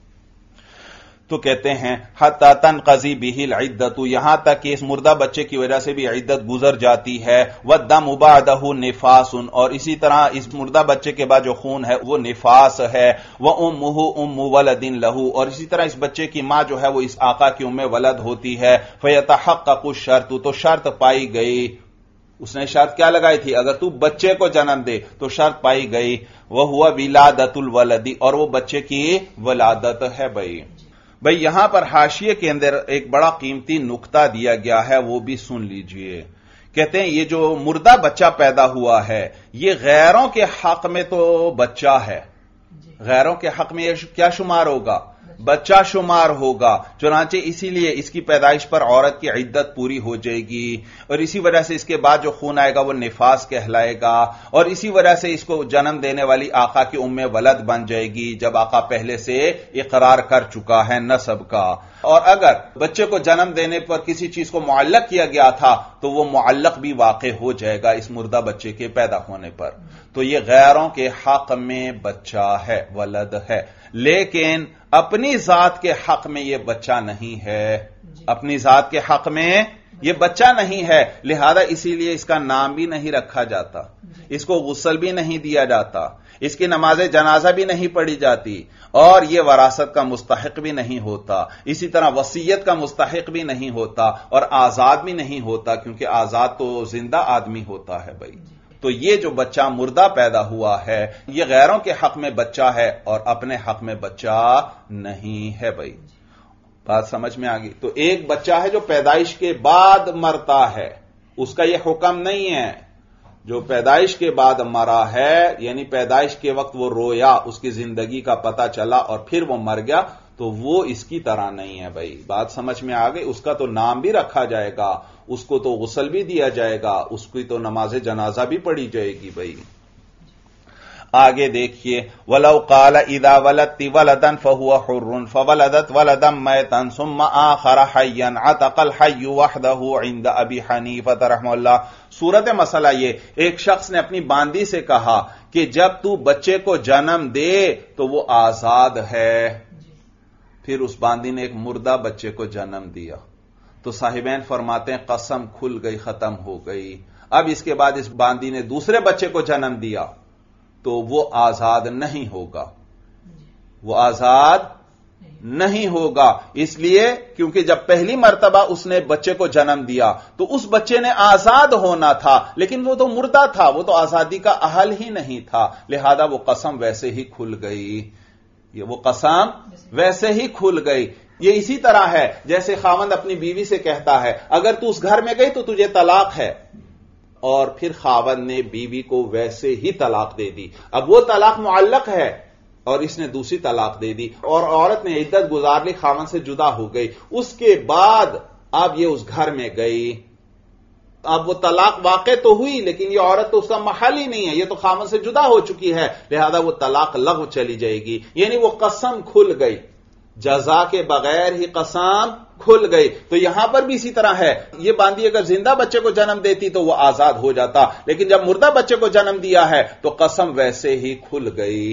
तो कहते हैं हत्ता तनक़ज़ी बिहिल इद्दतु, यहां तक कि इस मुर्दा बच्चे की वजह से भी इद्दत गुजर जाती है। वद्दम बादहु निफासुन, और इसी तरह इस मुर्दा बच्चे के बाद जो खून है वो निफास है। व उम्मुहु उम्मु वलदिन लहू, और इसी तरह इस बच्चे की मां जो है वो इस आका की उम्मे वलद होती है। फयतहक़्क़क़ु शर्तु, तो शर्त पाई गई। उसने शर्त क्या लगाई थी? अगर तू बच्चे को जन्म दे तो शर्त पाई गई। वह हुआ विलादतुल वलदी, और वो बच्चे की वलादत है भाई। بھئی یہاں پر حاشیے کے اندر ایک بڑا قیمتی نقطہ دیا گیا ہے، وہ بھی سن لیجئے۔ کہتے ہیں یہ جو مردہ بچہ پیدا ہوا ہے یہ غیروں کے حق میں تو بچہ ہے، غیروں کے حق میں یہ کیا شمار ہوگا؟ بچہ شمار ہوگا۔ چنانچہ اسی لیے اس کی پیدائش پر عورت کی عدت پوری ہو جائے گی، اور اسی وجہ سے اس کے بعد جو خون آئے گا وہ نفاس کہلائے گا، اور اسی وجہ سے اس کو جنم دینے والی آقا کی ام ولد بن جائے گی، جب آقا پہلے سے اقرار کر چکا ہے نسب کا۔ اور اگر بچے کو جنم دینے پر کسی چیز کو معلق کیا گیا تھا تو وہ معلق بھی واقع ہو جائے گا اس مردہ بچے کے پیدا ہونے پر۔ تو یہ غیروں کے حق میں بچہ ہے، ولد ہے، لیکن اپنی ذات کے حق میں یہ بچہ نہیں ہے، اپنی ذات کے حق میں یہ بچہ نہیں ہے، لہذا اسی لیے اس کا نام بھی نہیں رکھا جاتا، اس کو غسل بھی نہیں دیا جاتا، اس کی نماز جنازہ بھی نہیں پڑھی جاتی، اور یہ وراثت کا مستحق بھی نہیں ہوتا، اسی طرح وصیت کا مستحق بھی نہیں ہوتا، اور آزاد بھی نہیں ہوتا، کیونکہ آزاد تو زندہ آدمی ہوتا ہے بھائی۔ تو یہ جو بچہ مردہ پیدا ہوا ہے یہ غیروں کے حق میں بچہ ہے اور اپنے حق میں بچہ نہیں ہے بھائی، بات سمجھ میں آ گئی؟ تو ایک بچہ ہے جو پیدائش کے بعد مرتا ہے، اس کا یہ حکم نہیں ہے، جو پیدائش کے بعد مرا ہے یعنی پیدائش کے وقت وہ رویا، اس کی زندگی کا پتہ چلا اور پھر وہ مر گیا، تو وہ اس کی طرح نہیں ہے بھائی، بات سمجھ میں آ گئی؟ اس کا تو نام بھی رکھا جائے گا، اس کو تو غسل بھی دیا جائے گا، اس کی تو نماز جنازہ بھی پڑھی جائے گی بھائی۔ آگے دیکھیے، وَلَوْ قَالَ إِذَا وَلَدْتِ وَلَدًا فَهُوَ حُرٌّ فَوَلَدَتْ وَلَدًا مَيْتًا ثُمَّ آخَرَ حَيًّا عَتَقَ الْحَيُّ وَحْدَهُ عِنْدَ أَبِي حَنِيفَةَ رحمہ اللہ۔ صورت مسئلہ یہ، ایک شخص نے اپنی باندی سے کہا کہ جب تو بچے کو جنم دے تو وہ آزاد ہے، پھر اس باندی نے ایک مردہ بچے کو جنم دیا، تو صاحبین فرماتے ہیں قسم کھل گئی، ختم ہو گئی۔ اب اس کے بعد اس باندی نے دوسرے بچے کو جنم دیا تو وہ آزاد نہیں ہوگا، وہ آزاد نہیں ہوگا، اس لیے کیونکہ جب پہلی مرتبہ اس نے بچے کو جنم دیا تو اس بچے نے آزاد ہونا تھا، لیکن وہ تو مردہ تھا، وہ تو آزادی کا اہل ہی نہیں تھا، لہذا وہ قسم ویسے ہی کھل گئی، یہ وہ قسم ویسے ہی کھل گئی۔ یہ اسی طرح ہے جیسے خاوند اپنی بیوی سے کہتا ہے اگر تو اس گھر میں گئی تو تجھے طلاق ہے، اور پھر خاوند نے بیوی کو ویسے ہی طلاق دے دی، اب وہ طلاق معلق ہے اور اس نے دوسری طلاق دے دی، اور عورت نے عدت گزار لی، خاوند سے جدا ہو گئی، اس کے بعد اب یہ اس گھر میں گئی، اب وہ طلاق واقع تو ہوئی لیکن یہ عورت تو اس کا محل ہی نہیں ہے، یہ تو خاوند سے جدا ہو چکی ہے، لہذا وہ طلاق لغو چلی جائے گی، یعنی وہ قسم کھل گئی، جزا کے بغیر ہی قسم کھل گئی۔ تو یہاں پر بھی اسی طرح ہے، یہ باندی اگر زندہ بچے کو جنم دیتی تو وہ آزاد ہو جاتا، لیکن جب مردہ بچے کو جنم دیا ہے تو قسم ویسے ہی کھل گئی،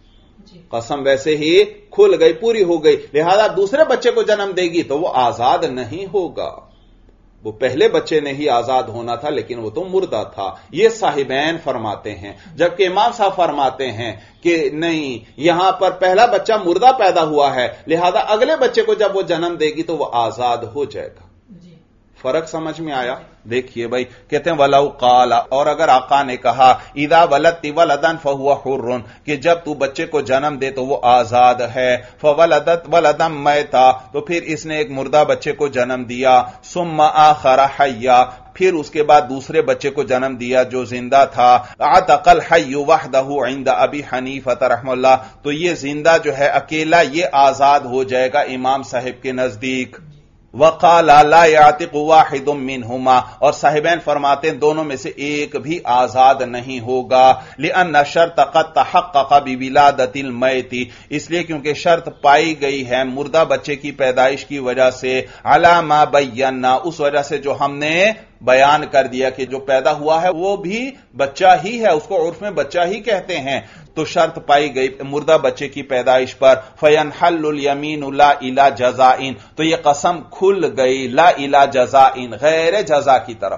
قسم ویسے ہی کھل گئی، پوری ہو گئی، لہذا دوسرے بچے کو جنم دے گی تو وہ آزاد نہیں ہوگا، وہ پہلے بچے نے ہی آزاد ہونا تھا لیکن وہ تو مردہ تھا، یہ صاحبین فرماتے ہیں، جبکہ امام صاحب فرماتے ہیں کہ نہیں، یہاں پر پہلا بچہ مردہ پیدا ہوا ہے، لہذا اگلے بچے کو جب وہ جنم دے گی تو وہ آزاد ہو جائے گا۔ فرق سمجھ میں آیا؟ دیکھیے بھائی، کہتے ہیں وَلَوْ قَالَ، اور اگر آقا نے کہا اِذَا وَلَدْتِ وَلَدًا فَهُوَ حُرٌّ، کہ جب تو بچے کو جنم دے تو وہ آزاد ہے، فَوَلَدَتْ وَلَدًا مَيْتًا، تو پھر اس نے ایک مردہ بچے کو جنم دیا، ثُمَّ آخَرَ حَيًّا، پھر اس کے بعد دوسرے بچے کو جنم دیا جو زندہ تھا، عَتَقَ الْحَيُّ وَحْدَهُ عِنْدَ أَبِي حَنِيفَةَ رحمہ اللہ، تو یہ زندہ جو ہے اکیلا یہ آزاد ہو جائے گا امام صاحب کے نزدیک۔ وقال لا يعتق واحد منهما، اور صاحبین فرماتے ہیں دونوں میں سے ایک بھی آزاد نہیں ہوگا، لأن شرط قد تحقق بولادت المیت، اس لیے کیونکہ شرط پائی گئی ہے مردہ بچے کی پیدائش کی وجہ سے، علی ما بینا، اس وجہ سے جو ہم نے بیان کر دیا کہ جو پیدا ہوا ہے وہ بھی بچہ ہی ہے، اس کو عرف میں بچہ ہی کہتے ہیں، تو شرط پائی گئی مردہ بچے کی پیدائش پر، فینحل الیمین لا الی جزاء، تو یہ قسم کھل گئی لا الی جزاء، غیر جزا کی طرف،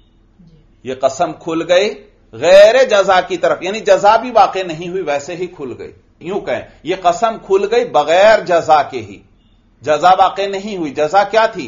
یہ قسم کھل گئی غیر جزا کی طرف، یعنی جزا بھی واقع نہیں ہوئی، ویسے ہی کھل گئی، یوں کہیں یہ قسم کھل گئی بغیر جزا کے ہی، جزا واقع نہیں ہوئی، جزا کیا تھی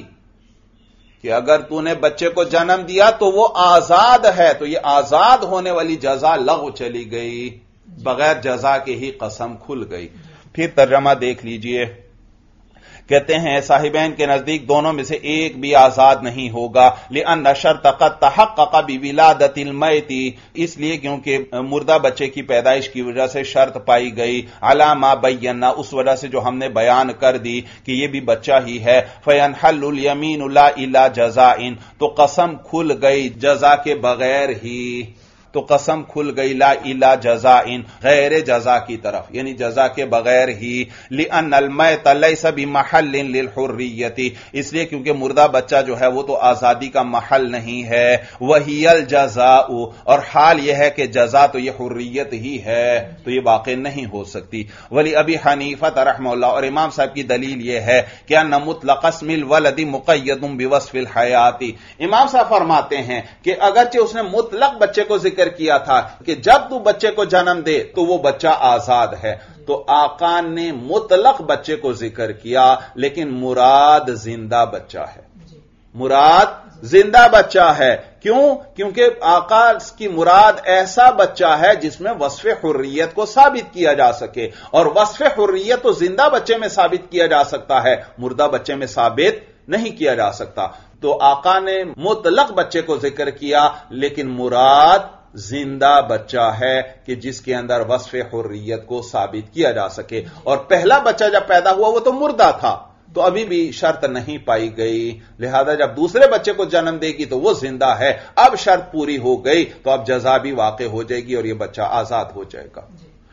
کہ اگر تو نے بچے کو جنم دیا تو وہ آزاد ہے، تو یہ آزاد ہونے والی جزا لغو چلی گئی، بغیر جزا کے ہی قسم کھل گئی۔ پھر ترجمہ دیکھ لیجئے، کہتے ہیں صاحبین کے نزدیک دونوں میں سے ایک بھی آزاد نہیں ہوگا، لأن شرط قد تحقق بولادت المیت، اس لیے کیونکہ مردہ بچے کی پیدائش کی وجہ سے شرط پائی گئی، علی ما بینا، اس وجہ سے جو ہم نے بیان کر دی کہ یہ بھی بچہ ہی ہے، فینحل الیمین لا الی جزاء، تو قسم کھل گئی جزا کے بغیر ہی، تو قسم کھل گئی لا الی جزاء، غیر جزا کی طرف، یعنی جزا کے بغیر ہی، لأن المیت لیس بمحل للحریت، اس لیے کیونکہ مردہ بچہ جو ہے وہ تو آزادی کا محل نہیں ہے، وہی الجزاء، اور حال یہ ہے کہ جزا تو یہ حریت ہی ہے، تو یہ واقع نہیں ہو سکتی۔ ولی ابی حنیفہ رحمہ اللہ، اور امام صاحب کی دلیل یہ ہے کہ ان مطلق اسم الولد مقید بوصف الحیات، امام صاحب فرماتے ہیں کہ اگرچہ اس نے مطلق بچے کو ذکر کیا تھا کہ جب تو بچے کو جنم دے تو وہ بچہ آزاد ہے، تو آقا نے مطلق بچے کو ذکر کیا، لیکن مراد زندہ بچہ ہے، مراد زندہ بچہ ہے۔ کیوں؟ کیونکہ آقا کی مراد ایسا بچہ ہے جس میں وصف حریت کو ثابت کیا جا سکے، اور وصف حریت تو زندہ بچے میں ثابت کیا جا سکتا ہے، مردہ بچے میں ثابت نہیں کیا جا سکتا۔ تو آقا نے مطلق بچے کو ذکر کیا، لیکن مراد زندہ بچہ ہے کہ جس کے اندر وصف حریت کو ثابت کیا جا سکے، اور پہلا بچہ جب پیدا ہوا وہ تو مردہ تھا، تو ابھی بھی شرط نہیں پائی گئی، لہذا جب دوسرے بچے کو جنم دے گی تو وہ زندہ ہے، اب شرط پوری ہو گئی تو اب جزا بھی واقع ہو جائے گی اور یہ بچہ آزاد ہو جائے گا۔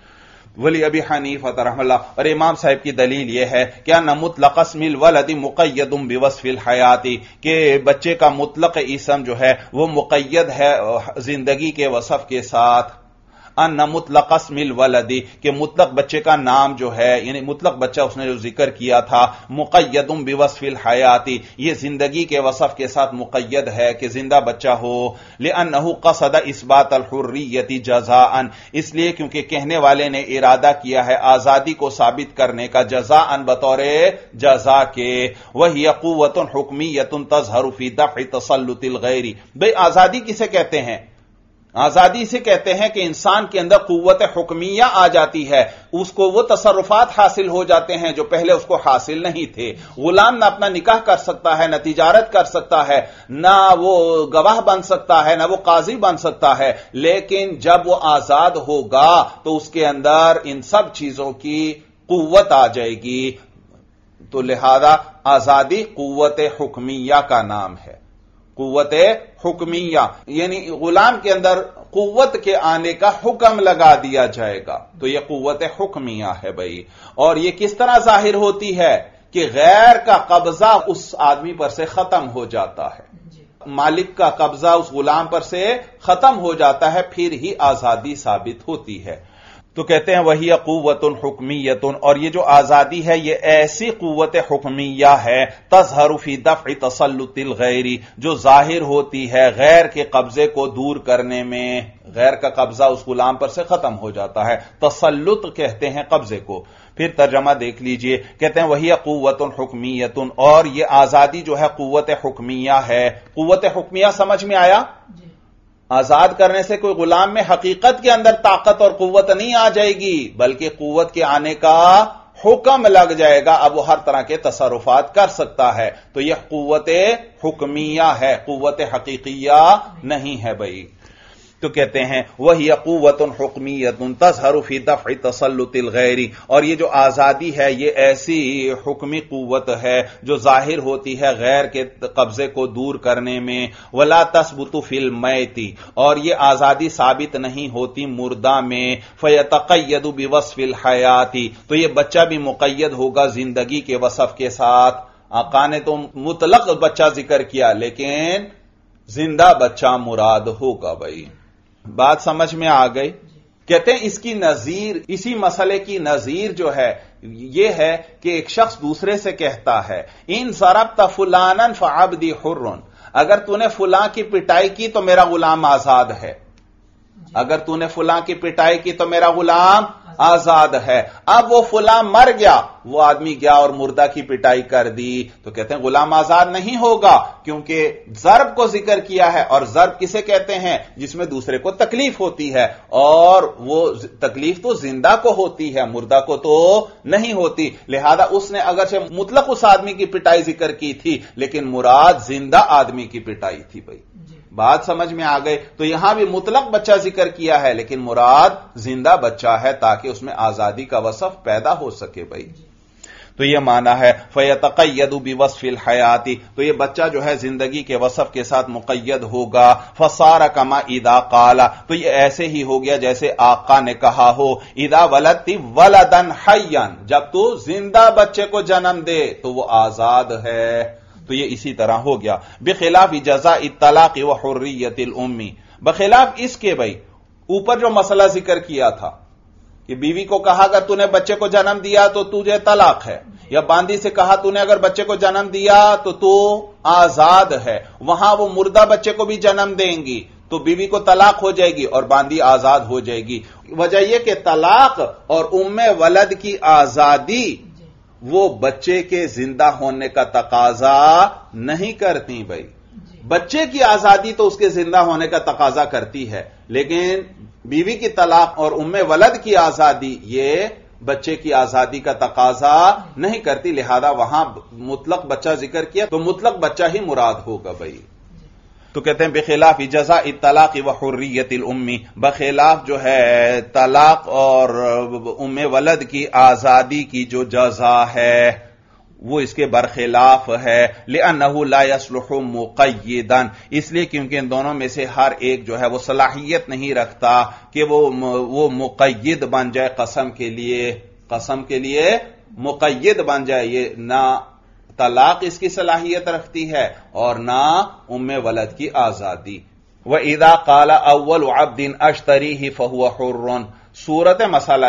ولی ابی حنیفہ رحمہ اللہ، اور امام صاحب کی دلیل یہ ہے کہ ان مطلق اسم الولد مقید بوصف الحیات، کہ بچے کا مطلق اسم جو ہے وہ مقید ہے زندگی کے وصف کے ساتھ، ان مطلق اسم الولد، کہ مطلق بچے کا نام جو ہے، یعنی مطلق بچہ اس نے جو ذکر کیا تھا، مقید بوصف الحیات، یہ زندگی کے وصف کے ساتھ مقید ہے کہ زندہ بچہ ہو، لأنہ قصد اثبات الحریت جزاء، اس لیے کیونکہ کہنے والے نے ارادہ کیا ہے آزادی کو ثابت کرنے کا، جزاء بطور جزا کے، وہی قوت حکمیت تظہر فی دفع تسلط الغیر، بھئی آزادی کسے کہتے ہیں؟ آزادی سے کہتے ہیں کہ انسان کے اندر قوت حکمیہ آ جاتی ہے، اس کو وہ تصرفات حاصل ہو جاتے ہیں جو پہلے اس کو حاصل نہیں تھے۔ غلام نہ اپنا نکاح کر سکتا ہے، نہ تجارت کر سکتا ہے، نہ وہ گواہ بن سکتا ہے، نہ وہ قاضی بن سکتا ہے، لیکن جب وہ آزاد ہوگا تو اس کے اندر ان سب چیزوں کی قوت آ جائے گی، تو لہذا آزادی قوت حکمیہ کا نام ہے، قوت حکمیہ، یعنی غلام کے اندر قوت کے آنے کا حکم لگا دیا جائے گا، تو یہ قوت حکمیہ ہے بھائی۔ اور یہ کس طرح ظاہر ہوتی ہے کہ غیر کا قبضہ اس آدمی پر سے ختم ہو جاتا ہے، مالک کا قبضہ اس غلام پر سے ختم ہو جاتا ہے، پھر ہی آزادی ثابت ہوتی ہے۔ تو کہتے ہیں وہی قوت حکمیت، اور یہ جو آزادی ہے یہ ایسی قوت حکمیہ ہے، تظہر فی دفع تسلط الغیر، جو ظاہر ہوتی ہے غیر کے قبضے کو دور کرنے میں، غیر کا قبضہ اس غلام پر سے ختم ہو جاتا ہے، تسلط کہتے ہیں قبضے کو۔ پھر ترجمہ دیکھ لیجئے، کہتے ہیں وہی قوت حکمیت، اور یہ آزادی جو ہے قوت حکمیہ ہے۔ قوت حکمیہ سمجھ میں آیا؟ آزاد کرنے سے کوئی غلام میں حقیقت کے اندر طاقت اور قوت نہیں آ جائے گی، بلکہ قوت کے آنے کا حکم لگ جائے گا، اب وہ ہر طرح کے تصرفات کر سکتا ہے، تو یہ قوت حکمیہ ہے، قوت حقیقیہ نہیں ہے بھائی۔ تو کہتے ہیں وہی قوت حکمیت تظہر فی دفع تسلط الغیر، اور یہ جو آزادی ہے یہ ایسی حکمی قوت ہے جو ظاہر ہوتی ہے غیر کے قبضے کو دور کرنے میں، ولا تثبت فی المیت، اور یہ آزادی ثابت نہیں ہوتی مردہ میں، فیتقید بوصف الحیات، تو یہ بچہ بھی مقید ہوگا زندگی کے وصف کے ساتھ۔ آقا نے تو مطلق بچہ ذکر کیا، لیکن زندہ بچہ مراد ہوگا بھائی۔ بات سمجھ میں آ گئی؟ کہتے ہیں اس کی نظیر، اسی مسئلے کی نظیر جو ہے یہ ہے کہ ایک شخص دوسرے سے کہتا ہے ان ضربت فلانا فعبدی حر، اگر تو نے فلاں کی پٹائی کی تو میرا غلام آزاد ہے۔ اگر تو نے فلاں کی پٹائی کی تو میرا غلام آزاد ہے. اب وہ فلاں مر گیا، وہ آدمی گیا اور مردہ کی پٹائی کر دی، تو کہتے ہیں غلام آزاد نہیں ہوگا، کیونکہ ضرب کو ذکر کیا ہے، اور ضرب کسے کہتے ہیں؟ جس میں دوسرے کو تکلیف ہوتی ہے، اور وہ تکلیف تو زندہ کو ہوتی ہے، مردہ کو تو نہیں ہوتی. لہذا اس نے اگرچہ مطلق اس آدمی کی پٹائی ذکر کی تھی، لیکن مراد زندہ آدمی کی پٹائی تھی. بھائی بات سمجھ میں آ گئی؟ تو یہاں بھی مطلق بچہ ذکر کیا ہے، لیکن مراد زندہ بچہ ہے تاکہ اس میں آزادی کا وصف پیدا ہو سکے. بھائی تو یہ معنی ہے فَيَتَقَيَّدُ بِوَصْفِ الْحَيَاةِ، تو یہ بچہ جو ہے زندگی کے وصف کے ساتھ مقید ہوگا. فَصَارَ كَمَا إِذَا قَالَ، تو یہ ایسے ہی ہو گیا جیسے آقا نے کہا ہو اِذَا وَلَدْتِ وَلَدًا حَيًّا، جب تو زندہ بچے کو جنم دے تو وہ آزاد ہے. تو یہ اسی طرح ہو گیا. بخلاف جزاء الطلاق وحریت الام، بخلاف اس کے بھائی اوپر جو مسئلہ ذکر کیا تھا کہ بیوی کو کہا اگر تو نے بچے کو جنم دیا تو تجھے طلاق ہے، یا باندی سے کہا تو نے اگر بچے کو جنم دیا تو تو آزاد ہے، وہاں وہ مردہ بچے کو بھی جنم دیں گی تو بیوی کو طلاق ہو جائے گی اور باندی آزاد ہو جائے گی. وجہ یہ کہ طلاق اور ام ولد کی آزادی وہ بچے کے زندہ ہونے کا تقاضا نہیں کرتی. بھائی بچے کی آزادی تو اس کے زندہ ہونے کا تقاضا کرتی ہے، لیکن بیوی کی طلاق اور ام ولد کی آزادی یہ بچے کی آزادی کا تقاضا نہیں کرتی. لہذا وہاں مطلق بچہ ذکر کیا تو مطلق بچہ ہی مراد ہوگا. بھائی تو کہتے ہیں بخلاف جزاء الطلاق وحریت الام، بخلاف جو ہے طلاق اور ام ولد کی آزادی کی جو جزا ہے وہ اس کے برخلاف ہے. لأنه لا يصلح مقیدا، اس لیے کیونکہ ان دونوں میں سے ہر ایک جو ہے وہ صلاحیت نہیں رکھتا کہ وہ وہ مقید بن جائے قسم کے لیے، قسم کے لیے مقید بن جائے. یہ نہ طلاق اس کی صلاحیت رکھتی ہے اور نہ ام ولد کی آزادی. وَإِذَا قَالَ أَوَّلُ عَبْدٍ أَشْتَرِيهِ فَهُوَ حُرٌّ، صورت مسئلہ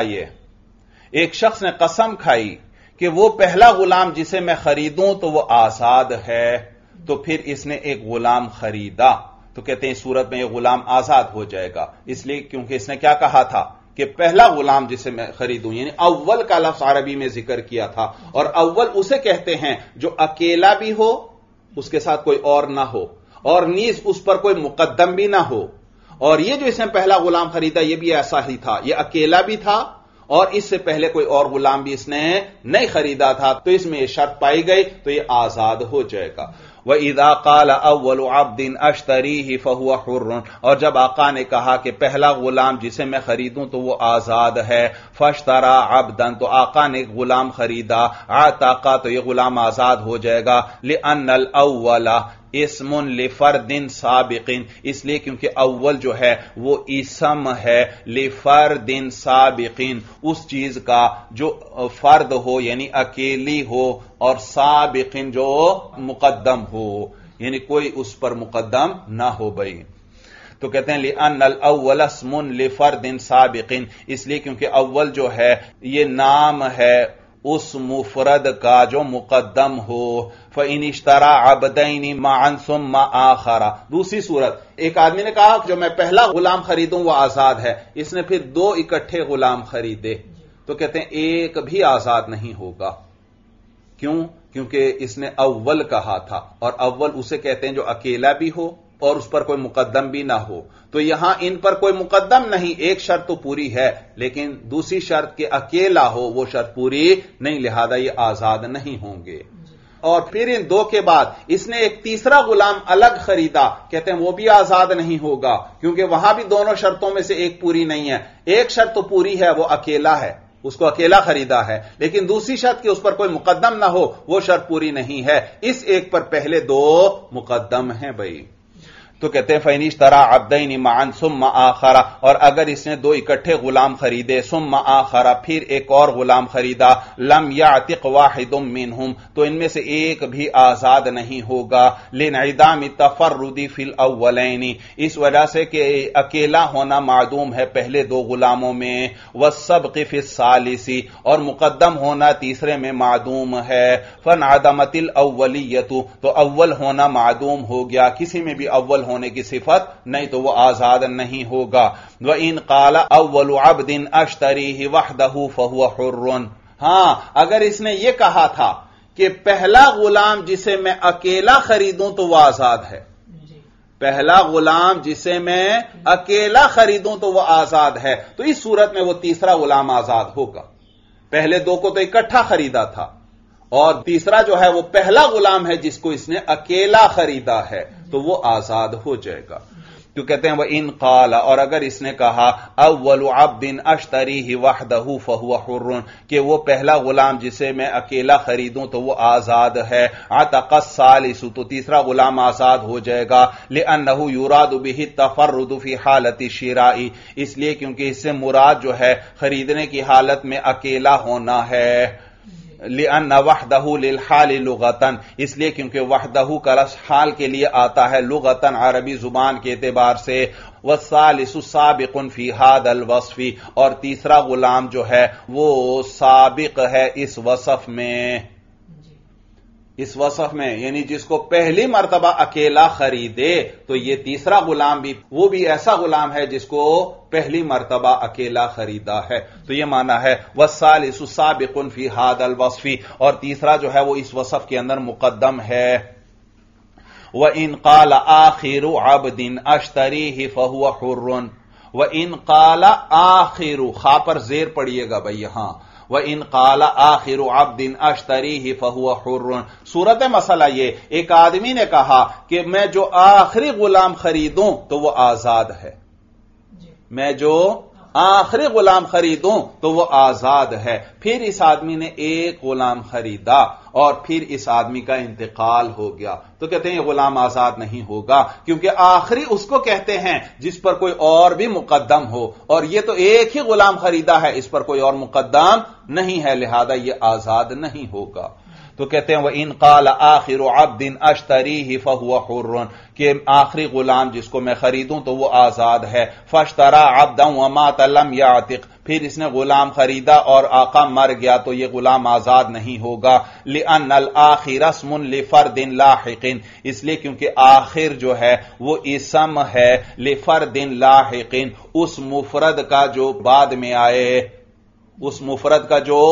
یہ ایک شخص نے قسم کھائی کہ وہ پہلا غلام جسے میں خریدوں تو وہ آزاد ہے، تو پھر اس نے ایک غلام خریدا، تو کہتے ہیں اس صورت میں یہ غلام آزاد ہو جائے گا. اس لیے کیونکہ اس نے کیا کہا تھا کہ پہلا غلام جسے میں خریدوں، یعنی اول کا لفظ عربی میں ذکر کیا تھا، اور اول اسے کہتے ہیں جو اکیلا بھی ہو، اس کے ساتھ کوئی اور نہ ہو، اور نیز اس پر کوئی مقدم بھی نہ ہو. اور یہ جو اس نے پہلا غلام خریدا یہ بھی ایسا ہی تھا، یہ اکیلا بھی تھا اور اس سے پہلے کوئی اور غلام بھی اس نے نہیں خریدا تھا، تو اس میں یہ شرط پائی گئی تو یہ آزاد ہو جائے گا. وَإِذَا قَالَ أَوَّلُ عَبْدٍ أَشْتَرِيهِ فَهُوَ حُرٌّ، اور جب آقا نے کہا کہ پہلا غلام جسے میں خریدوں تو وہ آزاد ہے، فَاشْتَرَى عَبْدًا، تو آقا نے ایک غلام خریدا، عَتَقَ، تو یہ غلام آزاد ہو جائے گا. لِأَنَّ الْأَوَّلَ اسم لفرد سابق، اس لیے کیونکہ اول جو ہے وہ اسم ہے لفرد سابق، اس چیز کا جو فرد ہو یعنی اکیلی ہو، اور سابق جو مقدم ہو یعنی کوئی اس پر مقدم نہ ہو. بھائی تو کہتے ہیں لِأَنَّ الْأَوَّلَ اسْمٌ لِفَرْدٍ سَابِقٍ، اس لیے کیونکہ اول جو ہے یہ نام ہے اس مفرد کا جو مقدم ہو. فَإِنِ اشْتَرَى عَبْدَيْنِ مَعًا ثُمَّ آخَرَ، دوسری صورت ایک آدمی نے کہا جو میں پہلا غلام خریدوں وہ آزاد ہے، اس نے پھر دو اکٹھے غلام خریدے، تو کہتے ہیں ایک بھی آزاد نہیں ہوگا. کیوں؟ کیونکہ اس نے اول کہا تھا، اور اول اسے کہتے ہیں جو اکیلا بھی ہو اور اس پر کوئی مقدم بھی نہ ہو. تو یہاں ان پر کوئی مقدم نہیں، ایک شرط تو پوری ہے لیکن دوسری شرط کہ اکیلا ہو وہ شرط پوری نہیں، لہذا یہ آزاد نہیں ہوں گے. اور پھر ان دو کے بعد اس نے ایک تیسرا غلام الگ خریدا، کہتے ہیں وہ بھی آزاد نہیں ہوگا کیونکہ وہاں بھی دونوں شرطوں میں سے ایک پوری نہیں ہے. ایک شرط تو پوری ہے، وہ اکیلا ہے، اس کو اکیلا خریدا ہے، لیکن دوسری شرط کہ اس پر کوئی مقدم نہ ہو وہ شرط پوری نہیں ہے. اس ایک پر پہلے دو مقدم ہیں. بھائی تو کہتے ہیں فَإِنِ اشْتَرَى عَبْدَيْنِ مَعًا ثُمَّ آخَرَ، اور اگر اس نے دو اکٹھے غلام خریدے، ثُمَّ آخَرَ، پھر ایک اور غلام خریدا، لَمْ يَعْتِقْ وَاحِدٌ مِّنْهُمْ، تو ان میں سے ایک بھی آزاد نہیں ہوگا. لِانْعِدَامِ التَّفَرُّدِ فِي الْأَوَّلَيْنِ، اس وجہ سے کہ اکیلا ہونا معدوم ہے پہلے دو غلاموں میں، وَالسَّبْقِ فِي الثَّالِثِ، اور مقدم ہونا تیسرے میں معدوم ہے. فَانْعَدَمَتِ الْأَوَّلِيَّةُ، تو اول ہونا معدوم ہو گیا، کسی میں بھی اول ہونا ہونے کی صفت نہیں تو وہ آزاد نہیں ہوگا. وَإِن قَالَ أَوَّلُ عَبْدٍ أَشْتَرِيهِ وَحْدَهُ فَهُوَ حُرٌّ. ہاں اگر اس نے یہ کہا تھا کہ پہلا غلام جسے میں اکیلا خریدوں تو وہ آزاد ہے، پہلا غلام جسے میں اکیلا خریدوں تو وہ آزاد ہے، تو اس صورت میں وہ تیسرا غلام آزاد ہوگا. پہلے دو کو تو اکٹھا خریدا تھا، اور تیسرا جو ہے وہ پہلا غلام ہے جس کو اس نے اکیلا خریدا ہے، تو وہ آزاد ہو جائے گا. تو کہتے ہیں وَإِن قَالَ، اور اگر اس نے کہا اول عبد اشتریہ وحدہ فہو حر، کہ وہ پہلا غلام جسے میں اکیلا خریدوں تو وہ آزاد ہے، عتق الثالث، تو تیسرا غلام آزاد ہو جائے گا، لأنہ یراد بہ التفرد فی حالت الشراء، اس لیے کیونکہ اس سے مراد جو ہے خریدنے کی حالت میں اکیلا ہونا ہے. لأن وحدہ للحال لغتاً، اس لیے کیونکہ وحدہ کا لفظ حال کے لیے آتا ہے لغتاً عربی زبان کے اعتبار سے. والثالث سابق فی ھذا الوصف، اور تیسرا غلام جو ہے وہ سابق ہے اس وصف میں، اس وصف میں یعنی جس کو پہلی مرتبہ اکیلا خریدے تو یہ تیسرا غلام بھی وہ بھی ایسا غلام ہے جس کو پہلی مرتبہ اکیلا خریدا ہے. تو یہ معنی ہے والثالث سابق فی ھذا الوصف، اور تیسرا جو ہے وہ اس وصف کے اندر مقدم ہے. وَإِن قَالَ آخِرُ عَبْدٍ أَشْتَرِيهِ فَهُوَ حُرٌّ. وَإِن قَالَ آخِرُ، خا پر زیر پڑیے گا بھئی یہاں، وَإِن قَالَ آخِرُ عَبْدٍ أَشْتَرِيهِ فَهُوَ حُرٌّ. صورت مسئلہ یہ، ایک آدمی نے کہا کہ میں جو آخری غلام خریدوں تو وہ آزاد ہے، میں جو آخری غلام خریدوں تو وہ آزاد ہے. پھر اس آدمی نے ایک غلام خریدا اور پھر اس آدمی کا انتقال ہو گیا، تو کہتے ہیں یہ غلام آزاد نہیں ہوگا، کیونکہ آخری اس کو کہتے ہیں جس پر کوئی اور بھی مقدم ہو، اور یہ تو ایک ہی غلام خریدا ہے، اس پر کوئی اور مقدم نہیں ہے، لہذا یہ آزاد نہیں ہوگا. تو کہتے ہیں وَإِن قَالَ آخِرُ عَبْدٍ أَشْتَرِيهِ فَهُوَ حُرٌّ، کہ آخری غلام جس کو میں خریدوں تو وہ آزاد ہے. فَاشْتَرَىٰ عَبْدًا وَمَاتَ لَمْ يَعْتِقْ، پھر اس نے غلام خریدا اور آقا مر گیا تو یہ غلام آزاد نہیں ہوگا. لِأَنَّ الْآخِرَ اسْمٌ لِفَرْدٍ لَاحِقٍ، اس لیے کیونکہ آخر جو ہے وہ اسم ہے لِفَرْدٍ لَاحِقٍ، اس مفرد کا جو بعد میں آئے، اس مفرد کا جو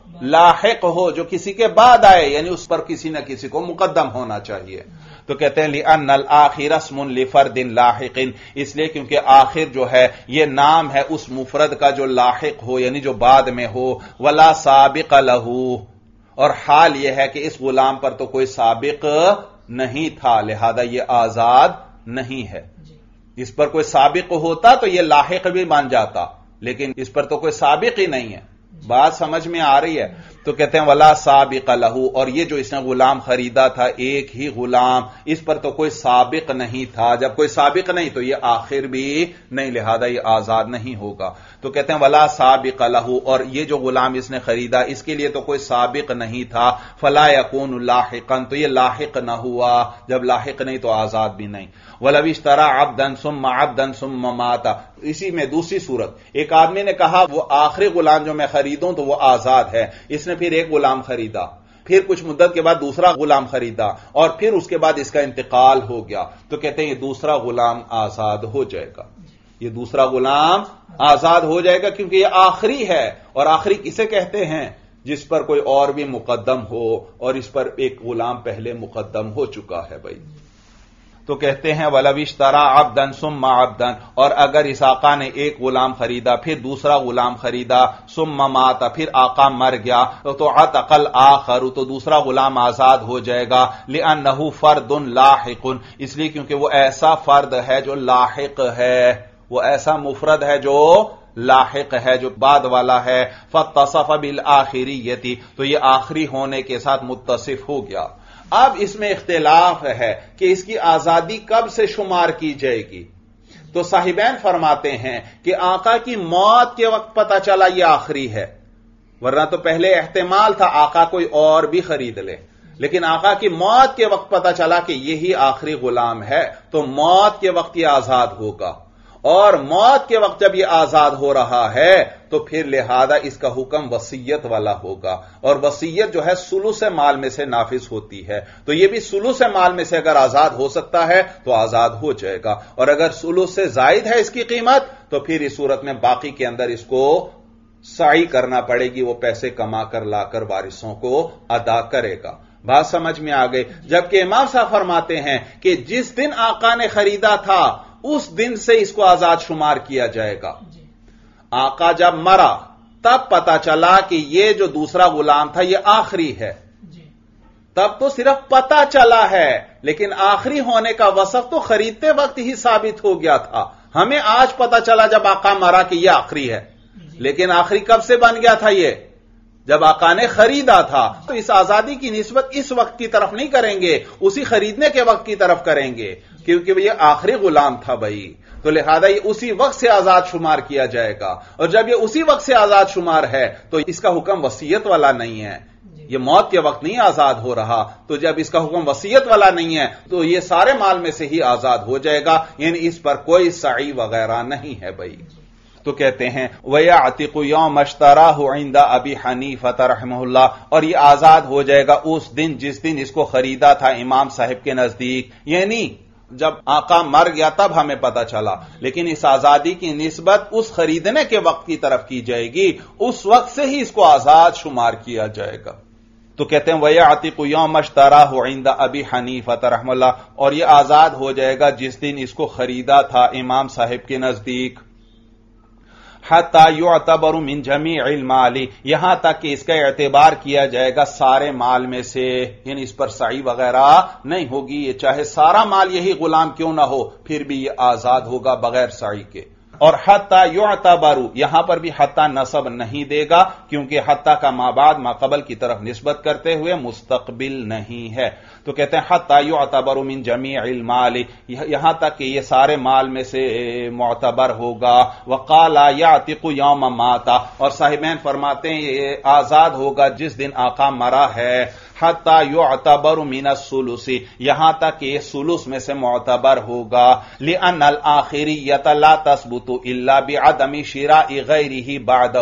لاحق ہو، جو کسی کے بعد آئے، یعنی اس پر کسی نہ کسی کو مقدم ہونا چاہیے. تو کہتے ہیں لِأَنَّ الْآخِرَ اسْمٌ لِفَرْدٍ لَاحِقٍ، اس لیے کیونکہ آخر جو ہے یہ نام ہے اس مفرد کا جو لاحق ہو، یعنی جو بعد میں ہو. وَلَا سَابِقَ لَهُ، اور حال یہ ہے کہ اس غلام پر تو کوئی سابق نہیں تھا، لہذا یہ آزاد نہیں ہے. اس پر کوئی سابق ہوتا تو یہ لاحق بھی بن جاتا، لیکن اس پر تو کوئی سابق ہی نہیں ہے. بات سمجھ میں آ رہی ہے؟ تو کہتے ہیں ولا سابق لہو، اور یہ جو اس نے غلام خریدا تھا ایک ہی غلام، اس پر تو کوئی سابق نہیں تھا. جب کوئی سابق نہیں تو یہ آخر بھی نہیں، لہذا یہ آزاد نہیں ہوگا. تو کہتے ہیں ولا سابق لہو، اور یہ جو غلام اس نے خریدا اس کے لیے تو کوئی سابق نہیں تھا. فلا یکون لاحقا، تو یہ لاحق نہ ہوا، جب لاحق نہیں تو آزاد بھی نہیں. ولو اشترى عبدا ثم عبدا ثم مات، اسی میں دوسری صورت، ایک آدمی نے کہا وہ آخری غلام جو میں خریدوں تو وہ آزاد ہے، اس نے پھر ایک غلام خریدا، پھر کچھ مدت کے بعد دوسرا غلام خریدا، اور پھر اس کے بعد اس کا انتقال ہو گیا، تو کہتے ہیں یہ دوسرا غلام آزاد ہو جائے گا. یہ دوسرا غلام آزاد ہو جائے گا کیونکہ یہ آخری ہے، اور آخری کسے کہتے ہیں؟ جس پر کوئی اور بھی مقدم ہو، اور اس پر ایک غلام پہلے مقدم ہو چکا ہے بھائی. تو کہتے ہیں وَلَوِ اشْتَرَىٰ عَبْدًا ثُمَّ عَبْدًا، اور اگر اس آقا نے ایک غلام خریدا پھر دوسرا غلام خریدا، ثُمَّ مَاتَ، پھر آقا مر گیا، تو عَتَقَ الْآخَرُ، تو دوسرا غلام آزاد ہو جائے گا. لِأَنَّهُ فَرْدٌ لَاحِقٌ، اس لیے کیونکہ وہ ایسا فرد ہے جو لاحق ہے، وہ ایسا مفرد ہے جو لاحق ہے، جو بعد والا ہے. فَاتصَفَ بِالْآخِرِيَّةِ، تو یہ آخری ہونے کے ساتھ متصف ہو گیا. اب اس میں اختلاف ہے کہ اس کی آزادی کب سے شمار کی جائے گی. تو صاحبین فرماتے ہیں کہ آقا کی موت کے وقت پتہ چلا یہ آخری ہے، ورنہ تو پہلے احتمال تھا آقا کوئی اور بھی خرید لے، لیکن آقا کی موت کے وقت پتہ چلا کہ یہی آخری غلام ہے، تو موت کے وقت یہ آزاد ہوگا. اور موت کے وقت جب یہ آزاد ہو رہا ہے تو پھر لہذا اس کا حکم وصیت والا ہوگا، اور وصیت جو ہے ثلث مال میں سے نافذ ہوتی ہے، تو یہ بھی ثلث مال میں سے اگر آزاد ہو سکتا ہے تو آزاد ہو جائے گا، اور اگر ثلث سے زائد ہے اس کی قیمت تو پھر اس صورت میں باقی کے اندر اس کو سعی کرنا پڑے گی، وہ پیسے کما کر لا کر وارثوں کو ادا کرے گا۔ بات سمجھ میں آ گئی؟ جبکہ امام صاحب فرماتے ہیں کہ جس دن آقا نے خریدا تھا اس دن سے اس کو آزاد شمار کیا جائے گا۔ آقا جب مرا تب پتا چلا کہ یہ جو دوسرا غلام تھا یہ آخری ہے، تب تو صرف پتا چلا ہے، لیکن آخری ہونے کا وصف تو خریدتے وقت ہی ثابت ہو گیا تھا۔ ہمیں آج پتا چلا جب آقا مرا کہ یہ آخری ہے، لیکن آخری کب سے بن گیا تھا؟ یہ جب آقا نے خریدا تھا۔ تو اس آزادی کی نسبت اس وقت کی طرف نہیں کریں گے، اسی خریدنے کے وقت کی طرف کریں گے، کیونکہ یہ آخری غلام تھا بھائی، تو لہذا یہ اسی وقت سے آزاد شمار کیا جائے گا، اور جب یہ اسی وقت سے آزاد شمار ہے تو اس کا حکم وصیت والا نہیں ہے، یہ موت کے وقت نہیں آزاد ہو رہا، تو جب اس کا حکم وصیت والا نہیں ہے تو یہ سارے مال میں سے ہی آزاد ہو جائے گا، یعنی اس پر کوئی سعی وغیرہ نہیں ہے بھائی۔ تو کہتے ہیں وَيَعْتِقُ يَوْمَ اشْتَرَاهُ عِنْدَ أَبِي حَنِيفَةَ رَحِمَهُ اللَّهُ، اور یہ آزاد ہو جائے گا اس دن جس دن اس کو خریدا تھا امام صاحب کے نزدیک، یعنی جب آقا مر گیا تب ہمیں پتا چلا، لیکن اس آزادی کی نسبت اس خریدنے کے وقت کی طرف کی جائے گی، اس وقت سے ہی اس کو آزاد شمار کیا جائے گا۔ تو کہتے ہیں وَيَعْتِقُ يَوْمَ اشْتَرَاهُ عِنْدَ أَبِي حَنِيفَةَ رَحِمَهُ اللَّهُ، اور یہ آزاد ہو جائے گا جس دن اس کو خریدا تھا امام صاحب کے نزدیک، حتی یعتبر من جمیع المال، یہاں تک کہ اس کا اعتبار کیا جائے گا سارے مال میں سے، یعنی اس پر سعی وغیرہ نہیں ہوگی، یہ چاہے سارا مال یہی غلام کیوں نہ ہو پھر بھی یہ آزاد ہوگا بغیر سعی کے۔ اور حتی یعتبر، یہاں پر بھی حتی نصب نہیں دے گا کیونکہ حتی کا ما بعد ما قبل کی طرف نسبت کرتے ہوئے مستقبل نہیں ہے، تو کہتے ہیں حتی یعتبر من جمیع المال، یہاں تک کہ یہ سارے مال میں سے معتبر ہوگا۔ وقال یعتق یوم مات، اور صاحبین فرماتے ہیں یہ آزاد ہوگا جس دن آقا مرا ہے، حتی یعتبر من الثلث، یہاں تک کہ یہ ثلث میں سے معتبر ہوگا، لأن الآخریت لا تثبت الا بعدم شراء غیرہ بعدہ۔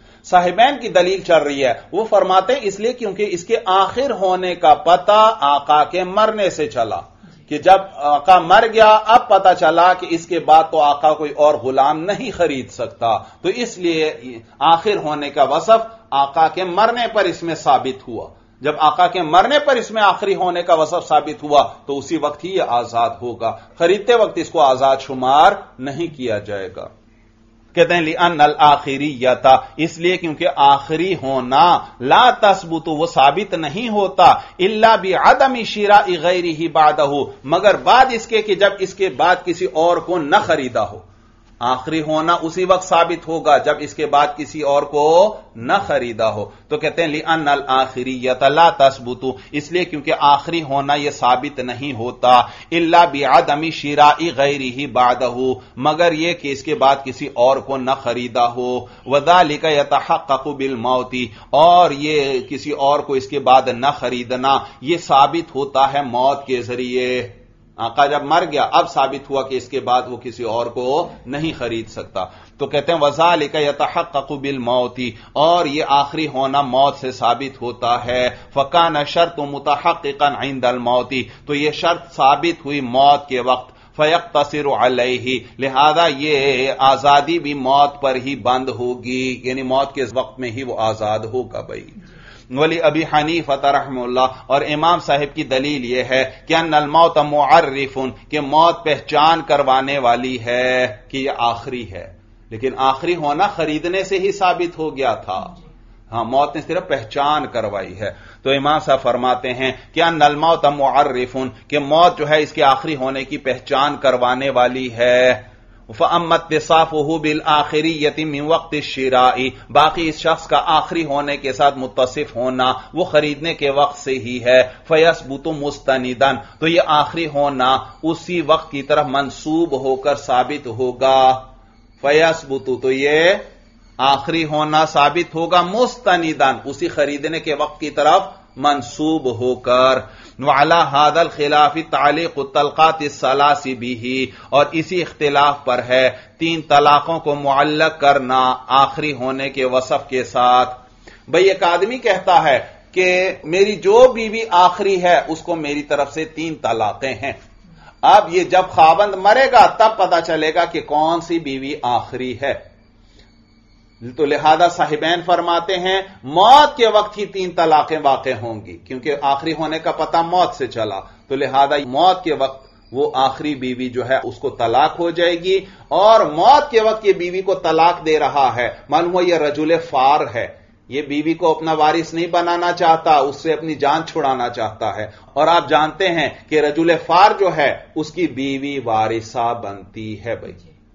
صاحبین کی دلیل چل رہی ہے، وہ فرماتے ہیں اس لیے کیونکہ اس کے آخر ہونے کا پتہ آقا کے مرنے سے چلا، کہ جب آقا مر گیا اب پتا چلا کہ اس کے بعد تو آقا کوئی اور غلام نہیں خرید سکتا، تو اس لیے آخر ہونے کا وصف آقا کے مرنے پر اس میں ثابت ہوا، جب آقا کے مرنے پر اس میں آخری ہونے کا وصف ثابت ہوا تو اسی وقت ہی یہ آزاد ہوگا، خریدتے وقت اس کو آزاد شمار نہیں کیا جائے گا۔ کہتے ہیں لِأَنَّ الْآخِرِيَّةَ، اس لیے کیونکہ آخری ہونا لا تثبت، وہ ثابت نہیں ہوتا، الا بعدم شراء غیرہ بعدہ، مگر بعد اس کے کہ جب اس کے بعد کسی اور کو نہ خریدا ہو، آخری ہونا اسی وقت ثابت ہوگا جب اس کے بعد کسی اور کو نہ خریدا ہو، تو کہتے ہیں لِأَنَّ الْآخِرِيَّةَ لَا تَثْبُتُ، اس لیے کیونکہ آخری ہونا یہ ثابت نہیں ہوتا، إِلَّا بِعَدَمِ شِرَاءِ غَيْرِهِ بَعْدَهُ، مگر یہ کہ اس کے بعد کسی اور کو نہ خریدا ہو، وَذَلِكَ يَتَحَقَّقُ بِالْمَوْتِ، اور یہ کسی اور کو اس کے بعد نہ خریدنا یہ ثابت ہوتا ہے موت کے ذریعے، آقا جب مر گیا اب ثابت ہوا کہ اس کے بعد وہ کسی اور کو نہیں خرید سکتا، تو کہتے ہیں وَذَلِكَ يَتَحَقَّقُ بِالْمَوْتِ، اور یہ آخری ہونا موت سے ثابت ہوتا ہے، فَكَانَ شَرْطُ مُتَحَقِّقًا عِنْدَ الْمَوْتِ، تو یہ شرط ثابت ہوئی موت کے وقت، فَيَقْتَصِرُ عَلَيْهِ، لہذا یہ آزادی بھی موت پر ہی بند ہوگی، یعنی موت کے وقت میں ہی وہ آزاد ہوگا بھائی۔ ولی ابی حنیفہ رحمہ اللہ، اور امام صاحب کی دلیل یہ ہے کہ ان الموت معرف، کہ موت پہچان کروانے والی ہے کہ یہ آخری ہے، لیکن آخری ہونا خریدنے سے ہی ثابت ہو گیا تھا، ہاں موت نے صرف پہچان کروائی ہے، تو امام صاحب فرماتے ہیں کہ ان الموت معرف، کہ موت جو ہے اس کے آخری ہونے کی پہچان کروانے والی ہے، فَأَمَّا اتصافُهُ بِالْآخِرِيَّةِ مِنْ وَقْتِ الشِّرَاءِ، باقی اس شخص کا آخری ہونے کے ساتھ متصف ہونا وہ خریدنے کے وقت سے ہی ہے، فَيَثْبُتُ مُسْتَنِدًا، تو یہ آخری ہونا اسی وقت کی طرف منسوب ہو کر ثابت ہوگا، فَيَثْبُتُ، تو یہ آخری ہونا ثابت ہوگا مستندن، اسی خریدنے کے وقت کی طرف منسوب ہو کر، وعلی ھذا الخلاف تعلیق الطلقات الثلاث بہ، اور اسی اختلاف پر ہے تین طلاقوں کو معلق کرنا آخری ہونے کے وصف کے ساتھ۔ بھئی ایک آدمی کہتا ہے کہ میری جو بیوی آخری ہے اس کو میری طرف سے تین طلاقیں ہیں، اب یہ جب خاوند مرے گا تب پتا چلے گا کہ کون سی بیوی آخری ہے، تو لہذا صاحبین فرماتے ہیں موت کے وقت ہی تین طلاقیں واقع ہوں گی، کیونکہ آخری ہونے کا پتہ موت سے چلا، تو لہذا موت کے وقت وہ آخری بیوی جو ہے اس کو طلاق ہو جائے گی، اور موت کے وقت یہ بیوی کو طلاق دے رہا ہے، معلوم ہوا یہ رجل فار ہے، یہ بیوی کو اپنا وارث نہیں بنانا چاہتا، اس سے اپنی جان چھڑانا چاہتا ہے، اور آپ جانتے ہیں کہ رجل فار جو ہے اس کی بیوی وارثہ بنتی ہے۔ بھائی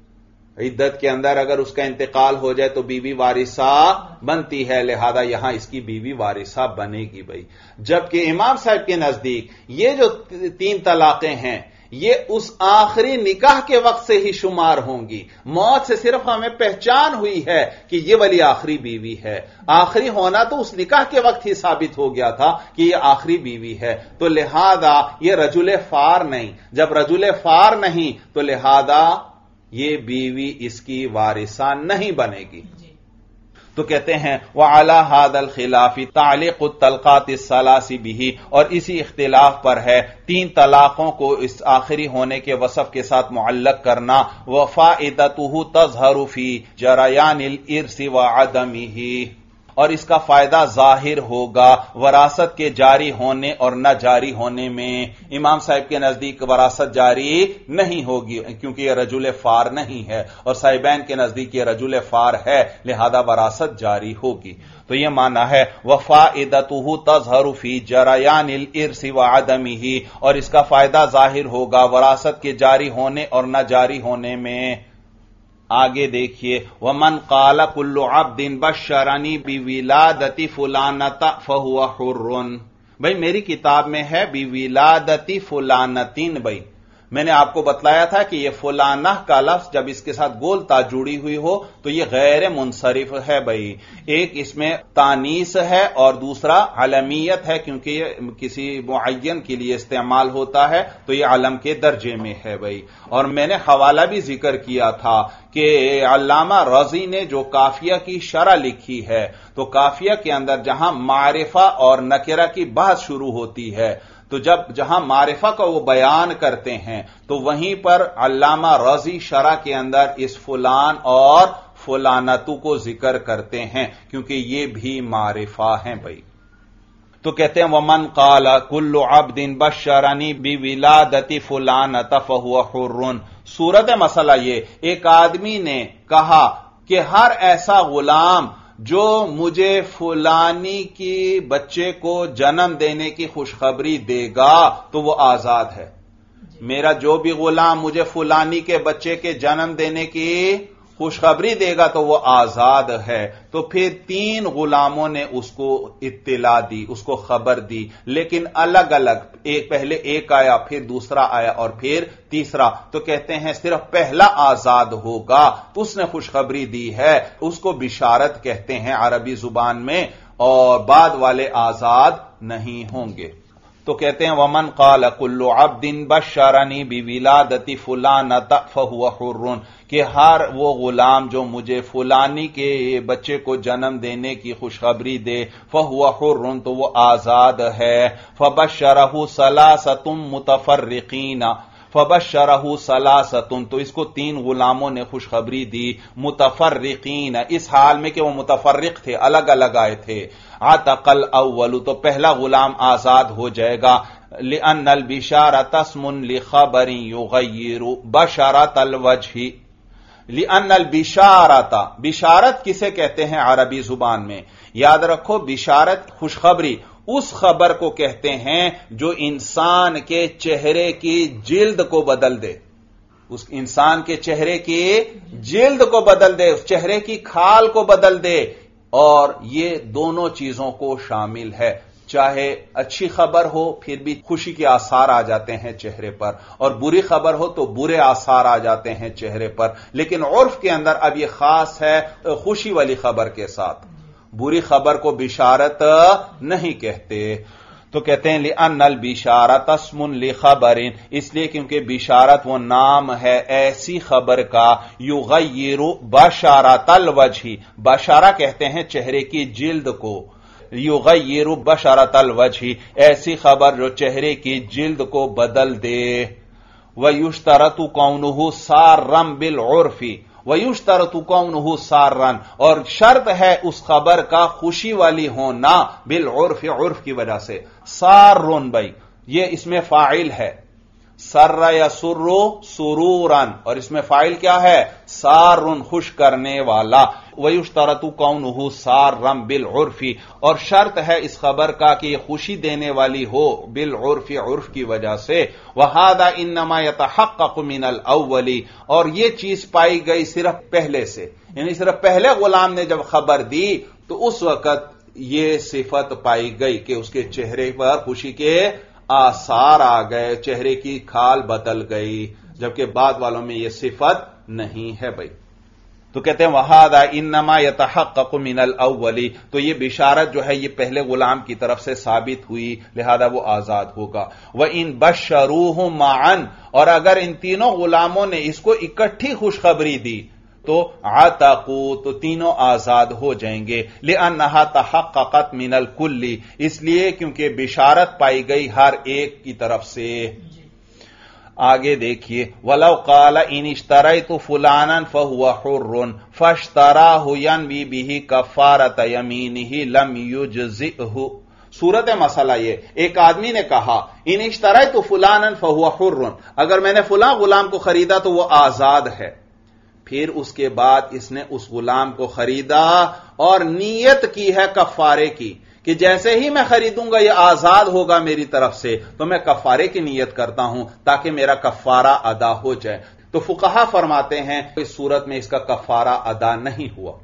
عدت کے اندر اگر اس کا انتقال ہو جائے تو بیوی وارثہ بنتی ہے، لہذا یہاں اس کی بیوی وارثہ بنے گی۔ بھائی جبکہ امام صاحب کے نزدیک یہ جو تین طلاقیں ہیں یہ اس آخری نکاح کے وقت سے ہی شمار ہوں گی، موت سے صرف ہمیں پہچان ہوئی ہے کہ یہ والی آخری بیوی ہے، آخری ہونا تو اس نکاح کے وقت ہی ثابت ہو گیا تھا کہ یہ آخری بیوی ہے، تو لہذا یہ رجل فار نہیں، جب رجل فار نہیں تو لہذا یہ بیوی اس کی وارثہ نہیں بنے گی۔ تو کہتے ہیں وعلی ھذا الخلاف تعلیق الطلقات الثلاث بہ، اور اسی اختلاف پر ہے تین طلاقوں کو اس آخری ہونے کے وصف کے ساتھ معلق کرنا، وفائدتہ تظہر فی جریان الارث وعدمہ، اور اس کا فائدہ ظاہر ہوگا وراثت کے جاری ہونے اور نہ جاری ہونے میں۔ امام صاحب کے نزدیک وراثت جاری نہیں ہوگی کیونکہ یہ رجل فار نہیں ہے، اور صاحبین کے نزدیک یہ رجل فار ہے، لہذا وراثت جاری ہوگی۔ تو یہ معنی ہے وفائدتہ تظہر فی جریان الارث وعدمہ، اور اس کا فائدہ ظاہر ہوگا وراثت کے جاری ہونے اور نہ جاری ہونے میں۔ آگے دیکھیے ومن قال کل عبد بشرنی بولادت فلانۃ فہو حر، بھائی میری کتاب میں ہے بولادت فلانتین، بھائی میں نے آپ کو بتلایا تھا کہ یہ فلانہ کا لفظ جب اس کے ساتھ گول تا جڑی ہوئی ہو تو یہ غیر منصرف ہے۔ بھائی ایک اس میں تانیث ہے اور دوسرا علمیت ہے، کیونکہ یہ کسی معین کے لیے استعمال ہوتا ہے تو یہ علم کے درجے میں ہے۔ بھائی اور میں نے حوالہ بھی ذکر کیا تھا کہ علامہ رازی نے جو کافیہ کی شرح لکھی ہے تو کافیہ کے اندر جہاں معرفہ اور نکرہ کی بحث شروع ہوتی ہے تو جب جہاں معرفہ کا وہ بیان کرتے ہیں تو وہیں پر علامہ رازی شرح کے اندر اس فلان اور فلانتو کو ذکر کرتے ہیں کیونکہ یہ بھی معرفہ ہیں۔ بھائی تو کہتے ہیں ومن قال کل عبد بشرنی بولادت فلانۃ فہو حر، صورت مسئلہ یہ ایک آدمی نے کہا کہ ہر ایسا غلام جو مجھے فلانی کی بچے کو جنم دینے کی خوشخبری دے گا تو وہ آزاد ہے، میرا جو بھی غلام مجھے فلانی کے بچے کے جنم دینے کی خوشخبری دے گا تو وہ آزاد ہے۔ تو پھر تین غلاموں نے اس کو اطلاع دی، اس کو خبر دی، لیکن الگ الگ، ایک پہلے ایک آیا پھر دوسرا آیا اور پھر تیسرا، تو کہتے ہیں صرف پہلا آزاد ہوگا، اس نے خوشخبری دی ہے، اس کو بشارت کہتے ہیں عربی زبان میں، اور بعد والے آزاد نہیں ہوں گے۔ تو کہتے ہیں ومن قال کل عبد بشرنی بولادت فلانۃ فہو حر، کہ ہر وہ غلام جو مجھے فلانی کے بچے کو جنم دینے کی خوشخبری دے فہو حر تو وہ آزاد ہے۔ فبشرہ ثلاثۃ متفرقین، فبشرہ ثلاثۃ تو اس کو تین غلاموں نے خوشخبری دی، متفرقین اس حال میں کہ وہ متفرق تھے، الگ الگ آئے تھے۔ عتق الاول تو پہلا غلام آزاد ہو جائے گا، لأن البشارۃ اسم لخبر یغیر بشرۃ الوجہ، لأن البشارۃ، بشارت کسے کہتے ہیں عربی زبان میں؟ یاد رکھو بشارت خوشخبری اس خبر کو کہتے ہیں جو انسان کے چہرے کی جلد کو بدل دے، اس انسان کے چہرے کی جلد کو بدل دے، اس چہرے کی کھال کو بدل دے، اور یہ دونوں چیزوں کو شامل ہے، چاہے اچھی خبر ہو پھر بھی خوشی کے آثار آ جاتے ہیں چہرے پر، اور بری خبر ہو تو برے آثار آ جاتے ہیں چہرے پر، لیکن عرف کے اندر اب یہ خاص ہے خوشی والی خبر کے ساتھ، بری خبر کو بشارت نہیں کہتے۔ تو کہتے ہیں لِأَنَّ الْبِشَارَةَ اسْمٌ لِخَبَرٍ، اس لیے کیونکہ بشارت وہ نام ہے ایسی خبر کا یغیر بشارۃ الوجہ، بشارہ کہتے ہیں چہرے کی جلد کو، یغیر بشارۃ الوجہ ایسی خبر جو چہرے کی جلد کو بدل دے، وَيُشْتَرَطُ كَوْنُهُ سَارًّا بِالْعُرْفِ، وَيُشْتَرَطُ كَوْنُهُ سَارًّا اور شرط ہے اس خبر کا خوشی والی ہونا، بالعرف عرف کی وجہ سے، سارٌ بھائی یہ اس میں فاعل ہے، سر یسر سرورا، اور اس میں فاعل کیا ہے؟ سارٌ خوش کرنے والا، وَيُشْتَرَطُ كَوْنُهُ سَارًّا بِالْعُرْفِ اور شرط ہے اس خبر کا کہ یہ خوشی دینے والی ہو بالعرف عرف کی وجہ سے، وَهَذَا إِنَّمَا يَتَحَقَّقُ مِنَ الْأَوَّلِ اور یہ چیز پائی گئی صرف پہلے سے، یعنی صرف پہلے غلام نے جب خبر دی تو اس وقت یہ صفت پائی گئی کہ اس کے چہرے پر خوشی کے آثار آ گئے، چہرے کی کھال بدل گئی، جبکہ بعد والوں میں یہ صفت نہیں ہے بھائی۔ تو کہتے ہیں وَهَذَا إِنَّمَا يَتَحَقَّقُ مِنَ الْأَوَّلِ تو یہ بشارت جو ہے یہ پہلے غلام کی طرف سے ثابت ہوئی، لہذا وہ آزاد ہوگا۔ وَإِن بَشَّرُوهُ مَعًا اور اگر ان تینوں غلاموں نے اس کو اکٹھی خوشخبری دی تو عتقوا تو تینوں آزاد ہو جائیں گے، لِأَنَّهَا تَحَقَّقَتْ مِنَ الْكُلِّ اس لیے کیونکہ بشارت پائی گئی ہر ایک کی طرف سے۔ آگے دیکھیے وَلَوْ قَالَ إِنِ اشْتَرَيْتُ فُلَانًا فَهُوَ حُرٌّ فَاشْتَرَاهُ يَنْوِي بِهِ كَفَّارَةَ يَمِينِهِ لَمْ يُجْزِئْهُ صورت مسئلہ یہ، ایک آدمی نے کہا ان اشتریت فلانا فهو حر، اگر میں نے فلاں غلام کو خریدا تو وہ آزاد ہے، پھر اس کے بعد اس نے اس غلام کو خریدا اور نیت کی ہے کفارے کی کہ جیسے ہی میں خریدوں گا یہ آزاد ہوگا میری طرف سے تو میں کفارے کی نیت کرتا ہوں تاکہ میرا کفارہ ادا ہو جائے، تو فقہا فرماتے ہیں اس صورت میں اس کا کفارہ ادا نہیں ہوا،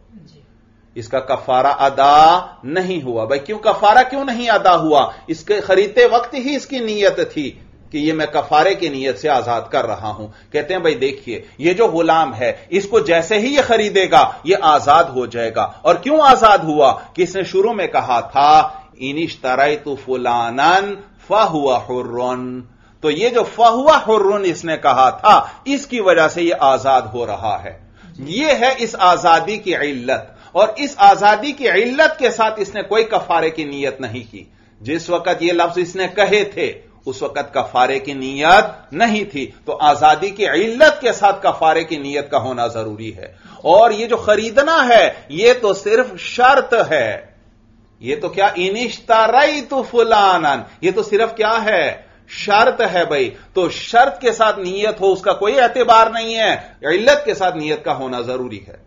اس کا کفارہ ادا نہیں ہوا۔ بھائی کیوں کفارہ کیوں نہیں ادا ہوا؟ اس کے خریدتے وقت ہی اس کی نیت تھی کہ یہ میں کفارے کی نیت سے آزاد کر رہا ہوں۔ کہتے ہیں بھائی دیکھیے یہ جو غلام ہے اس کو جیسے ہی یہ خریدے گا یہ آزاد ہو جائے گا، اور کیوں آزاد ہوا کہ اس نے شروع میں کہا تھا ان اشتریت فلانا فہو حر، تو یہ جو فہو حر اس نے کہا تھا اس کی وجہ سے یہ آزاد ہو رہا ہے، یہ ہے اس آزادی کی علت، اور اس آزادی کی علت کے ساتھ اس نے کوئی کفارے کی نیت نہیں کی۔ جس وقت یہ لفظ اس نے کہے تھے اس وقت کفارے کی نیت نہیں تھی، تو آزادی کی علت کے ساتھ کفارے کی نیت کا ہونا ضروری ہے۔ اور یہ جو خریدنا ہے یہ تو صرف شرط ہے، یہ تو کیا ان اشتریت فلانا یہ تو صرف کیا ہے؟ شرط ہے بھائی، تو شرط کے ساتھ نیت ہو اس کا کوئی اعتبار نہیں ہے، علت کے ساتھ نیت کا ہونا ضروری ہے۔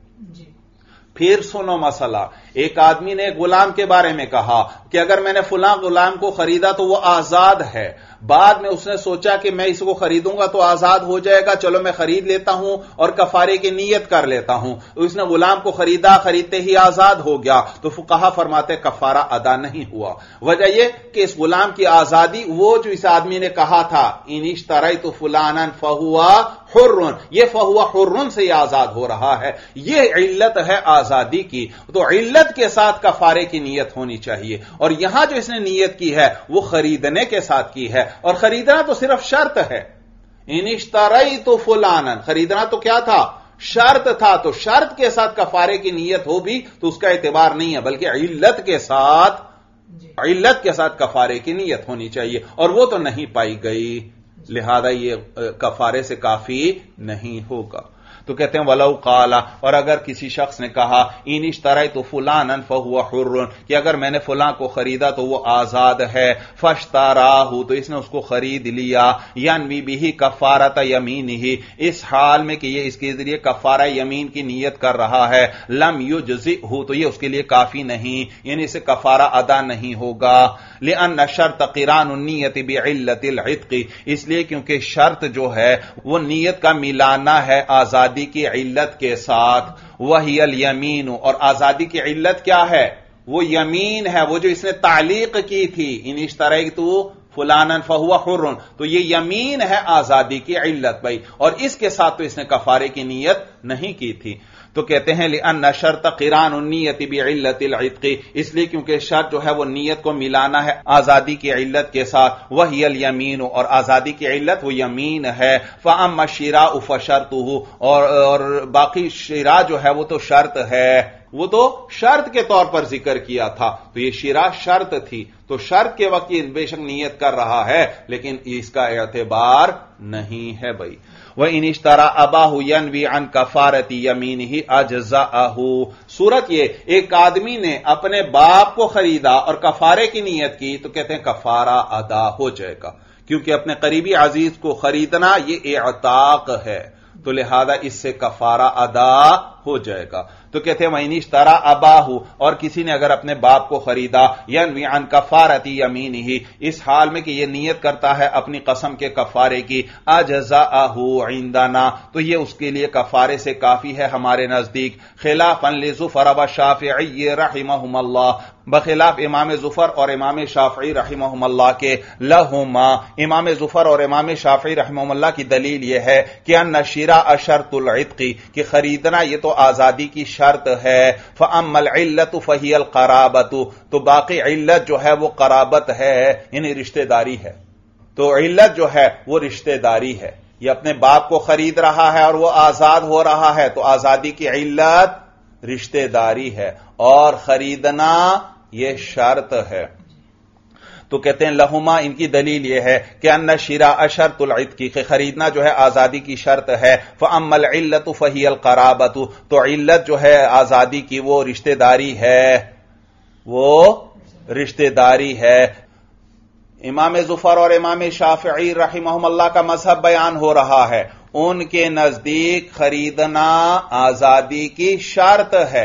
پھر سنو مسئلہ، ایک آدمی نے غلام کے بارے میں کہا کہ اگر میں نے فلاں غلام کو خریدا تو وہ آزاد ہے، بعد میں اس نے سوچا کہ میں اس کو خریدوں گا تو آزاد ہو جائے گا، چلو میں خرید لیتا ہوں اور کفارے کی نیت کر لیتا ہوں، تو اس نے غلام کو خریدا، خریدتے ہی آزاد ہو گیا، تو فقہا فرماتے کفارہ ادا نہیں ہوا۔ وجہ یہ کہ اس غلام کی آزادی وہ جو اس آدمی نے کہا تھا ان اشتریت فلانا فہو حر، یہ فہو حر سے یہ آزاد ہو رہا ہے، یہ علت ہے آزادی کی، تو علت کے ساتھ کفارے کی نیت ہونی چاہیے، اور یہاں جو اس نے نیت کی ہے وہ خریدنے کے ساتھ کی ہے، اور خریدنا تو صرف شرط ہے، ان اشتریت فلانا خریدنا تو کیا تھا؟ شرط تھا، تو شرط کے ساتھ کفارے کی نیت ہو بھی تو اس کا اعتبار نہیں ہے، بلکہ علت کے ساتھ علت کے ساتھ کفارے کی نیت ہونی چاہیے، اور وہ تو نہیں پائی گئی، لہذا یہ کفارے سے کافی نہیں ہوگا۔ تو کہتے ہیں وَلَوْ قَالَ اور اگر کسی شخص نے کہا ان اشتریت فلانا فَهُوَ حُرٌّ کہ اگر میں نے فلاں کو خریدا تو وہ آزاد ہے، فَاشْتَرَاهُ تو اس نے اس کو خرید لیا، يَنْوِي بِهِ كَفَّارَةَ يَمِينِهِ اس حال میں کہ یہ اس کے ذریعے کفارہ یمین کی نیت کر رہا ہے، لم يُجْزِئْهُ تو یہ اس کے لیے کافی نہیں، یعنی اسے کفارہ ادا نہیں ہوگا، لِأَنَّ الشَّرْطَ قِرَانُ النِّيَّةِ بِعِلَّةِ الْعِتْقِ اس لیے کیونکہ شرط جو ہے وہ نیت کا ملانا ہے آزادی کی علت کے ساتھ، وہی الیمین اور آزادی کی علت کیا ہے؟ وہ یمین ہے، وہ جو اس نے تعلیق کی تھی ان اشتریت فلانا فہو حر، تو یہ یمین ہے آزادی کی علت بھائی، اور اس کے ساتھ تو اس نے کفارے کی نیت نہیں کی تھی. تو کہتے ہیں لأن شرط قران النیت بعلت العتق، اس لیے کیونکہ شرط جو ہے وہ نیت کو ملانا ہے آزادی کی علت کے ساتھ. وہی الیمین، اور آزادی کی علت وہ یمین ہے. فاما الشراء فشرطه، اور اور باقی شراء جو ہے وہ تو شرط ہے، وہ تو شرط کے طور پر ذکر کیا تھا. تو یہ شراء شرط تھی، تو شرط کے وقت یہ بے شک نیت کر رہا ہے لیکن اس کا اعتبار نہیں ہے بھائی. وَإِنِ اشْتَرَى أَبَاهُ يَنْوِي عَنْ كَفَارَةِ يَمِينِهِ أَجْزَأَهُ. صورت یہ، ایک آدمی نے اپنے باپ کو خریدا اور کفارے کی نیت کی تو کہتے ہیں کفارہ ادا ہو جائے گا، کیونکہ اپنے قریبی عزیز کو خریدنا یہ اعتاق ہے، تو لہذا اس سے کفارہ ادا ہو جائے گا. تو کہتے ہیں وَإِنِ اشْتَرَى أَبَاهُ، اور کسی نے اگر اپنے باپ کو خریدا يَنْوِي عَنْ كَفَارَةِ يَمِينِهِ، اس حال میں کہ یہ نیت کرتا ہے اپنی قسم کے کفارے کی، أَجْزَأَهُ عِنْدَنَا، تو یہ اس کے لیے کفارے سے کافی ہے ہمارے نزدیک. خلافاً لزفر والشافعی رحمہم اللہ، بخلاف امام زفر اور امام شافعی رحمہم اللہ کے. لہما، امام زفر اور امام شافعی رحمہم اللہ کی دلیل یہ ہے کہ ان الشراء شرط العتق، کہ خریدنا یہ تو آزادی کی شرط ہے. فاما العلت فہی القرابۃ، تو باقی علت جو ہے وہ قرابت ہے، یعنی رشتہ داری ہے. تو علت جو ہے وہ رشتہ داری ہے، یہ اپنے باپ کو خرید رہا ہے اور وہ آزاد ہو رہا ہے، تو آزادی کی علت رشتہ داری ہے، اور خریدنا یہ شرط ہے. تو کہتے ہیں لہما، ان کی دلیل یہ ہے کہ ان الشراء شرط العتق، کہ خریدنا جو ہے آزادی کی شرط ہے. فاما العلت فہی القرابۃ، تو علت جو ہے آزادی کی وہ رشتہ داری ہے، وہ رشتہ داری ہے. امام زفر اور امام شافعی رحمہم اللہ کا مذہب بیان ہو رہا ہے. ان کے نزدیک خریدنا آزادی کی شرط ہے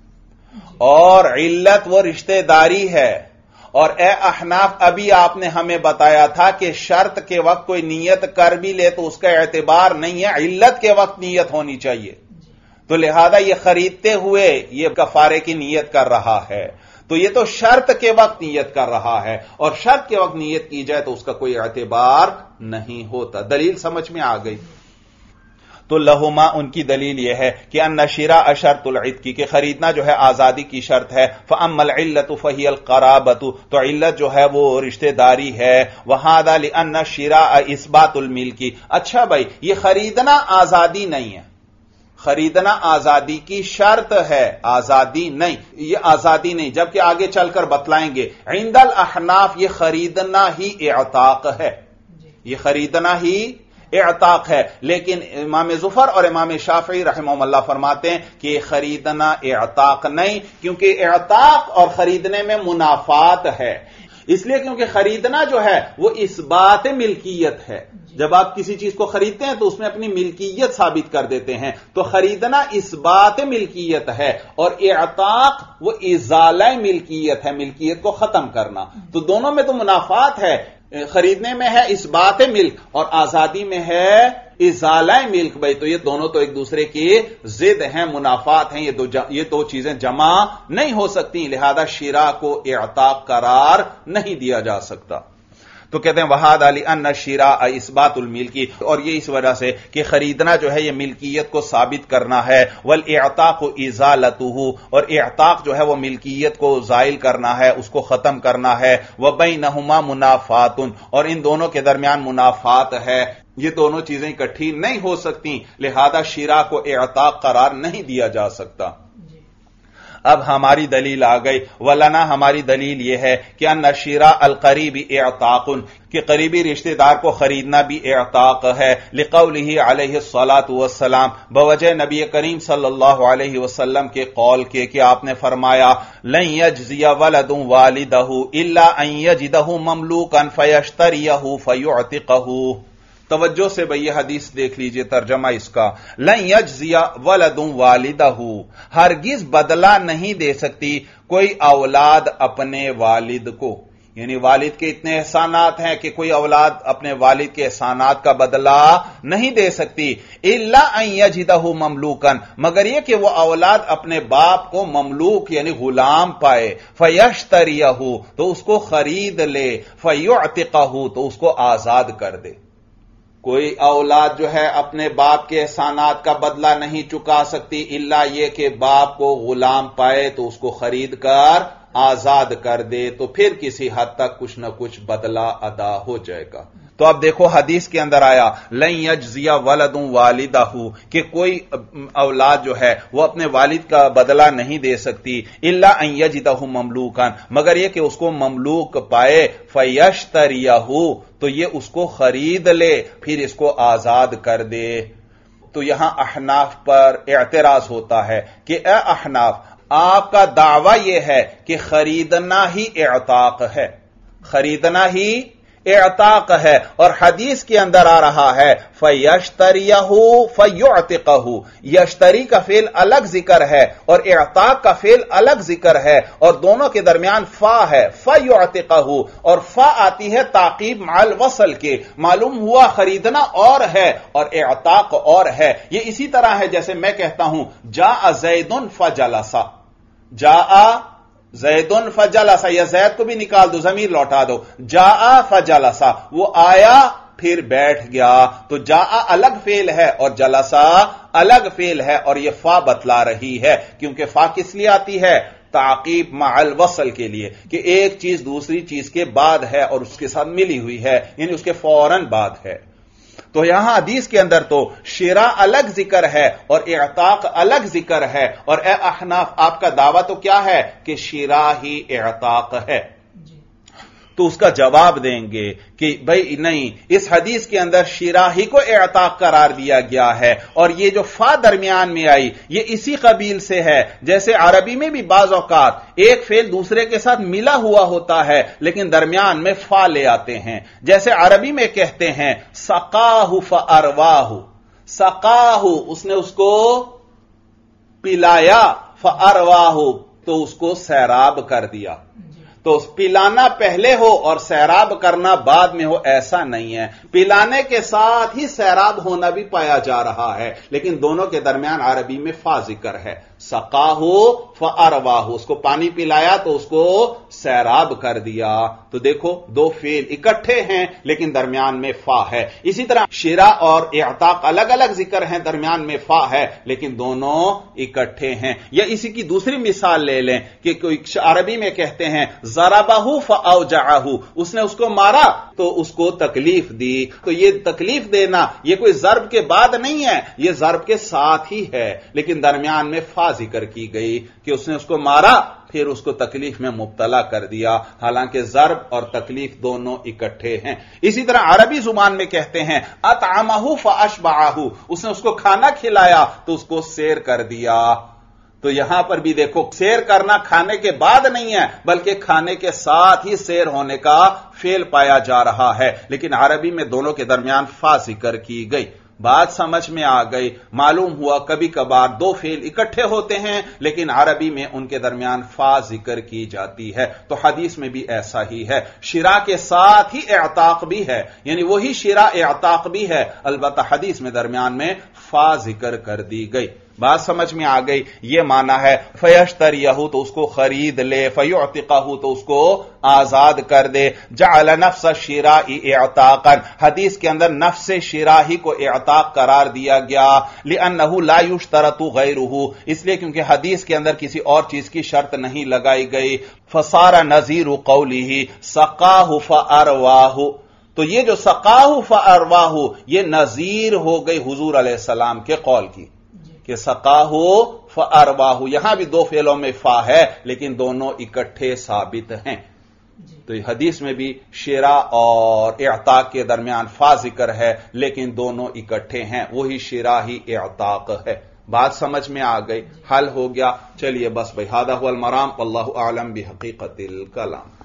اور علت وہ رشتہ داری ہے. اور اے احناف، ابھی آپ نے ہمیں بتایا تھا کہ شرط کے وقت کوئی نیت کر بھی لے تو اس کا اعتبار نہیں ہے، علت کے وقت نیت ہونی چاہیے. تو لہذا یہ خریدتے ہوئے یہ کفارے کی نیت کر رہا ہے، تو یہ تو شرط کے وقت نیت کر رہا ہے، اور شرط کے وقت نیت کی جائے تو اس کا کوئی اعتبار نہیں ہوتا. دلیل سمجھ میں آ گئی. تو لہما، ان کی دلیل یہ ہے کہ ان الشراء شرط العتق، کہ خریدنا جو ہے آزادی کی شرط ہے. فاما العلت فہی القرابۃ، تو علت جو ہے وہ رشتہ داری ہے. وہذا لان الشراء اثبات الملک. اچھا بھائی، یہ خریدنا آزادی نہیں ہے، خریدنا آزادی کی شرط ہے، آزادی نہیں، یہ آزادی نہیں، جبکہ آگے چل کر بتلائیں گے. عند الاحناف یہ خریدنا ہی اعتاق ہے، یہ خریدنا ہی اعتاق ہے. لیکن امام زفر اور امام شافعی رحمہم اللہ فرماتے ہیں کہ یہ خریدنا اعتاق نہیں، کیونکہ اعتاق اور خریدنے میں منافات ہے. اس لیے کیونکہ خریدنا جو ہے وہ اثبات ملکیت ہے. جب آپ کسی چیز کو خریدتے ہیں تو اس میں اپنی ملکیت ثابت کر دیتے ہیں، تو خریدنا اثبات ملکیت ہے، اور اعتاق وہ ازالہ ملکیت ہے، ملکیت کو ختم کرنا. تو دونوں میں تو منافات ہے، خریدنے میں ہے اثبات ملک اور آزادی میں ہے ازالہ ملک. بھائی تو یہ دونوں تو ایک دوسرے کی ضد ہیں، منافات ہیں، یہ دو یہ دو چیزیں جمع نہیں ہو سکتی. لہذا شراء کو اعتاق قرار نہیں دیا جا سکتا. تو کہتے ہیں وہذا لان الشراء اثبات الملک، اور یہ اس وجہ سے کہ خریدنا جو ہے یہ ملکیت کو ثابت کرنا ہے. والاعتاق ازالته، اور اعتاق جو ہے وہ ملکیت کو زائل کرنا ہے، اس کو ختم کرنا ہے. وبینہما منافات، اور ان دونوں کے درمیان منافات ہے، یہ دونوں چیزیں اکٹھی نہیں ہو سکتی. لہذا شراء کو اعتاق قرار نہیں دیا جا سکتا. اب ہماری دلیل آ گئی. ولنا، ہماری دلیل یہ ہے کہ ان الشراء القریب اعتاق، کہ قریبی رشتہ دار کو خریدنا بھی اعتاق ہے. لقولہ علیہ الصلاۃ والسلام، بوجہ نبی کریم صلی اللہ علیہ وسلم کے قول کے کہ آپ نے فرمایا لن یجزی ولد والدہ الا ان یجدہ مملوکا فیشتریہ فیعتقہ. توجہ سے بھئی یہ حدیث دیکھ لیجئے، ترجمہ اس کا. لن یجزی ولد والدہ، ہرگز بدلہ نہیں دے سکتی کوئی اولاد اپنے والد کو. یعنی والد کے اتنے احسانات ہیں کہ کوئی اولاد اپنے والد کے احسانات کا بدلہ نہیں دے سکتی. الا ان یجدہ مملوکا، مگر یہ کہ وہ اولاد اپنے باپ کو مملوک یعنی غلام پائے. فیشتریہ، تو اس کو خرید لے. فیعتقہ، تو اس کو آزاد کر دے. کوئی اولاد جو ہے اپنے باپ کے احسانات کا بدلہ نہیں چکا سکتی الا یہ کہ باپ کو غلام پائے تو اس کو خرید کر آزاد کر دے، تو پھر کسی حد تک کچھ نہ کچھ بدلہ ادا ہو جائے گا۔ تو اب دیکھو حدیث کے اندر آیا لن یجزی ولد والدہ، کہ کوئی اولاد جو ہے وہ اپنے والد کا بدلہ نہیں دے سکتی الا ان یجدہ مملوکا، مگر یہ کہ اس کو مملوک پائے، فیشتریہ، تو یہ اس کو خرید لے پھر اس کو آزاد کر دے۔ تو یہاں احناف پر اعتراض ہوتا ہے کہ اے احناف، آپ کا دعویٰ یہ ہے کہ خریدنا ہی اعتاق ہے، خریدنا ہی اعتاق ہے، اور حدیث کے اندر آ رہا ہے فَيَشْتَرِيَهُ فَيُعْتِقَهُ، یشتری کا فعل الگ ذکر ہے اور اعتاق کا فعل الگ ذکر ہے، اور دونوں کے درمیان فا ہے، فَيُعْتِقَهُ، اور فا آتی ہے تعقیب مع الوصل کے، معلوم ہوا خریدنا اور ہے اور اعتاق اور ہے۔ یہ اسی طرح ہے جیسے میں کہتا ہوں جاء زید فجلس، جاء زیدن فجلسا، یا زید کو بھی نکال دو، ضمیر لوٹا دو، جاء فجلسا، وہ آیا پھر بیٹھ گیا، تو جاء الگ فعل ہے اور جلسا الگ فعل ہے، اور یہ فا بتلا رہی ہے، کیونکہ فا کس لیے آتی ہے؟ تعقیب مع الوصل کے لیے، کہ ایک چیز دوسری چیز کے بعد ہے اور اس کے ساتھ ملی ہوئی ہے، یعنی اس کے فوراً بعد ہے۔ تو یہاں حدیث کے اندر تو شراء الگ ذکر ہے اور اعتاق الگ ذکر ہے، اور اے احناف آپ کا دعویٰ تو کیا ہے کہ شراء ہی اعتاق ہے۔ تو اس کا جواب دیں گے کہ بھئی نہیں، اس حدیث کے اندر شراء ہی کو اعتاق قرار دیا گیا ہے، اور یہ جو فا درمیان میں آئی یہ اسی قبیل سے ہے جیسے عربی میں بھی بعض اوقات ایک فعل دوسرے کے ساتھ ملا ہوا ہوتا ہے لیکن درمیان میں فا لے آتے ہیں، جیسے عربی میں کہتے ہیں سقاہ فارواہ، سقاہ اس نے اس کو پلایا، فارواہ تو اس کو سیراب کر دیا۔ تو پلانا پہلے ہو اور سیراب کرنا بعد میں ہو ایسا نہیں ہے، پلانے کے ساتھ ہی سیراب ہونا بھی پایا جا رہا ہے، لیکن دونوں کے درمیان عربی میں فا ذکر ہے، سقاہ فارواہ، اس کو پانی پلایا تو اس کو سیراب کر دیا۔ تو دیکھو دو فعل اکٹھے ہیں لیکن درمیان میں فا ہے۔ اسی طرح شراء اور اعتاق الگ الگ ذکر ہیں، درمیان میں فا ہے لیکن دونوں اکٹھے ہیں۔ یا اسی کی دوسری مثال لے لیں کہ کوئی عربی میں کہتے ہیں ضربہ فاوجعہ، اس نے اس کو مارا تو اس کو تکلیف دی، تو یہ تکلیف دینا یہ کوئی ضرب کے بعد نہیں ہے، یہ ضرب کے ساتھ ہی ہے، لیکن درمیان میں فا ذکر کی گئی کہ اس نے اس کو مارا پھر اس کو تکلیف میں مبتلا کر دیا، حالانکہ ضرب اور تکلیف دونوں اکٹھے ہیں۔ اسی طرح عربی زبان میں کہتے ہیں اطعمہ فاشبعہ، اس نے اس کو کھانا کھلایا تو اس کو سیر کر دیا۔ تو یہاں پر بھی دیکھو سیر کرنا کھانے کے بعد نہیں ہے بلکہ کھانے کے ساتھ ہی سیر ہونے کا فعل پایا جا رہا ہے، لیکن عربی میں دونوں کے درمیان فا ذکر کی گئی۔ بات سمجھ میں آ گئی؟ معلوم ہوا کبھی کبھار دو فعل اکٹھے ہوتے ہیں لیکن عربی میں ان کے درمیان فا ذکر کی جاتی ہے، تو حدیث میں بھی ایسا ہی ہے، شراء کے ساتھ ہی اعتاق بھی ہے، یعنی وہی شراء اعتاق بھی ہے، البتہ حدیث میں درمیان میں فا ذکر کر دی گئی۔ بات سمجھ میں آ گئی؟ یہ معنی ہے فیشتریہ تو اس کو خرید لے، فیعتقہ تو اس کو آزاد کر دے، جعل نفس الشراء اعتاقا، حدیث کے اندر نفس شراء ہی کو اعتاق قرار دیا گیا، لأنہ لا یشترط غیرہ، اس لیے کیونکہ حدیث کے اندر کسی اور چیز کی شرط نہیں لگائی گئی، فصار نظیر قولہ سقاہ فارواہ، تو یہ جو سقاہ فارواہ یہ نظیر ہو گئی حضور علیہ السلام کے قول کی کہ سقاہ فارواہ، یہاں بھی دو فعلوں میں فا ہے لیکن دونوں اکٹھے ثابت ہیں۔ تو حدیث میں بھی شراء اور اعتاق کے درمیان فا ذکر ہے لیکن دونوں اکٹھے ہیں، وہی شراء ہی اعتاق ہے۔ بات سمجھ میں آ گئی؟ حل ہو گیا؟ چلیے بس بھائی، ھذا ھو المرام، واللہ اعلم بحقیقت الکلام۔